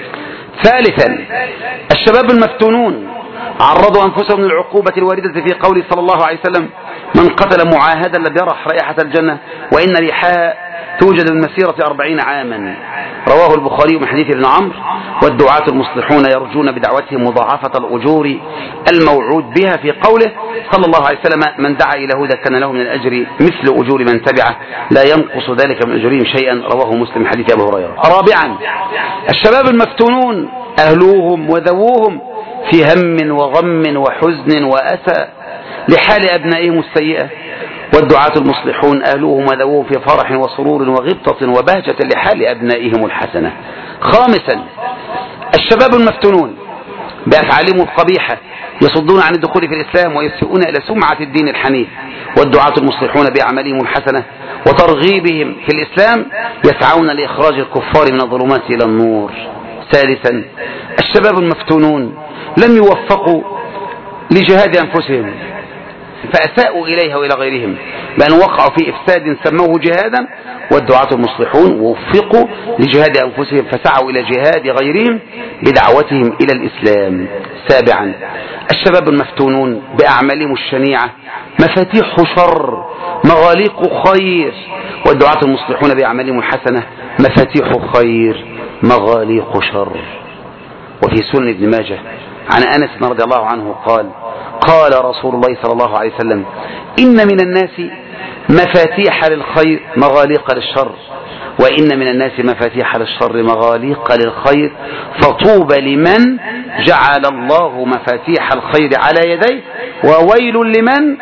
3. الشباب المفتونون عرضوا أنفسهم للعقوبة الواردة في قوله صلى الله عليه وسلم: من قتل معاهدا لم يرح رائحة الجنة وإن ريحها توجد من مسيرة 40 عاما. رواه البخاري من حديث ابن عمرو. والدعاة المصلحون يرجون بدعوتهم مضاعفة الأجور الموعود بها في قوله صلى الله عليه وسلم: من دعا إلى هدى كان له من الأجر مثل أجور من تبعه لا ينقص ذلك من أجورهم شيئا. رواه مسلم حديث أبي هريرة. 4. الشباب المفتونون أهلوهم وذووهم في هم وغم وحزن وأسى لحال أبنائهم السيئة، والدعاة المصلحون أهلوهم وذووهم في فرح وسرور وغبطة وبهجة لحال أبنائهم الحسنة. 5. الشباب المفتونون بأفعالهم القبيحة يصدون عن الدخول في الإسلام ويسيئون إلى سمعة الدين الحنيف، والدعاة المصلحون بأعمالهم الحسنة وترغيبهم في الإسلام يسعون لإخراج الكفار من الظلمات إلى النور. 6. الشباب المفتونون لم يوفقوا لجهاد أنفسهم فأساءوا إليها وإلى غيرهم بأن وقعوا في إفساد سموه جهادا، والدعاة المصلحون وفقوا لجهاد أنفسهم فسعوا إلى جهاد غيرهم بدعوتهم إلى الإسلام. 7. الشباب المفتونون بأعمالهم الشنيعة مفاتيح شر مغاليق خير، والدعاة المصلحون بأعمالهم الحسنة مفاتيح خير مغاليق شر. وفي سنن ابن ماجه عن أنس رضي الله عنه قال: قال رسول الله صلى الله عليه وسلم: إن من الناس مفاتيح للخير مغاليق للشر، وإن من الناس مفاتيح للشر مغاليق للخير، فطوبى لمن جعل الله مفاتيح الخير على يديه، وويل لمن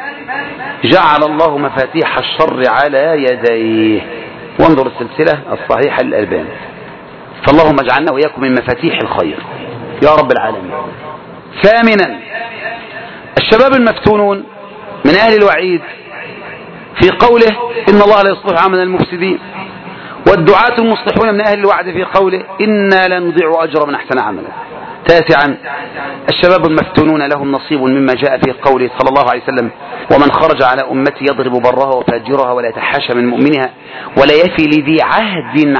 جعل الله مفاتيح الشر على يديه. وانظر السلسلة الصحيحة للألباني. فاللهم اجعلنا وإياكم من مفاتيح الخير يا رب العالمين. 8. الشباب المفتونون من أهل الوعيد في قوله: إن الله لا يصلح عمل المفسدين، والدعاة المصلحون من أهل الوعد في قوله: إنا لا نضيع أجر من أحسن عملا. 9. الشباب المفتونون لهم نصيب مما جاء في قوله صلى الله عليه وسلم: ومن خرج على أمتي يضرب برها وفاجرها ولا يتحاشى من مؤمنها ولا يفي لذي عهد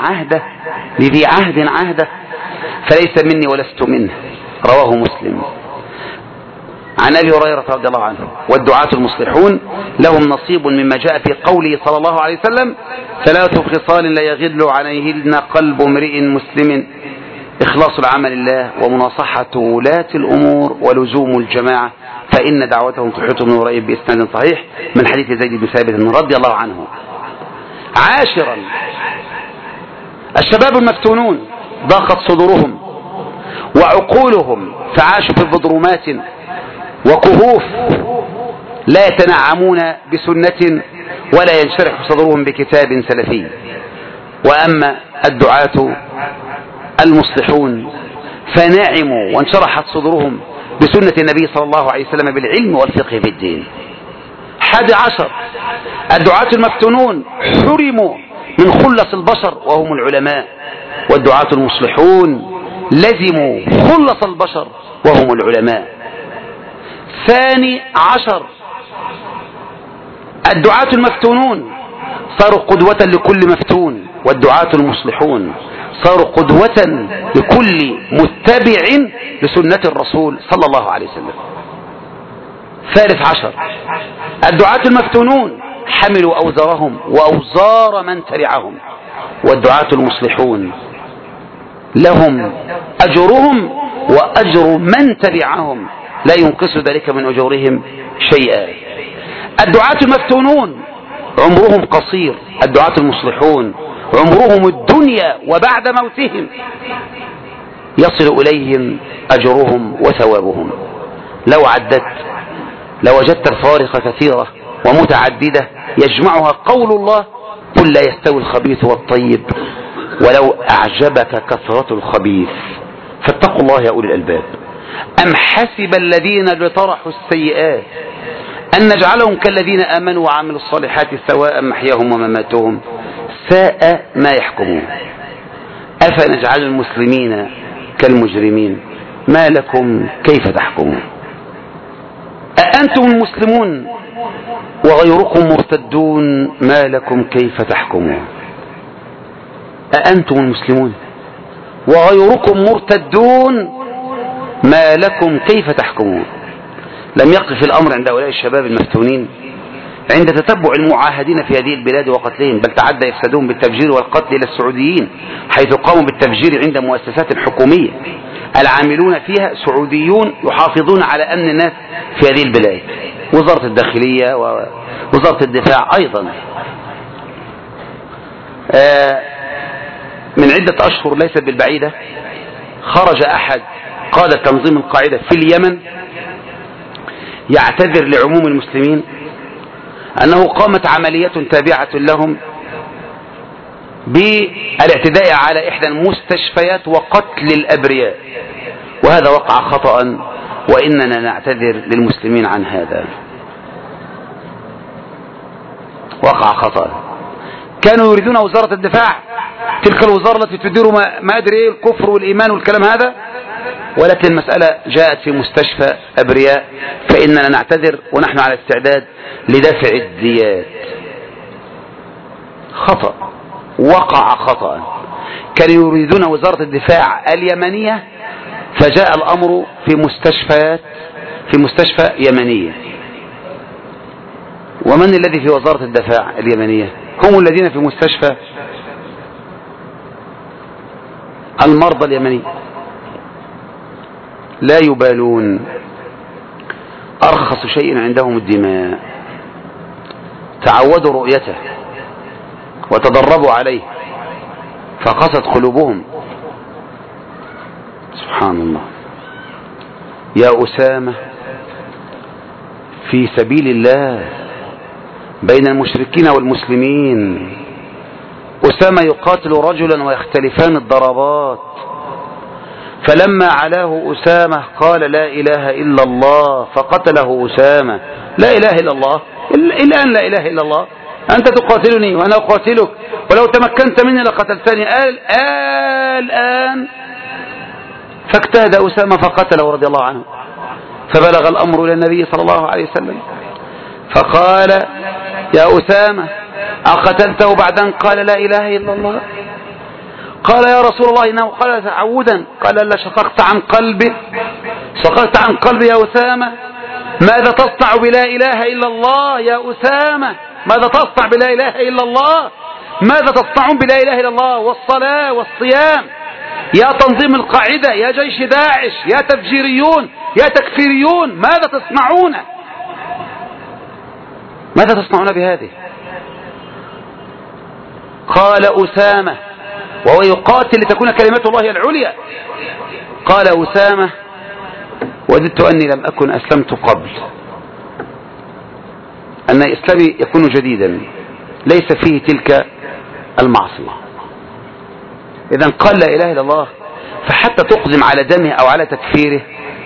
عهده فليس مني ولست منه. رواه مسلم. عن أبي هريرة رضي الله عنه: والدعاة المصلحون لهم نصيب مما جاء في قوله صلى الله عليه وسلم: 3 خصال لا يغل عليهن قلب امرئ مسلم: إخلاص العمل لله، ومناصحة ولاة الأمور، ولزوم الجماعة، فإن دعوتهم تحيط من ورائهم بإسناد صحيح من حديث زيد بن ثابت رضي الله عنه. 10. الشباب المفتونون ضاقت صدورهم وعقولهم فعاشوا في ظلمات وكهوف لا يتنعمون بسنة ولا ينشرح صدرهم بكتاب سلفي. وأما الدعاة المصلحون فنعموا وانشرحت صدورهم بسنة النبي صلى الله عليه وسلم بالعلم والفقه في الدين. 11. الدعاة المفتونون حرموا من خلص البشر وهم العلماء، والدعاة المصلحون لزموا خلص البشر وهم العلماء. 12. الدعاة المفتونون صاروا قدوة لكل مفتون، والدعاة المصلحون صاروا قدوة لكل متبع لسنة الرسول صلى الله عليه وسلم. 13 الدعاة المفتونون حملوا أوزارهم وأوزار من تبعهم، والدعاة المصلحون لهم أجرهم وأجر من تبعهم لا ينقص ذلك من أجورهم شيئا. الدعاة المفتونون عمرهم قصير، الدعاة المصلحون عمرهم الدنيا وبعد موتهم يصل إليهم أجرهم وثوابهم. لو عدت لوجدت الفوارق كثيرة ومتعددة يجمعها قول الله: قل لا يستوي الخبيث والطيب ولو أعجبك كثرة الخبيث فاتقوا الله يا أولي الألباب. أم حسب الذين اجترحوا السيئات أن نجعلهم كالذين آمنوا وعملوا الصالحات سواء محياهم ومماتهم ساء ما يحكمون. أفنجعل المسلمين كالمجرمين ما لكم كيف تحكمون. أأنتم المسلمون وغيركم مرتدون ما لكم كيف تحكمون. أأنتم المسلمون وغيركم مرتدون ما لكم كيف تحكمون. لم يقف الأمر عند هؤلاء الشباب المفتونين عند تتبع المعاهدين في هذه البلاد وقتلهم، بل تعدى إفسادهم بالتفجير والقتل إلى السعوديين، حيث قاموا بالتفجير عند مؤسسات حكومية العاملون فيها سعوديون يحافظون على أمن الناس في هذه البلاد، وزارة الداخلية ووزارة الدفاع أيضا. من عدة أشهر ليست بالبعيدة خرج أحد قادة تنظيم القاعدة في اليمن يعتذر لعموم المسلمين أنه قامت عملية تابعة لهم بالاعتداء على إحدى المستشفيات وقتل الأبرياء، وهذا وقع خطأ وإننا نعتذر للمسلمين عن هذا. وقع خطأ. كانوا يريدون وزارة الدفاع، تلك الوزارة التي تدير ما أدري إيه الكفر والإيمان والكلام هذا، ولكن المسألة جاءت في مستشفى أبرياء، فإننا نعتذر ونحن على استعداد لدفع الديات. خطأ، وقع خطأ. كانوا يريدون وزارة الدفاع اليمنية، فجاء الأمر في مستشفى يمنية. ومن الذي في وزارة الدفاع اليمنية؟ هم الذين في مستشفى المرضى اليمني. لا يبالون، أرخص شيء عندهم الدماء، تعودوا رؤيته وتدربوا عليه فقست قلوبهم. سبحان الله. يا أسامة في سبيل الله بين المشركين والمسلمين، أسامة يقاتل رجلا ويختلفان الضربات، فلما علاه أسامة قال لا إله إلا الله فقتله أسامة. لا إله إلا الله، الآن لا إله إلا الله، أنت تقاتلني وأنا أقاتلك، ولو تمكنت مني لقتلتني الآن. فاجتهد أسامة فقتله رضي الله عنه، فبلغ الأمر إلى النبي صلى الله عليه وسلم فقال يا أسامة أقتلته بعد أن قال لا إله إلا الله؟ قال يا رسول الله إنه قال تعودا. قال لا، شققت عن قلبي يا أسامة. ماذا تصنع بلا إله إلا الله يا أسامة؟ ماذا تصنع بلا إله إلا الله؟ ماذا تصنعون بلا إله إلا الله والصلاة والصيام؟ يا تنظيم القاعدة، يا جيش داعش، يا تفجيريون، يا تكفيريون، ماذا تصنعون؟ ماذا تصنعون بهذه؟ قال أسامة وهو يقاتل لتكون كلمة الله العليا، قال أسامة وددت أني لم أكن أسلمت قبل، أن إسلامي يكون جديدا ليس فيه تلك المعصية. إذن قال لا إله إلا الله، فحتى تقدم على دمه أو على تكفيره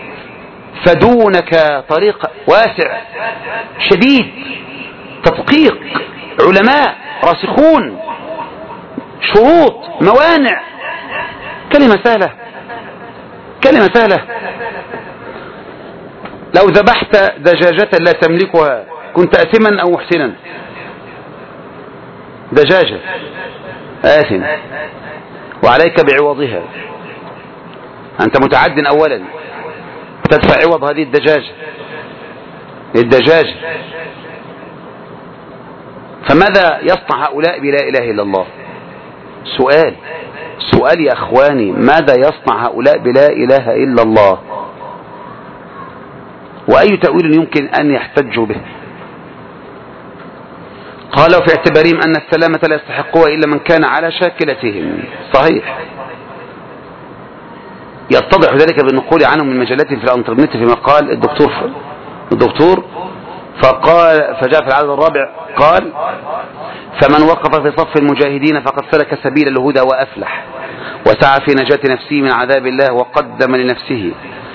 فدونك طريق واسع شديد، تدقيق علماء راسخون، شروط، موانع. كلمة سهلة. لو ذبحت دجاجة لا تملكها كنت أثما أو محسنا؟ دجاجة آثم وعليك بعوضها، أنت متعد أولا تدفع عوض هذه الدجاجة. فماذا يصنع هؤلاء بلا إله إلا الله؟ سؤال يا أخواني، ماذا يصنع هؤلاء بلا إله إلا الله؟ وأي تأويل يمكن أن يحتجوا به؟ قالوا في اعتبارهم أن السلامة لا يستحقها إلا من كان على شاكلتهم. صحيح، يتضح ذلك بالنقول عنهم من مجلات في الانترنت فيما قال الدكتور فجاء في العدد الرابع قال: فمن وقف في صف المجاهدين فقد سلك سبيل الهدى وأفلح وسعى في نجاة نفسه من عذاب الله وقدم لنفسه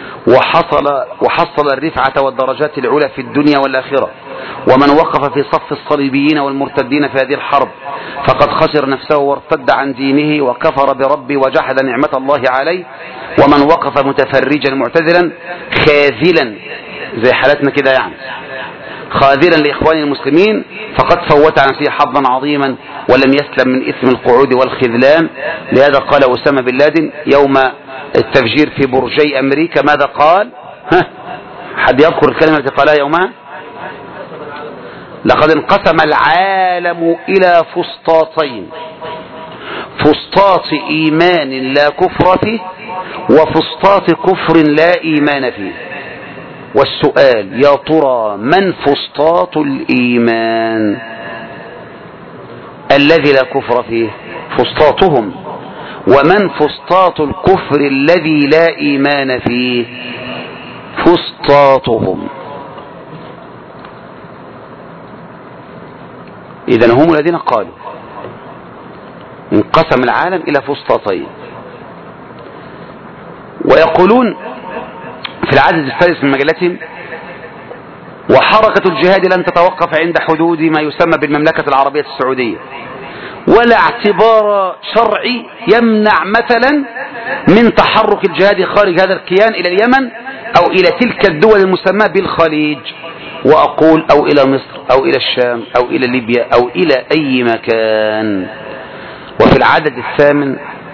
وحصل الرفعة والدرجات العلى في الدنيا والآخرة. ومن وقف في صف الصليبيين والمرتدين في هذه الحرب فقد خسر نفسه وارتد عن دينه وكفر بربه وجحد نعمة الله عليه. ومن وقف متفرجا معتذرا خاذلا زي حالتنا كده يعني خاذلا لإخوان المسلمين فقد فوت عن نفسه حظا عظيما ولم يسلم من إثم القعود والخذلان. لهذا قال أسامة بن لادن يوم التفجير في برجي أمريكا ماذا قال؟ حد يذكر الكلمة التي قالها يومها؟ لقد انقسم العالم إلى فسطاطين: فسطاط إيمان لا كفر فيه وفسطاط كفر لا إيمان فيه. والسؤال: يا ترى من فسطاط الإيمان الذي لا كفر فيه؟ فسطاطهم. ومن فسطاط الكفر الذي لا إيمان فيه؟ فسطاطهم. إذن هم الذين قالوا انقسم العالم إلى فسطاطين. ويقولون في العدد الثالث من مجلتهم: وحركة الجهاد لن تتوقف عند حدود ما يسمى بالمملكة العربية السعودية، ولا اعتبار شرعي يمنع مثلا من تحرك الجهاد خارج هذا الكيان إلى اليمن أو إلى تلك الدول المسمى بالخليج، وأقول أو إلى مصر أو إلى الشام أو إلى ليبيا أو إلى أي مكان. وفي العدد الثامن: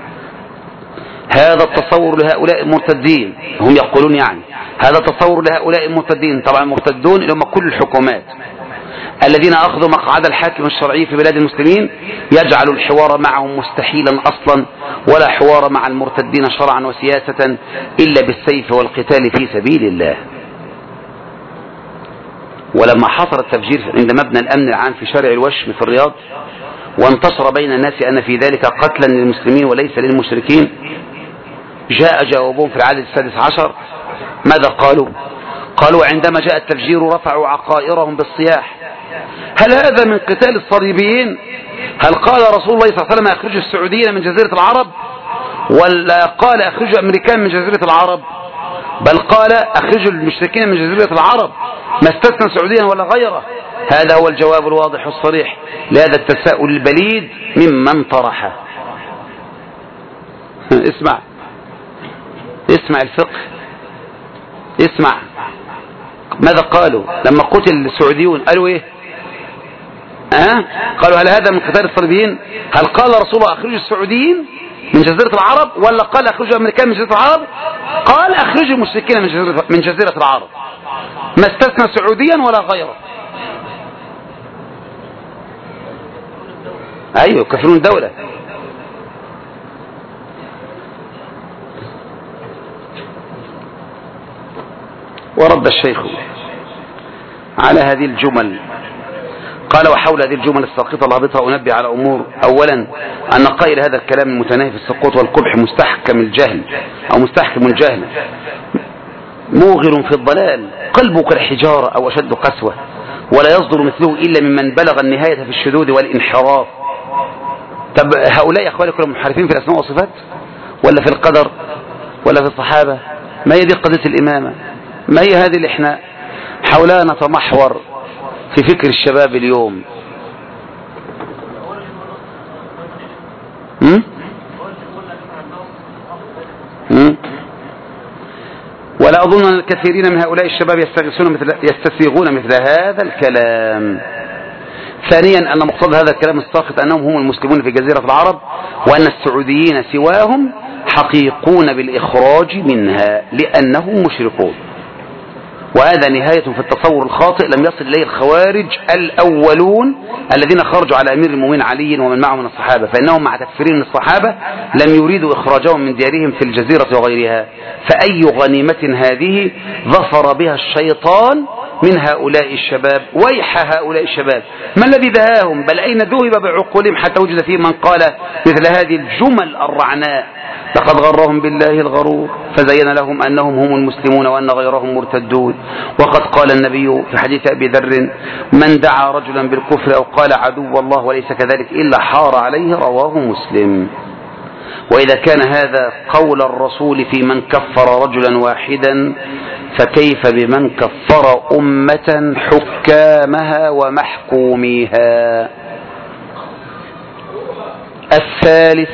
هذا التصور لهؤلاء المرتدين، هم يقولون يعني هذا التصور لهؤلاء المرتدين، طبعا المرتدون اللي هم كل الحكومات الذين أخذوا مقعد الحاكم الشرعي في بلاد المسلمين، يجعل الحوار معهم مستحيلا أصلا، ولا حوار مع المرتدين شرعا وسياسة إلا بالسيف والقتال في سبيل الله. ولما حصل التفجير عند مبنى الأمن العام في شارع الوشم في الرياض وانتشر بين الناس أن في ذلك قتلا للمسلمين وليس للمشركين، جاء جوابهم في العدد السادس عشر ماذا قالوا؟ قالوا: عندما جاء التفجير رفعوا عقائرهم بالصياح: هل هذا من قتال الصليبيين؟ هل قال رسول الله صلى الله عليه وسلم اخرجوا السعوديين من جزيرة العرب؟ ولا قال اخرجوا الامريكان من جزيرة العرب؟ بل قال اخرجوا المشركين من جزيرة العرب، ما استثنى سعوديا ولا غيره. هذا هو الجواب الواضح الصريح لهذا التساؤل البليد ممن طرحه. اسمع الفقه، اسمع ماذا قالوا لما قتل السعوديون. قالوا ايه؟ قالوا: هل هذا من قتال الصليبيين؟ هل قال رسول الله اخرجوا السعوديين من جزيرة العرب؟ ولا قال اخرجوا الامريكان من جزيرة العرب؟ قال اخرجوا المشركين من جزيرة العرب، ما استثنى سعوديا ولا غيره. ايوه، يكفرون الدولة. ورد الشيخ على هذه الجمل قال: وحول هذه الجمل الساقطة الهابطة أنبه على أمور. أولا، أن قائل هذا الكلام المتناهي في السقوط والقبح مستحكم الجهل أو مستحكم الجهل موغر في الضلال، قلبه كالحجارة أو أشد قسوة، ولا يصدر مثله إلا ممن بلغ النهاية في الشذوذ والانحراف. طب هؤلاء يا أخواني كلهم منحرفين في الأسماء والصفات ولا في القدر ولا في الصحابة؟ ما هي دي قضية الإمامة؟ ما هي هذه اللي احنا حولها نتمحور في فكر الشباب اليوم؟ ولا أظن أن الكثيرين من هؤلاء الشباب يستسيغون مثل هذا الكلام. ثانيا أن مقتضى هذا الكلام الساقط أنهم هم المسلمون في جزيرة العرب، وأن السعوديين سواهم حقيقون بالإخراج منها لأنهم مشركون. وهذا نهاية في التصور الخاطئ لم يصل إليه الخوارج الأولون الذين خرجوا على أمير المؤمنين علي ومن معه من الصحابة، فإنهم مع تكفيرهم الصحابة لم يريدوا إخراجهم من ديارهم في الجزيرة وغيرها. فأي غنيمة هذه ظفر بها الشيطان من هؤلاء الشباب، ويح هؤلاء الشباب ما الذي دهاهم، بل أين ذهب بعقولهم حتى وجد فيه من قال مثل هذه الجمل الرعناء: لقد غرهم بالله الغرور فزين لهم أنهم هم المسلمون وأن غيرهم مرتدون. وقد قال النبي في حديث أبي ذر: من دعا رجلا بالكفر أو قال عدو الله وليس كذلك إلا حار عليه، رواه مسلم. وإذا كان هذا قول الرسول في من كفر رجلا واحدا، فكيف بمن كفر أمة حكامها ومحكوميها؟ الثالث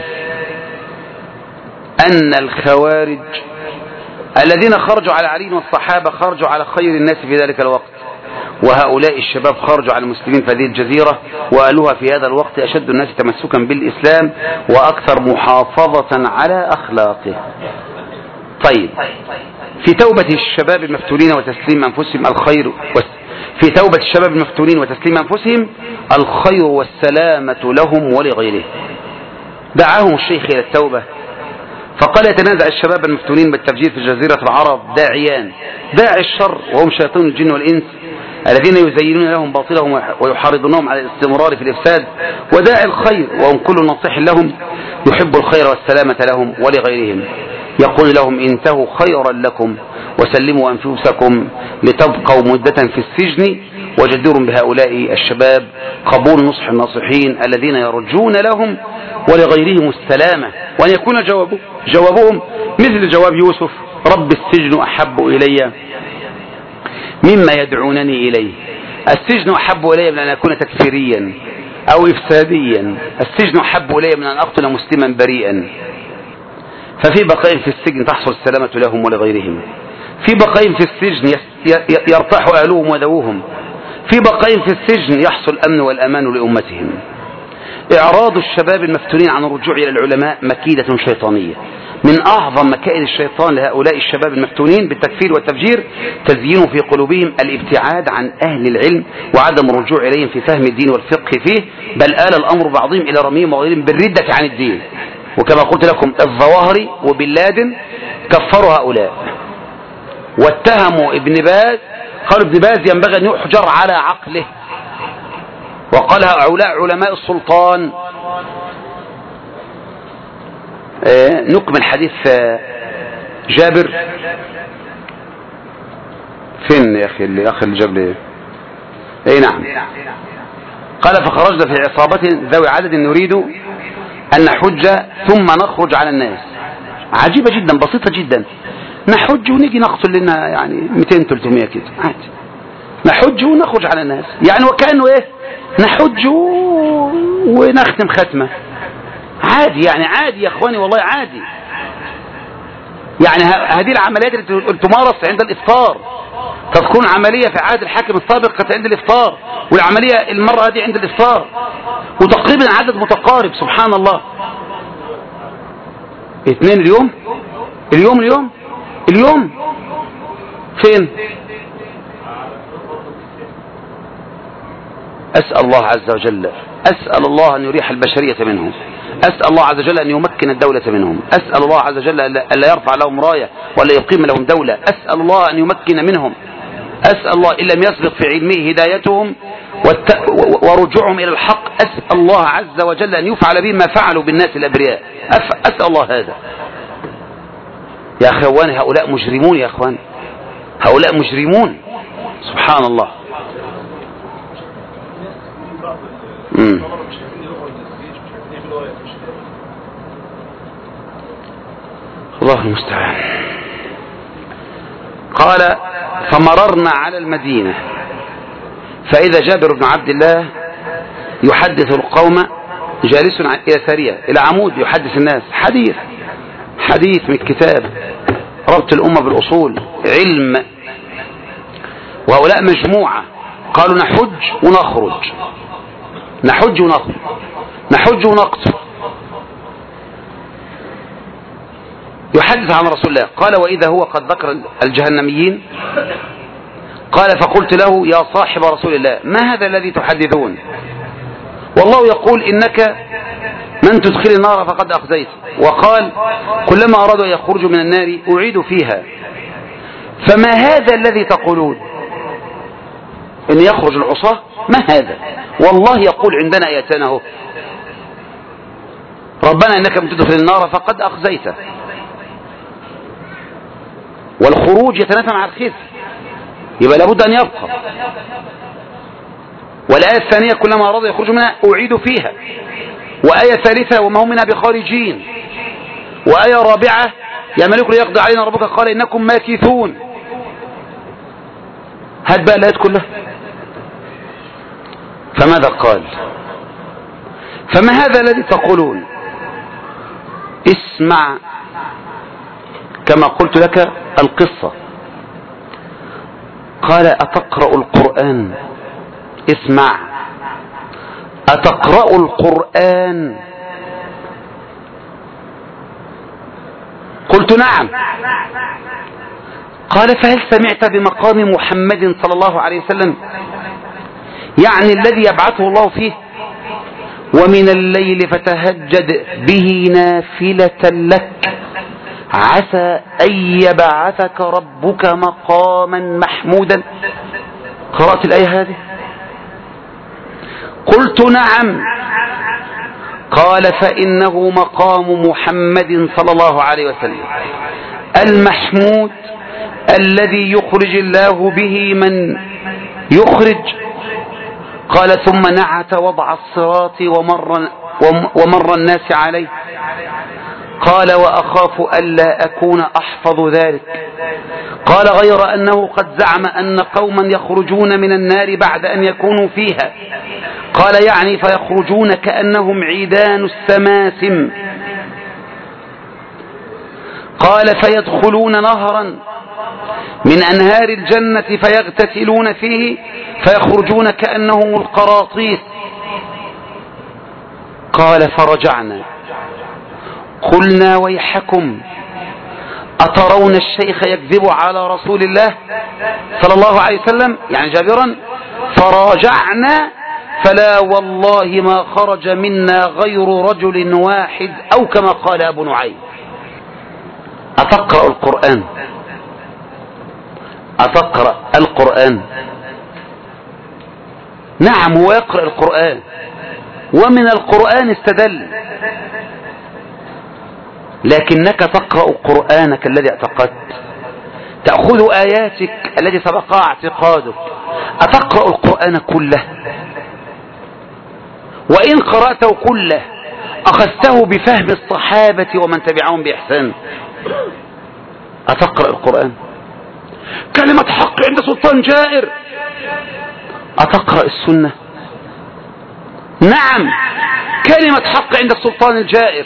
أن الخوارج الذين خرجوا على علي والصحابة خرجوا على خير الناس في ذلك الوقت، وهؤلاء الشباب خرجوا على المسلمين في هذه الجزيرة، وقالوها في هذا الوقت أشد الناس تمسكا بالإسلام وأكثر محافظة على أخلاقه. طيب، في توبة الشباب المفتونين وتسليم أنفسهم الخير في توبة الشباب المفتونين وتسليم أنفسهم الخير والسلامة لهم ولغيره. دعاهم الشيخ إلى التوبة فقال: يتنازع الشباب المفتونين بالتفجير في جزيرة العرب داعيان: داعي الشر وهم شياطين الجن والإنس الذين يزينون لهم باطلهم ويحرضونهم على الاستمرار في الإفساد، وداعي الخير وهم كل ناصح لهم يحب الخير والسلامة لهم ولغيرهم، يقول لهم: انتهوا خيرا لكم وسلموا أنفسكم لتبقوا مدة في السجن. وجدير بهؤلاء الشباب قبول نصح الناصحين الذين يرجون لهم ولغيرهم السلامة، وأن يكون جوابهم مثل جواب يوسف: رب السجن أحب إلي مما يدعونني إليه. السجن أحب إلي من أن أكون تكفيريا أو إفساديا، السجن أحب إلي من أن أقتل مسلما بريئا. ففي بقاء في السجن تحصل السلامة لهم ولغيرهم، في بقاء في السجن يرتاح أهلهم وذووهم، في بقاء في السجن يحصل الأمن والأمان لأمتهم. إعراض الشباب المفتونين عن الرجوع إلى العلماء مكيدة شيطانية. من أعظم مكائد الشيطان لهؤلاء الشباب المفتونين بالتكفير والتفجير تزيين في قلوبهم الابتعاد عن أهل العلم وعدم الرجوع إليهم في فهم الدين والفقه فيه، بل آل الأمر بعضهم إلى رميهم وغيرهم بالردة عن الدين. وكما قلت لكم الظواهري وبن لادن كفروا هؤلاء واتهموا ابن باز، قالوا ابن باز ينبغي أن يحجر على عقله، وقال هؤلاء علماء السلطان. نكمل حديث جابر. فين يا أخي اللي جاب لي؟ اي نعم. قال: فخرجنا في عصابة ذوي عدد نريد أن نحج ثم نخرج على الناس. عجيبة جدا، بسيطة جدا. نحج ونيجي نقتل لنا يعني 200-300 كده عادي، نحج ونخرج على الناس، يعني وكأنه ايه، نحج ونختم ختمة عادي، يعني عادي يا اخواني والله عادي. يعني هذه العمليات اللي تمارس عند الإفطار تكون عملية في عهد الحاكم السابق كانت عند الإفطار، والعملية المرة هذه عند الإفطار، وتقريبا عدد متقارب. سبحان الله. 2 اليوم فين؟ أسأل الله عز وجل، أسأل الله أن يريح البشرية منهم، أسأل الله عز وجل أن يمكن الدولة منهم، أسأل الله عز وجل ألا يرفع لهم راية ولا يقيم لهم دولة، أسأل الله أن يمكن منهم، أسأل الله إن لم يسبق في علمه هدايتهم ورجوعهم إلى الحق، أسأل الله عز وجل أن يفعل بهم ما فعلوا بالناس الأبرياء، أسأل الله هذا. يا أخواني هؤلاء مجرمون، يا أخوان هؤلاء مجرمون. سبحان الله. الله المستعان. قال: فمررنا على المدينة فإذا جابر بن عبد الله يحدث القوم جالس إلى سرية إلى عمود يحدث الناس حديث من الكتاب ربط الأمة بالأصول علم، وهؤلاء مجموعة قالوا نحج ونخرج نحج ونقتل، نحج ونقتل. يحدث عن رسول الله قال وإذا هو قد ذكر الجهنميين قال فقلت له يا صاحب رسول الله ما هذا الذي تحدثون؟ والله يقول إنك من تدخل النار فقد أخزيت، وقال كلما أرادوا أن يخرجوا من النار أعيدوا فيها، فما هذا الذي تقولون إن يخرج العصاة؟ ما هذا؟ والله يقول عندنا آياتنا اهو ربنا إنك من تدخل النار فقد أخزيته، والخروج يتنافى مع الخزي، يبقى لابد أن يبقى. والآية الثانية كلما أرادوا يخرجوا منها أعيدوا فيها، وآية ثالثة وما هم منها بخارجين، وآية رابعة يا ملك ليقضي علينا ربك قال إنكم ماكثون. هات بقى الآيات كلها. فماذا قال؟ فما هذا الذي تقولون؟ اسمع كما قلت لك القصة. قال أتقرأ القرآن؟ اسمع، أتقرأ القرآن؟ قلت نعم. قال فهل سمعت بمقام محمد صلى الله عليه وسلم، يعني الذي يبعثه الله فيه؟ ومن الليل فتهجد به نافلة لك عسى أن يبعثك ربك مقاما محمودا. قرأت الآية هذه؟ قلت نعم. قال فإنه مقام محمد صلى الله عليه وسلم المحمود الذي يخرج الله به من يخرج. قال ثم نعت وضع الصراط ومر الناس عليه. قال وأخاف ألا أكون أحفظ ذلك. قال غير أنه قد زعم أن قوما يخرجون من النار بعد أن يكونوا فيها. قال يعني فيخرجون كأنهم عيدان السماسم. قال فيدخلون نهرا من أنهار الجنة فيغتسلون فيه فيخرجون كأنهم القراطيس. قال فرجعنا قلنا ويحكم أترون الشيخ يكذب على رسول الله صلى الله عليه وسلم، يعني جابرا. فراجعنا فلا والله ما خرج منا غير رجل واحد أو كما قال أبو نعيم. أتقرأ القرآن؟ أتقرأ القرآن؟ نعم هو يقرأ القرآن، ومن القرآن استدل، لكنك تقرأ قرآنك الذي اعتقدت، تأخذ آياتك التي سبقها اعتقادك. أتقرأ القرآن كله؟ وإن قرأته كله أخذته بفهم الصحابة ومن تبعهم بإحسان. أتقرأ القرآن؟ كلمة حق عند سلطان جائر. أتقرأ السنة؟ نعم كلمة حق عند السلطان الجائر.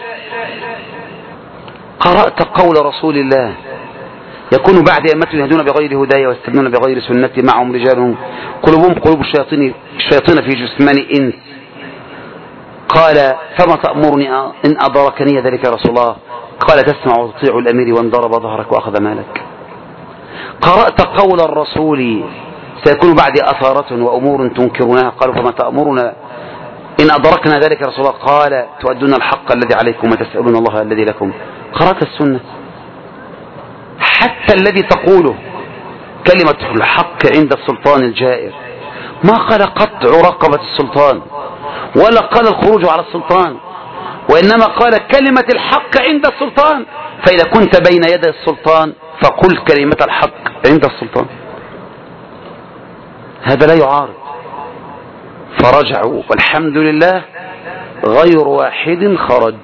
قرأت قول رسول الله يكون بعد أمة يهدون بغير هدايا ويستبنون بغير سنتي معهم رجال قلوبهم قلوب الشياطين في جثمان إنس. قال فما تأمرني إن أدركني ذلك يا رسول الله؟ قال تسمع وتطيع الأمير وان ضرب ظهرك وأخذ مالك. قرأت قول الرسول سيكون بعد أثارة وأمور تنكرونها. قالوا فما تأمرنا إن أدركنا ذلك يا رسول الله؟ قال تؤدون الحق الذي عليكم وتسألون الله الذي لكم. قرأت السنة؟ حتى الذي تقوله كلمة الحق عند السلطان الجائر ما قال قطع رقبة السلطان ولا قال الخروج على السلطان، وإنما قال كلمة الحق عند السلطان. فإذا كنت بين يدي السلطان فقل كلمة الحق عند السلطان. هذا لا يعارض. فرجعوا والحمد لله غير واحد خرج.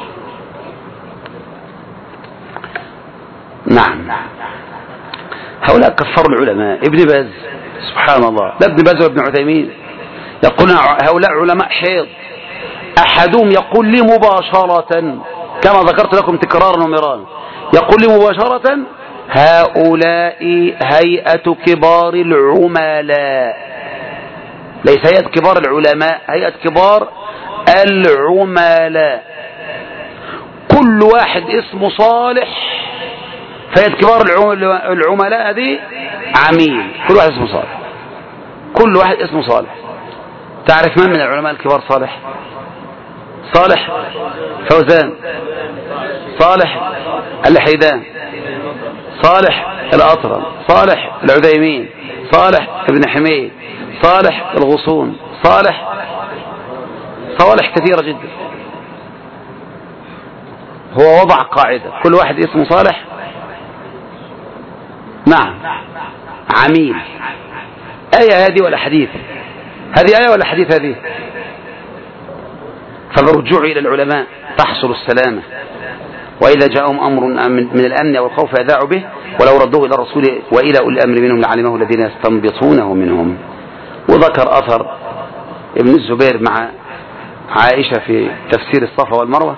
نعم هؤلاء كفروا العلماء. ابن باز سبحان الله، لا ابن باز وابن عثيمين يقولون هؤلاء علماء حيض. أحدهم يقول لي مباشرة كما ذكرت لكم تكرارا ومرارا، يقول لي مباشرة هؤلاء هيئة كبار العملاء. ليس هيئة كبار العلماء، هيئة كبار العملاء. كل واحد اسمه صالح فهيئة كبار العملاء هذه عميل، كل واحد اسمه صالح، كل واحد اسمه صالح. تعرف من العلماء الكبار صالح؟ صالح فوزان، صالح الحيدان، صالح الأطرم، صالح العثيمين، صالح ابن حميد، صالح الغصون، صالح كثيرة جدا. هو وضع قاعدة كل واحد اسمه صالح نعم عميل. آية هذه ولا حديث؟ هذه آية ولا حديث هذه؟ فالرجوع إلى العلماء تحصل السلامة، وإذا جاءهم أمر من الأمن أو الخوف يذاعوا به، ولو ردوه إلى الرسول وإلى أولي الأمر منهم لعلمه الذين يستنبطونه منهم. وذكر أثر ابن الزبير مع عائشة في تفسير الصفا والمروة،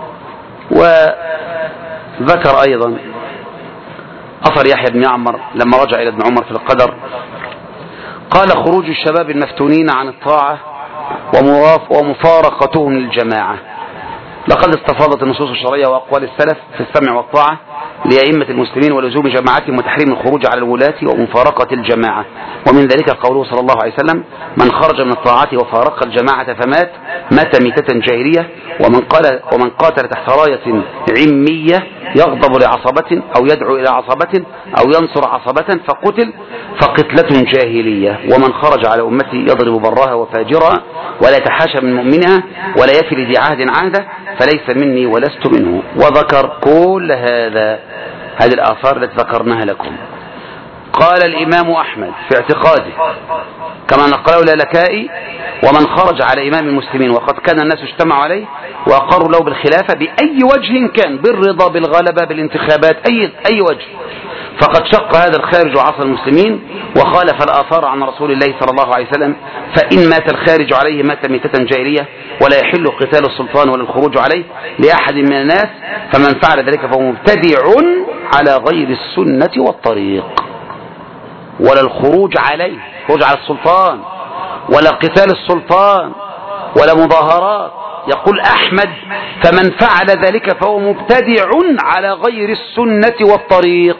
وذكر أيضا أثر يحيى بن يعمر لما رجع إلى ابن عمر في القدر قال: خروج الشباب المفتونين عن الطاعة ومفارقتهم للجماعة. لقد استفاضت النصوص الشرعية وأقوال السلف في السمع والطاعة لأئمة المسلمين ولزوم جماعتهم وتحريم الخروج على الولاة ومفارقة الجماعة. ومن ذلك قوله صلى الله عليه وسلم: من خرج من الطاعات وفارق الجماعة مات ميتة جاهلية. ومن قاتل تحت راية عمية يغضب لعصبة أو يدعو إلى عصبة أو ينصر عصبة فقتل فقتلة جاهلية. ومن خرج على أمتي يضرب براها وفاجرها ولا يتحاشى من مؤمنها ولا يفي لذي عهد عهده فليس مني ولست منه. وذكر كل هذه الآثار التي ذكرناها لكم. قال الإمام أحمد في اعتقاده كما نقله اللالكائي: ومن خرج على إمام المسلمين وقد كان الناس اجتمعوا عليه وأقروا له بالخلافة بأي وجه كان، بالرضا بالغلبة بالانتخابات أي وجه، فقد شق هذا الخارج عصى المسلمين وخالف الآثار عن رسول الله صلى الله عليه وسلم. فإن مات الخارج عليه مات ميتة جاهلية ولا يحل قتال السلطان ولا الخروج عليه لأحد من الناس، فمن فعل ذلك فهو مبتدع على غير السنة والطريق. ولا الخروج عليه، خروج على السلطان، ولا قتال السلطان، ولا مظاهرات. يقول أحمد: فمن فعل ذلك فهو مبتدع على غير السنة والطريق.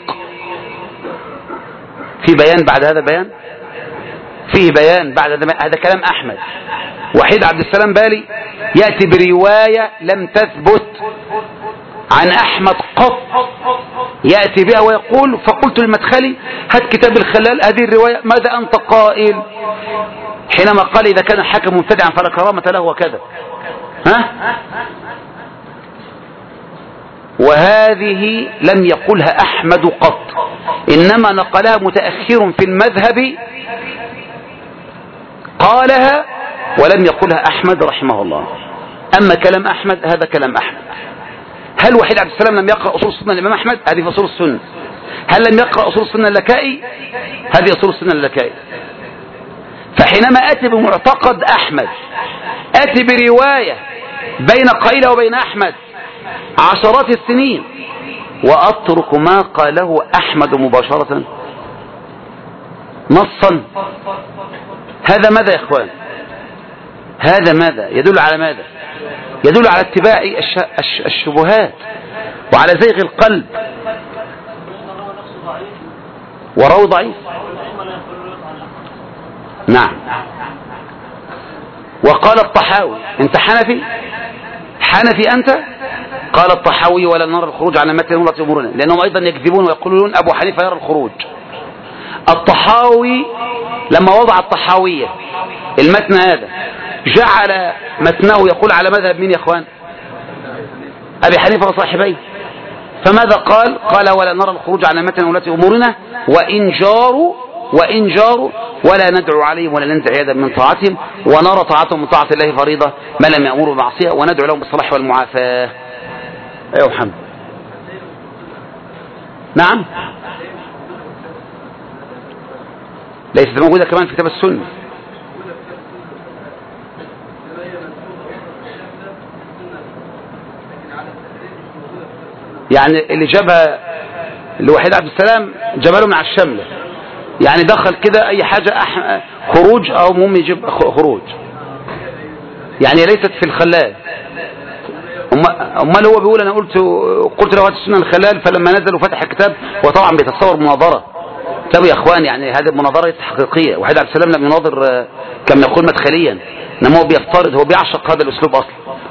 في بيان بعد هذا بيان، فيه بيان بعد هذا كلام أحمد. وحيد عبد السلام بالي يأتي برواية لم تثبت عن أحمد قط، يأتي بها ويقول: فقلت للمدخلي هات كتاب الخلال هذه الرواية، ماذا أنت قائل؟ حينما قال: إذا كان الحاكم مبتدعا فلا كرامة له وكذا. وهذه لم يقلها أحمد قط، إنما نقلها متأخر في المذهب قالها ولم يقلها أحمد رحمه الله. أما كلام أحمد هذا كلام أحمد. هل وحيد عبد السلام لم يقرأ أصول السنة الإمام أحمد؟ هذه في أصول السنة. هل لم يقرأ أصول السنة اللكائي؟ هذه أصول السنة اللكائي. فحينما أتي بمعتقد أحمد، أتي برواية بين قيلة وبين أحمد عشرات السنين وأترك ما قاله أحمد مباشرة نصا، هذا ماذا يا إخوان؟ هذا ماذا يدل على ماذا؟ يدل على اتباع الشبهات وعلى زيغ القلب. وروى ضعيف. نعم. وقال الطحاوي: انت حنفي؟ حنفي انت؟ قال الطحاوي: ولا نرى الخروج على متن ولا امورنا، لانهم ايضا يكذبون ويقولون ابو حنيفه يرى الخروج. الطحاوي لما وضع الطحاوية المتن هذا جعل متنه يقول على مذهب مين يا اخوان؟ ابي حنيفه وصاحبيه. فماذا قال؟ قال: ولا نرى الخروج على متن ولاة امورنا وإن جاروا ولا ندعو عليهم ولا ننزع يدا من طاعتهم، ونرى طاعتهم من طاعة الله فريضة ما لم يأمروا بمعصية، وندعو لهم بالصلاح والمعافاة. أيها محمد. نعم، ليست موجودة كمان في كتاب السنة. يعني اللي جابها الوحيد عبد السلام جابها له من على الشملة، يعني دخل كده اي حاجة خروج أو مهم يجيب خروج، يعني ليست في الخلال. امال هو بيقول انا قلت له هات السنة الخلال، فلما نزل وفتح الكتاب وطبعا بيتصور مناظرة. طب يا اخوان يعني هذه المناظرة حقيقية، وحيد عبد السلام لم يناظر كما يقول مدخليا، انما هو بيفترض، هو بيعشق هذا الاسلوب اصلا.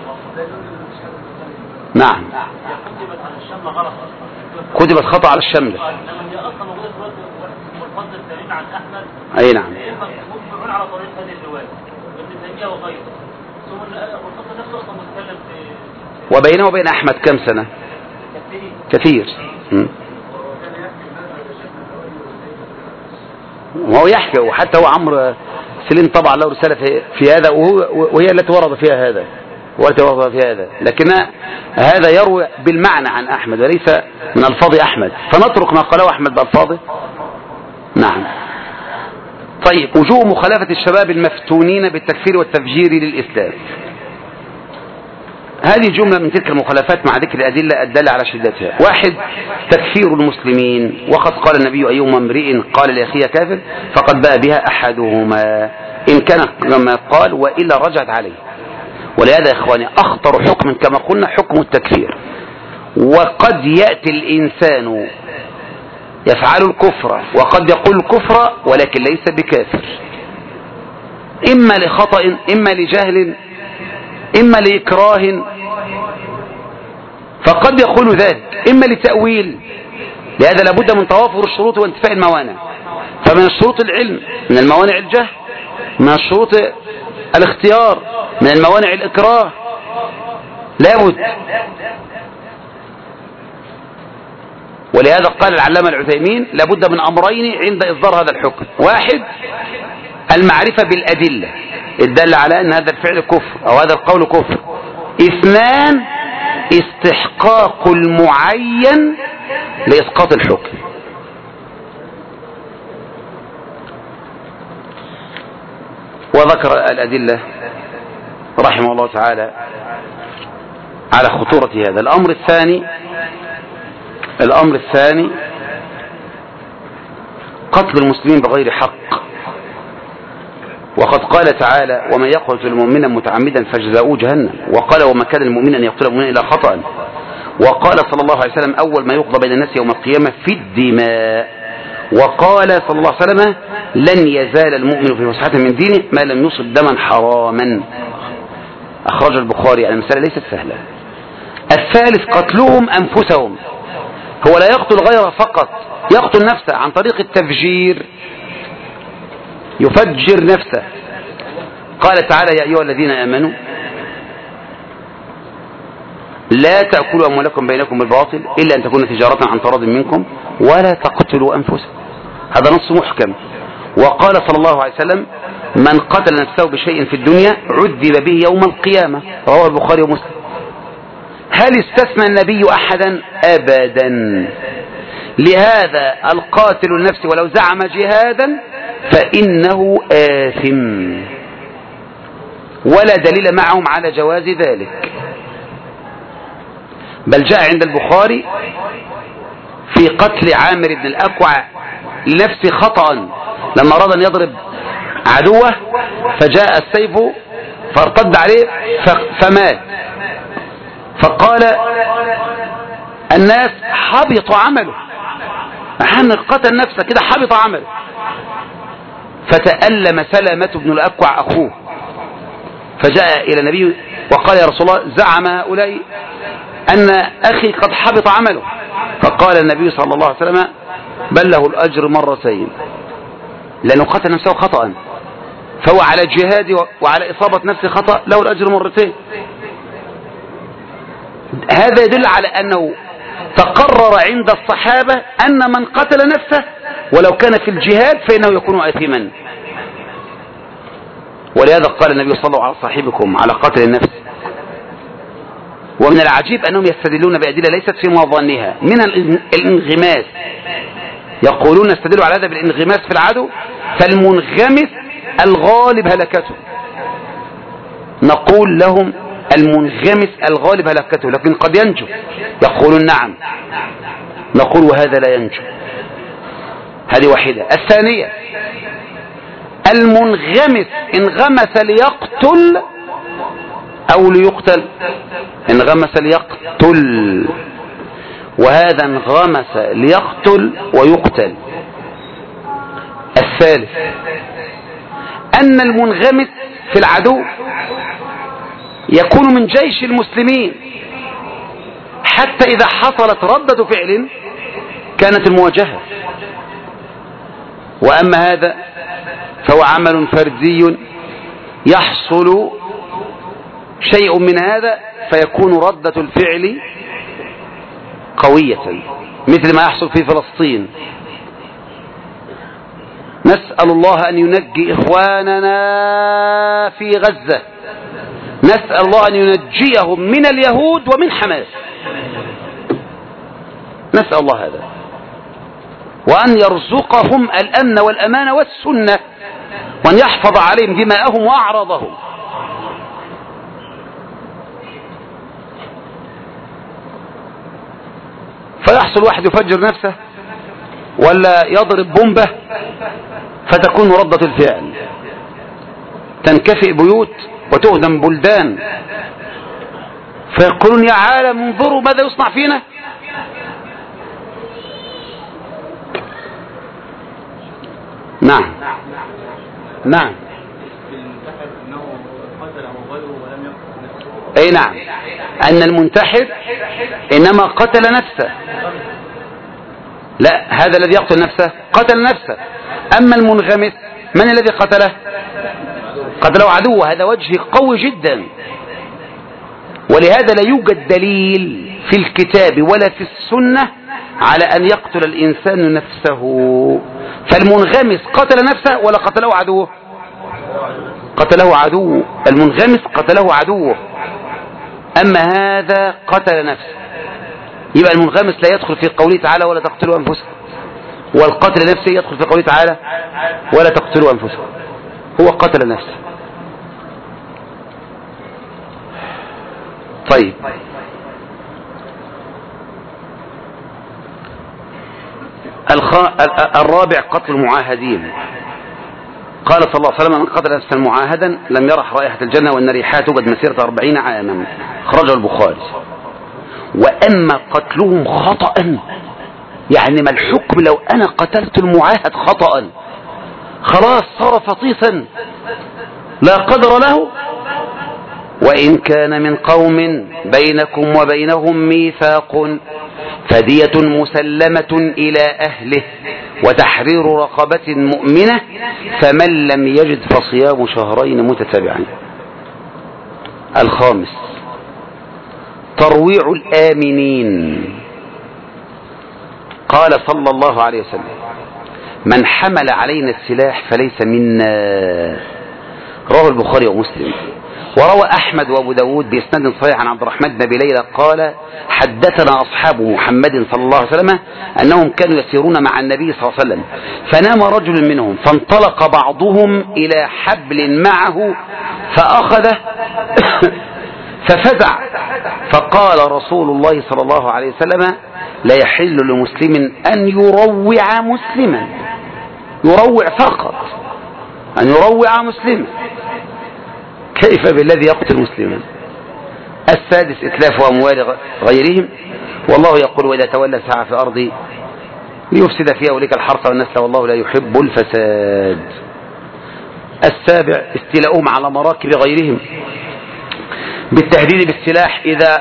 نعم كتبت خطأ على الشمل. اي نعم. وبينه وبين احمد كم سنة؟ كثير. وهو يحكي، وحتى هو عمرو سليم طبعا له رسالة في هذا، وهي التي ورد فيها هذا، لكن هذا يروي بالمعنى عن أحمد وليس من ألفاظ أحمد، فنترك ما قاله أحمد بألفاظه. نعم. طيب، وجوه مخالفة الشباب المفتونين بالتكفير والتفجير للإسلام. هذه جملة من تلك المخالفات مع ذكر الأدلة الدالة على شدتها. 1. تكفير المسلمين، وقد قال النبي أيما امرئ قال لأخيه كافر فقد باء بها أحدهما إن كان كما قال وإلا رجعت عليه. ولهذا يا إخواني أخطر حكم كما قلنا حكم التكفير. وقد يأتي الإنسان يفعل الكفر وقد يقول الكفر ولكن ليس بكافر، إما لخطأ إما لجهل إما لإكراه، فقد يقول ذلك، إما لتأويل. لهذا لابد من توافر الشروط وانتفاء الموانع. فمن الشروط العلم، من الموانع الجهل، من الشروط الاختيار، من الموانع الإكراه، لابد. ولهذا قال العلامة العثيمين لابد من أمرين عند إصدار هذا الحكم. 1. المعرفة بالأدلة الدالة على أن هذا الفعل كفر أو هذا القول كفر. 2. استحقاق المعين لإسقاط الحكم. وذكر الأدلة رحمه الله تعالى على خطورة هذا. الأمر الثاني قتل المسلمين بغير حق. وقد قال تعالى ومن يقتل مؤمنا متعمدا فجزاؤه جهنم. وقال وما كان المؤمن أن يقتل مؤمنا إلا خطأ. وقال صلى الله عليه وسلم أول ما يقضى بين الناس يوم القيامة في الدماء. وقال صلى الله عليه وسلم لن يزال المؤمن في فسحة من دينه ما لم يصب دما حراما. أخرج البخاري. يعني المسألة ليست سهلة. 3. قتلهم أنفسهم. هو لا يقتل غيره فقط، يقتل نفسه عن طريق التفجير، يفجر نفسه. قال تعالى يا أيها الذين آمنوا لا تأكلوا أموالكم بينكم بالباطل إلا أن تكون تجارة عن تراض منكم ولا تقتلوا أنفسكم. هذا نص محكم. وقال صلى الله عليه وسلم من قتل نفسه بشيء في الدنيا عذب به يوم القيامة. رواه البخاري ومسلم. هل استثنى النبي أحدا؟ أبدا. لهذا القاتل النفس ولو زعم جهادا فإنه آثم، ولا دليل معهم على جواز ذلك. بل جاء عند البخاري في قتل عامر بن الأكوع لنفسه خطأ لما أراد أن يضرب عدوه فجاء السيف فارتد عليه فمات. فقال الناس حبط عمله، أحيانا قتل نفسه كده حبط عمله. فتألم سلمة بن الأكوع أخوه فجاء إلى النبي وقال يا رسول الله زعم هؤلاء أن أخي قد حبط عمله. فقال النبي صلى الله عليه وسلم بل له الأجر مرتين، لأنه قتل نفسه خطأ، فهو على جهاد وعلى إصابة نفسه خطأ له الأجر مرتين. هذا يدل على أنه تقرر عند الصحابة أن من قتل نفسه ولو كان في الجهاد فإنه يكون آثما. ولهذا قال النبي صلى الله عليه وسلم على صاحبكم على قتل النفس. ومن العجيب أنهم يستدلون بأدلة ليست في مظنها من الانغماس. يقولون يستدلوا على هذا بالانغماس في العدو، فالمنغمس الغالب هلكته. نقول لهم المنغمس الغالب هلكته، لكن قد ينجو. يقولون نعم، نقول وهذا لا ينجو. هذه واحدة. الثانية المنغمس انغمس ليقتل أو ليقتل؟ انغمس ليقتل، وهذا انغمس ليقتل ويقتل. الثالث أن المنغمس في العدو يكون من جيش المسلمين حتى إذا حصلت ردة فعل كانت المواجهة، وأما هذا فهو عمل فردي يحصل شيء من هذا فيكون ردة الفعل قوية، مثل ما يحصل في فلسطين. نسأل الله أن ينجي إخواننا في غزة، نسأل الله أن ينجيهم من اليهود ومن حماس، نسأل الله هذا، وأن يرزقهم الأمن والأمان والسنة، وأن يحفظ عليهم دماءهم وأعراضهم. فيحصل واحد يفجر نفسه ولا يضرب بومبة فتكون ردة الفعل، تنكفئ بيوت وتهدم بلدان، فيقولون يا عالم انظروا ماذا يصنع فينا. نعم نعم اي نعم، ان المنتحر انما قتل نفسه، لا هذا الذي يقتل نفسه قتل نفسه. اما المنغمس من الذي قتله؟ قتله عدوه. هذا وجه قوي جدا، ولهذا لا يوجد دليل في الكتاب ولا في السنة على أن يقتل الإنسان نفسه. فالمنغمس قتل نفسه ولا قتله عدوه؟ قتله عدوه. المنغمس قتله عدوه، أما هذا قتل نفسه. يبقى المنغمس لا يدخل في قوله تعالى ولا تقتلوا أنفسكم، والقتل نفسه يدخل في قوله تعالى ولا تقتلوا أنفسكم. هو قتل نفسه. طيب، الرابع قتل المعاهدين. قال صلى الله عليه وسلم: من قتل نفسا معاهدا لم يرح رائحة الجنة وإن ريحها توجد مسيرة 40 عاما. خرجه البخاري. وأما قتلهم خطأ، يعني ما الحكم لو أنا قتلت المعاهد خطأ خلاص صار فطيسا لا قدر له؟ وإن كان من قوم بينكم وبينهم ميثاق فدية مسلمة إلى أهله وتحرير رقبة مؤمنة فمن لم يجد فصيام شهرين متتابعين. الخامس ترويع الآمنين. قال صلى الله عليه وسلم: من حمل علينا السلاح فليس منا. رواه البخاري ومسلم. وروى أحمد وأبو داود بإسناد صحيح عن عبد الرحمن بن أبي ليلى قال: حدثنا أصحاب محمد صلى الله عليه وسلم أنهم كانوا يسيرون مع النبي صلى الله عليه وسلم فنام رجل منهم فانطلق بعضهم إلى حبل معه فأخذه ففزع، فقال رسول الله صلى الله عليه وسلم: لا يحل لمسلم أن يروع مسلما، يروع فقط، أن يروع مسلما، كيف بالذي يقتل مسلما؟ السادس إتلاف أموال غيرهم، والله يقول: وإذا تولى سعى في الأرض ليفسد فيها وليك الحرث والنسل والله لا يحب الفساد. السابع استيلاؤهم على مراكب غيرهم بالتهديد بالسلاح إذا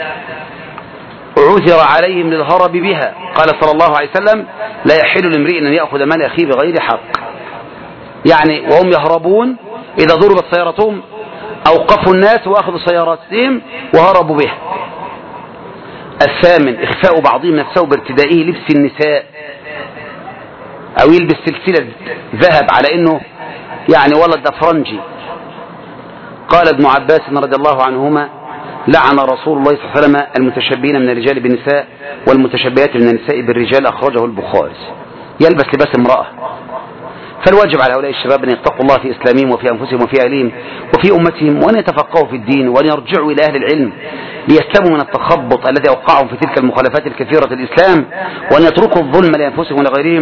عثر عليهم للهرب بها. قال صلى الله عليه وسلم: لا يحل لامرئ أن يأخذ مال أخيه بغير حق. يعني وهم يهربون إذا ضربت سيارتهم أوقفوا الناس وأخذوا سياراتهم وهربوا بها. الثامن إخفاء بعضهم نفسه بارتدائه لبس النساء، أو يلبس سلسلة ذهب على إنه يعني ولد أفرنجي. قال ابن عباس رضي الله عنهما: لعن رسول الله صلى الله عليه وسلم المتشبهين من الرجال بالنساء والمتشبهات من النساء بالرجال. أخرجه البخاري. يلبس لباس امرأة. فالواجب على هؤلاء الشباب أن يتقوا الله في إسلامهم وفي أنفسهم وفي أهلهم وفي أمتهم، وأن يتفقهوا في الدين، وأن يرجعوا إلى أهل العلم ليسلموا من التخبط الذي أوقعهم في تلك المخالفات الكثيرة للإسلام، وأن يتركوا الظلم لأنفسهم ولغيرهم،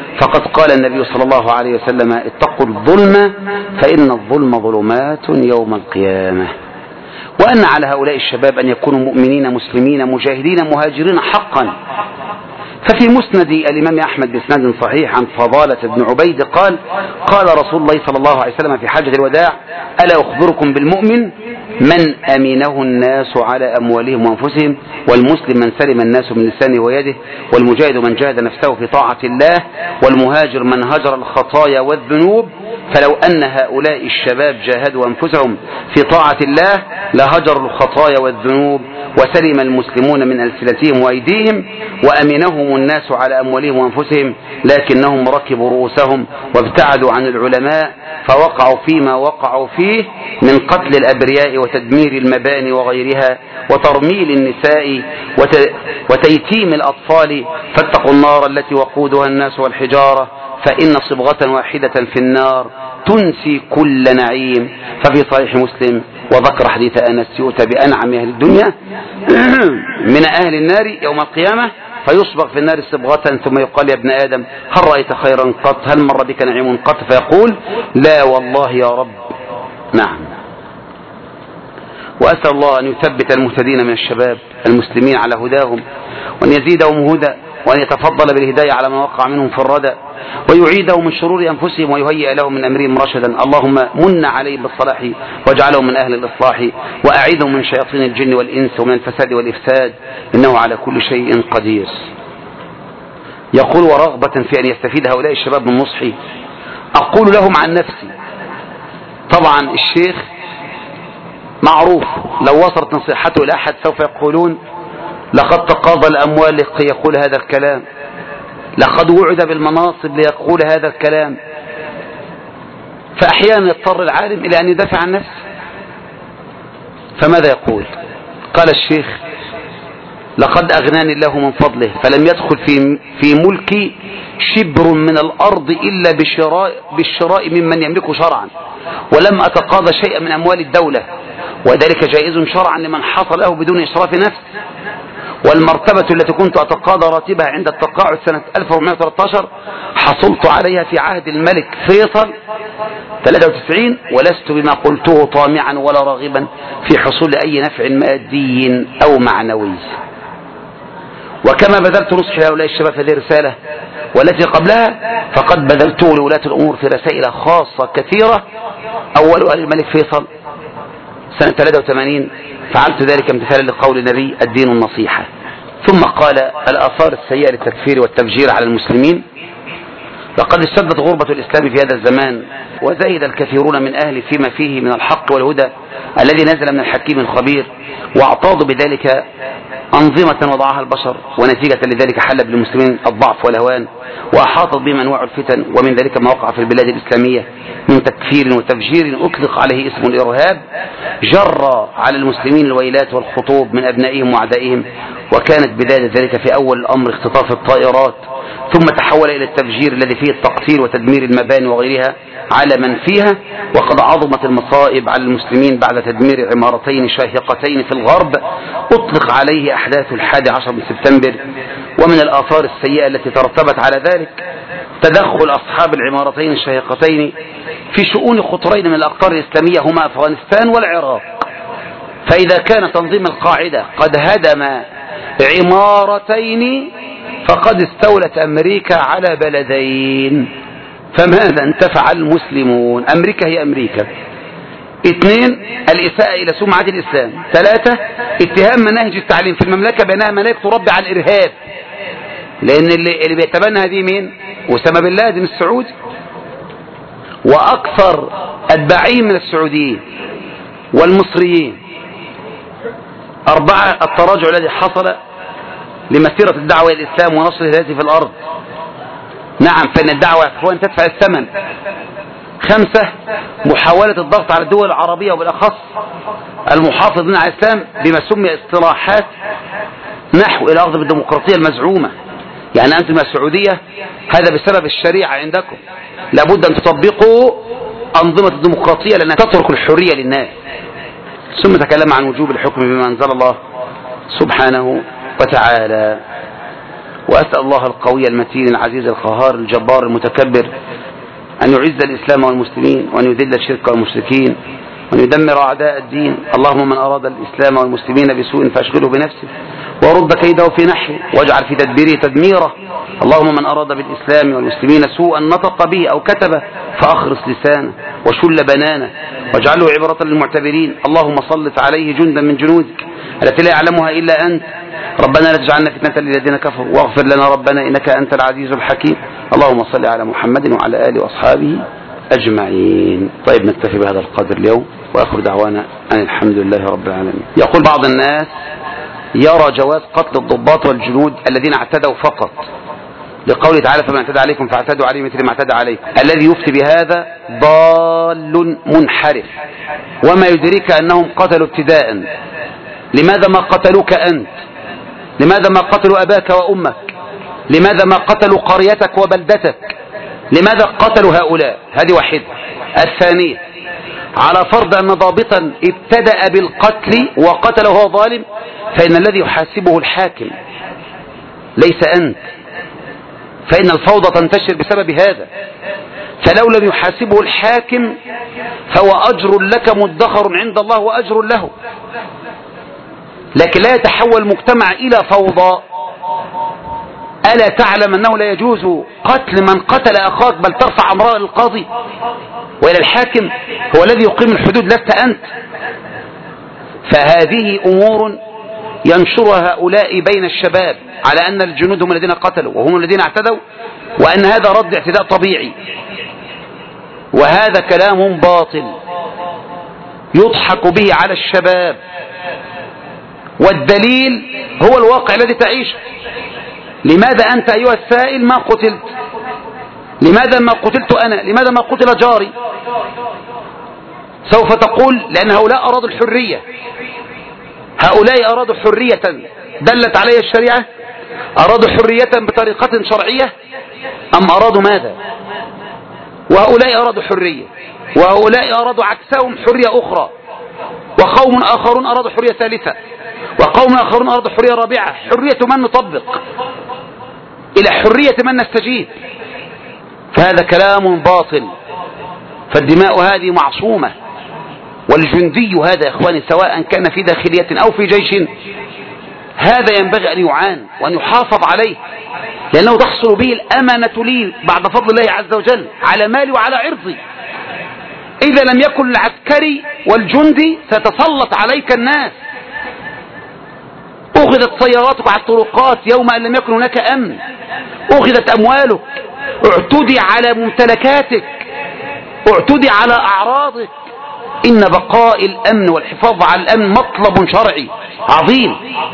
فقد قال النبي صلى الله عليه وسلم اتقوا الظلم فإن الظلم ظلمات يوم القيامة. وأن على هؤلاء الشباب أن يكونوا مؤمنين مسلمين مجاهدين مهاجرين حقا. ففي مسند الإمام أحمد بإسناد صحيح عن فضالة بن عبيد قال قال رسول الله صلى الله عليه وسلم في حجة الوداع ألا أخبركم بالمؤمن من أمنه الناس على أموالهم وأنفسهم والمسلم من سلم الناس من لسانه ويده والمجاهد من جاهد نفسه في طاعة الله والمهاجر من هجر الخطايا والذنوب. فلو أن هؤلاء الشباب جاهدوا أنفسهم في طاعة الله لهجروا الخطايا والذنوب وسلم المسلمون من ألسنتهم وأيديهم وأمنهم الناس على أموالهم وأنفسهم لكنهم ركبوا رؤوسهم وابتعدوا عن العلماء فوقعوا فيما وقعوا فيه من قتل الأبرياء وتدمير المباني وغيرها وترميل النساء وتيتيم الأطفال. فاتقوا النار التي وقودها الناس والحجارة فإن صبغة واحدة في النار تنسي كل نعيم. ففي صحيح مسلم وذكر حديث أنس يؤتى بأنعم أهل الدنيا من أهل النار يوم القيامة فيصبغ في النار صبغة ثم يقال يا ابن آدم هل رأيت خيرا قط هل مر بك نعيم قط فيقول لا والله يا رب نعم. وأسأل الله أن يثبت المهتدين من الشباب المسلمين على هداهم وأن يزيدهم هدى وأن يتفضل بالهداية على من وقع منهم في الردى ويعيدهم من شرور أنفسهم ويهيئ لهم من أمرهم رشدا. اللهم من عليهم بالصلاح واجعلهم من أهل الإصلاح وأعيدهم من شياطين الجن والإنس ومن الفساد والإفساد إنه على كل شيء قدير. يقول ورغبة في أن يستفيد هؤلاء الشباب من نصحي أقول لهم عن نفسي. طبعا الشيخ معروف لو وصلت نصيحته إلى أحد سوف يقولون لقد تقاضى الأموال لكي يقول هذا الكلام لقد وعد بالمناصب ليقول هذا الكلام. فأحيانا يضطر العالم إلى أن يدافع عن نفسه. فماذا يقول؟ قال الشيخ لقد أغناني الله من فضله فلم يدخل في ملكي شبر من الأرض إلا بالشراء ممن يملكه شرعا ولم أتقاضى شيئا من أموال الدولة وذلك جائز شرعا لمن حصل له بدون إشراف نفس. والمرتبة التي كنت أتقاضى راتبها عند التقاعد سنة 1413 حصلت عليها في عهد الملك فيصل 93 ولست بما قلته طامعا ولا راغبا في حصول أي نفع مادي أو معنوي. وكما بذلت نصحي لهؤلاء الشباب في هذه الرسالة والتي قبلها فقد بذلته لولاة الأمور في رسائل خاصة كثيرة أولها للملك فيصل سنة 83 فعلت ذلك امتثالا لقول النبي الدين النصيحة. ثم قال الآثار السيئة للتكفير والتفجير على المسلمين لقد اشتدت غربة الإسلام في هذا الزمان وزهد الكثيرون من أهل فيما فيه من الحق والهدى الذي نزل من الحكيم الخبير واعتاضوا بذلك أنظمة وضعها البشر ونتيجة لذلك حل بالمسلمين الضعف والهوان وأحاطت بهم أنواع الفتن ومن ذلك ما وقع في البلاد الإسلامية من تكفير وتفجير أطلق عليه اسم الإرهاب جر على المسلمين الويلات والخطوب من أبنائهم وأعدائهم. وكانت بداية ذلك في أول الأمر اختطاف الطائرات ثم تحول إلى التفجير الذي فيه التقتيل وتدمير المباني وغيرها على من فيها. وقد عظمت المصائب على المسلمين بعد تدمير عمارتين شاهقتين في الغرب أطلق عليه أحداث 11 من سبتمبر. ومن الآثار السيئة التي ترتبت على ذلك تدخل أصحاب العمارتين الشاهقتين في شؤون خطرين من الأقطار الإسلامية هما أفغانستان والعراق. فإذا كان تنظيم القاعدة قد هدم عمارتين فقد استولت أمريكا على بلدين. فماذا انتفع المسلمون؟ أمريكا هي أمريكا. 2 الإساءة إلى سمعة الإسلام. 3 اتهام مناهج التعليم في المملكة بأنها مناهج تربي على الإرهاب لأن اللي بيتبنى هذه مين؟ أسامة بن لادن السعودي وأكثر أتباعين من السعوديين والمصريين. 4 التراجع الذي حصل لمسيرة الدعوة إلى الإسلام ونصر الهداية في الأرض. نعم فإن الدعوة يا إخوان تدفع الثمن. 5 محاولة الضغط على الدول العربية وبالأخص المحافظين على الإسلام بما سمي اصطلاحات نحو إلى أخذ بالديمقراطية المزعومة. يعني أنتم يا السعودية هذا بسبب الشريعة عندكم لابد أن تطبقوا أنظمة الديمقراطية لأنها تترك الحرية للناس. ثم تكلم عن وجوب الحكم بما أنزل الله سبحانه وتعالى. وأسأل الله القوي المتين العزيز القهار الجبار المتكبر أن يعز الإسلام والمسلمين وأن يذل الشرك والمشركين وأن يدمر أعداء الدين. اللهم من أراد الإسلام والمسلمين بسوء فاشغله بنفسه ورد كيده في نحره واجعل في تدبيره تدميره. اللهم من أراد بالإسلام والمسلمين سوءا نطق به أو كتبه فأخرس لسانه وشل بنانه واجعله عبرة للمعتبرين. اللهم سلط عليه جندا من جنودك التي لا يعلمها إلا أنت. ربنا لا تجعلنا فتنة للذين كفروا واغفر لنا ربنا إنك أنت العزيز الحكيم. اللهم صل على محمد وعلى آله وأصحابه أجمعين. طيب نكتفي بهذا القدر اليوم وآخر دعوانا أن الحمد لله رب العالمين. يقول بعض الناس يرى جواز قتل الضباط والجنود الذين اعتدوا فقط لقوله تعالى فمن اعتدى عليكم فاعتدوا عليه مثل ما اعتدى عليكم. الذي يفتي بهذا ضال منحرف. وما يدريك أنهم قتلوا ابتداء. لماذا ما قتلوك أنت؟ لماذا ما قتلوا أباك وأمك؟ لماذا ما قتلوا قريتك وبلدتك؟ لماذا قتلوا هؤلاء؟ هذه واحدة. الثانية على فرض أن ضابطا ابتدأ بالقتل وقتل وهو ظالم فإن الذي يحاسبه الحاكم ليس أنت، فإن الفوضى تنتشر بسبب هذا. فلو لم يحاسبه الحاكم فهو أجر لك مدخر عند الله وأجر له، لكن لا يتحول المجتمع إلى فوضى. ألا تعلم أنه لا يجوز قتل من قتل أخاك بل ترفع أمره للقاضي وإلى الحاكم، هو الذي يقيم الحدود لست أنت. فهذه أمور ينشرها هؤلاء بين الشباب على أن الجنود هم الذين قتلوا وهم الذين اعتدوا، وأن هذا رد اعتداء طبيعي، وهذا كلام باطل يضحك به على الشباب. والدليل هو الواقع الذي تعيشه. لماذا أنت أيها السائل ما قتلت؟ لماذا ما قتلت أنا؟ لماذا ما قتل جاري؟ سوف تقول لأن هؤلاء أرادوا الحرية. هؤلاء أرادوا حرية دلت عليها الشريعة؟ أرادوا حرية بطريقة شرعية أم أرادوا ماذا؟ وهؤلاء أرادوا حرية، وهؤلاء أرادوا عكسهم حرية أخرى، وقوم آخرون أرادوا حرية ثالثة، وقوم آخرون أرادوا حرية رابعة. حرية من نطبق إلى حرية من نستجيب؟ فهذا كلام باطل. فالدماء هذه معصومة، والجندي هذا يا إخواني سواء كان في داخلية أو في جيش هذا ينبغي أن يعان وأن يحافظ عليه، لأنه تحصل به الأمانة لي بعد فضل الله عز وجل على مالي وعلى عرضي. إذا لم يكن العسكري والجندي ستسلط عليك الناس. أخذت سياراتك على الطرقات يوم أن لم يكن هناك أمن، أخذت أموالك، اعتدي على ممتلكاتك، اعتدي على أعراضك. إن بقاء الأمن والحفاظ على الأمن مطلب شرعي عظيم.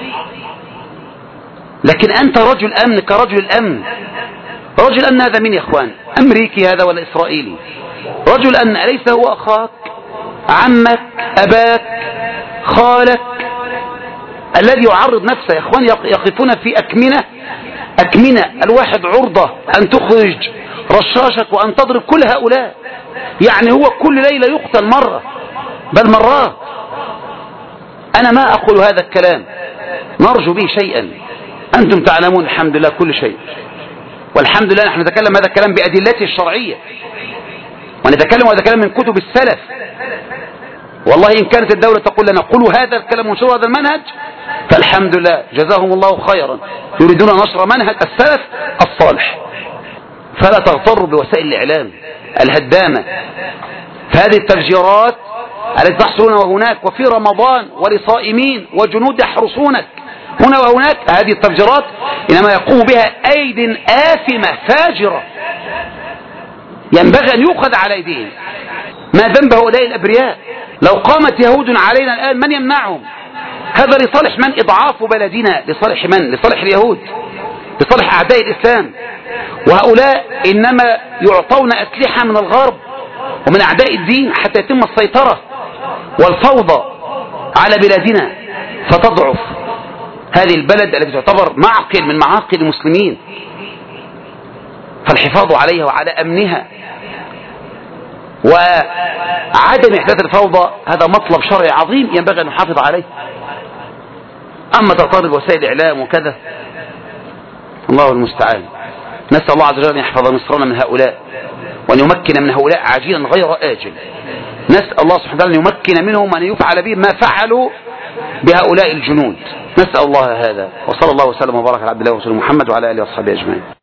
لكن أنت رجل أمن كرجل الأمن. رجل الأمن هذا مين يا إخوان؟ أمريكي هذا ولا إسرائيلي؟ رجل الأمن أليس هو أخاك، عمك، أباك، خالك الذي يعرض نفسه؟ يا إخوان يقفون في أكمنة الواحد عرضة أن تخرج رشاشك وأن تضرب كل هؤلاء. يعني هو كل ليلة يقتل مرة بل مرات. أنا ما أقول هذا الكلام نرجو به شيئا، أنتم تعلمون الحمد لله كل شيء، والحمد لله نحن نتكلم هذا الكلام بأدلته الشرعية، ونتكلم هذا الكلام من كتب السلف. والله إن كانت الدولة تقول لنا قولوا هذا الكلام ونشروا هذا المنهج فالحمد لله جزاهم الله خيرا، يريدون نشر منهج السلف الصالح. فلا تغتروا بوسائل الإعلام الهدامة. فهذه التفجيرات التي تحصل هنا وهناك وفي رمضان ولصائمين وجنود يحرسونك هنا وهناك، هذه التفجيرات إنما يقوم بها أيد آثمة فاجرة ينبغي أن يؤخذ على أيديهم. ما ذنب هؤلاء الأبرياء؟ لو قامت يهود علينا الآن من يمنعهم؟ هذا لصالح من؟ إضعاف بلدنا لصالح من؟ لصالح اليهود، لصالح أعداء الإسلام. وهؤلاء إنما يعطون أسلحة من الغرب ومن أعداء الدين حتى يتم السيطرة والفوضى على بلادنا فتضعف هذه البلد التي تعتبر معقل من معاقل المسلمين. فالحفاظ عليها وعلى أمنها وعدم إحداث الفوضى هذا مطلب شرعي عظيم ينبغي أن نحافظ عليه. أما تطالب وسائل الإعلام وكذا الله المستعان. نسأل الله عز وجل أن يحفظ مصرنا من هؤلاء، وأن يمكن من هؤلاء عاجلا غير آجل. نسأل الله سبحانه وتعالى أن يمكن منهم أن يفعل بهم ما فعلوا بهؤلاء الجنود. نسأل الله هذا، وصلى الله وسلم وبارك على عبد الله ورسوله محمد وعلى آله وصحبه أجمعين.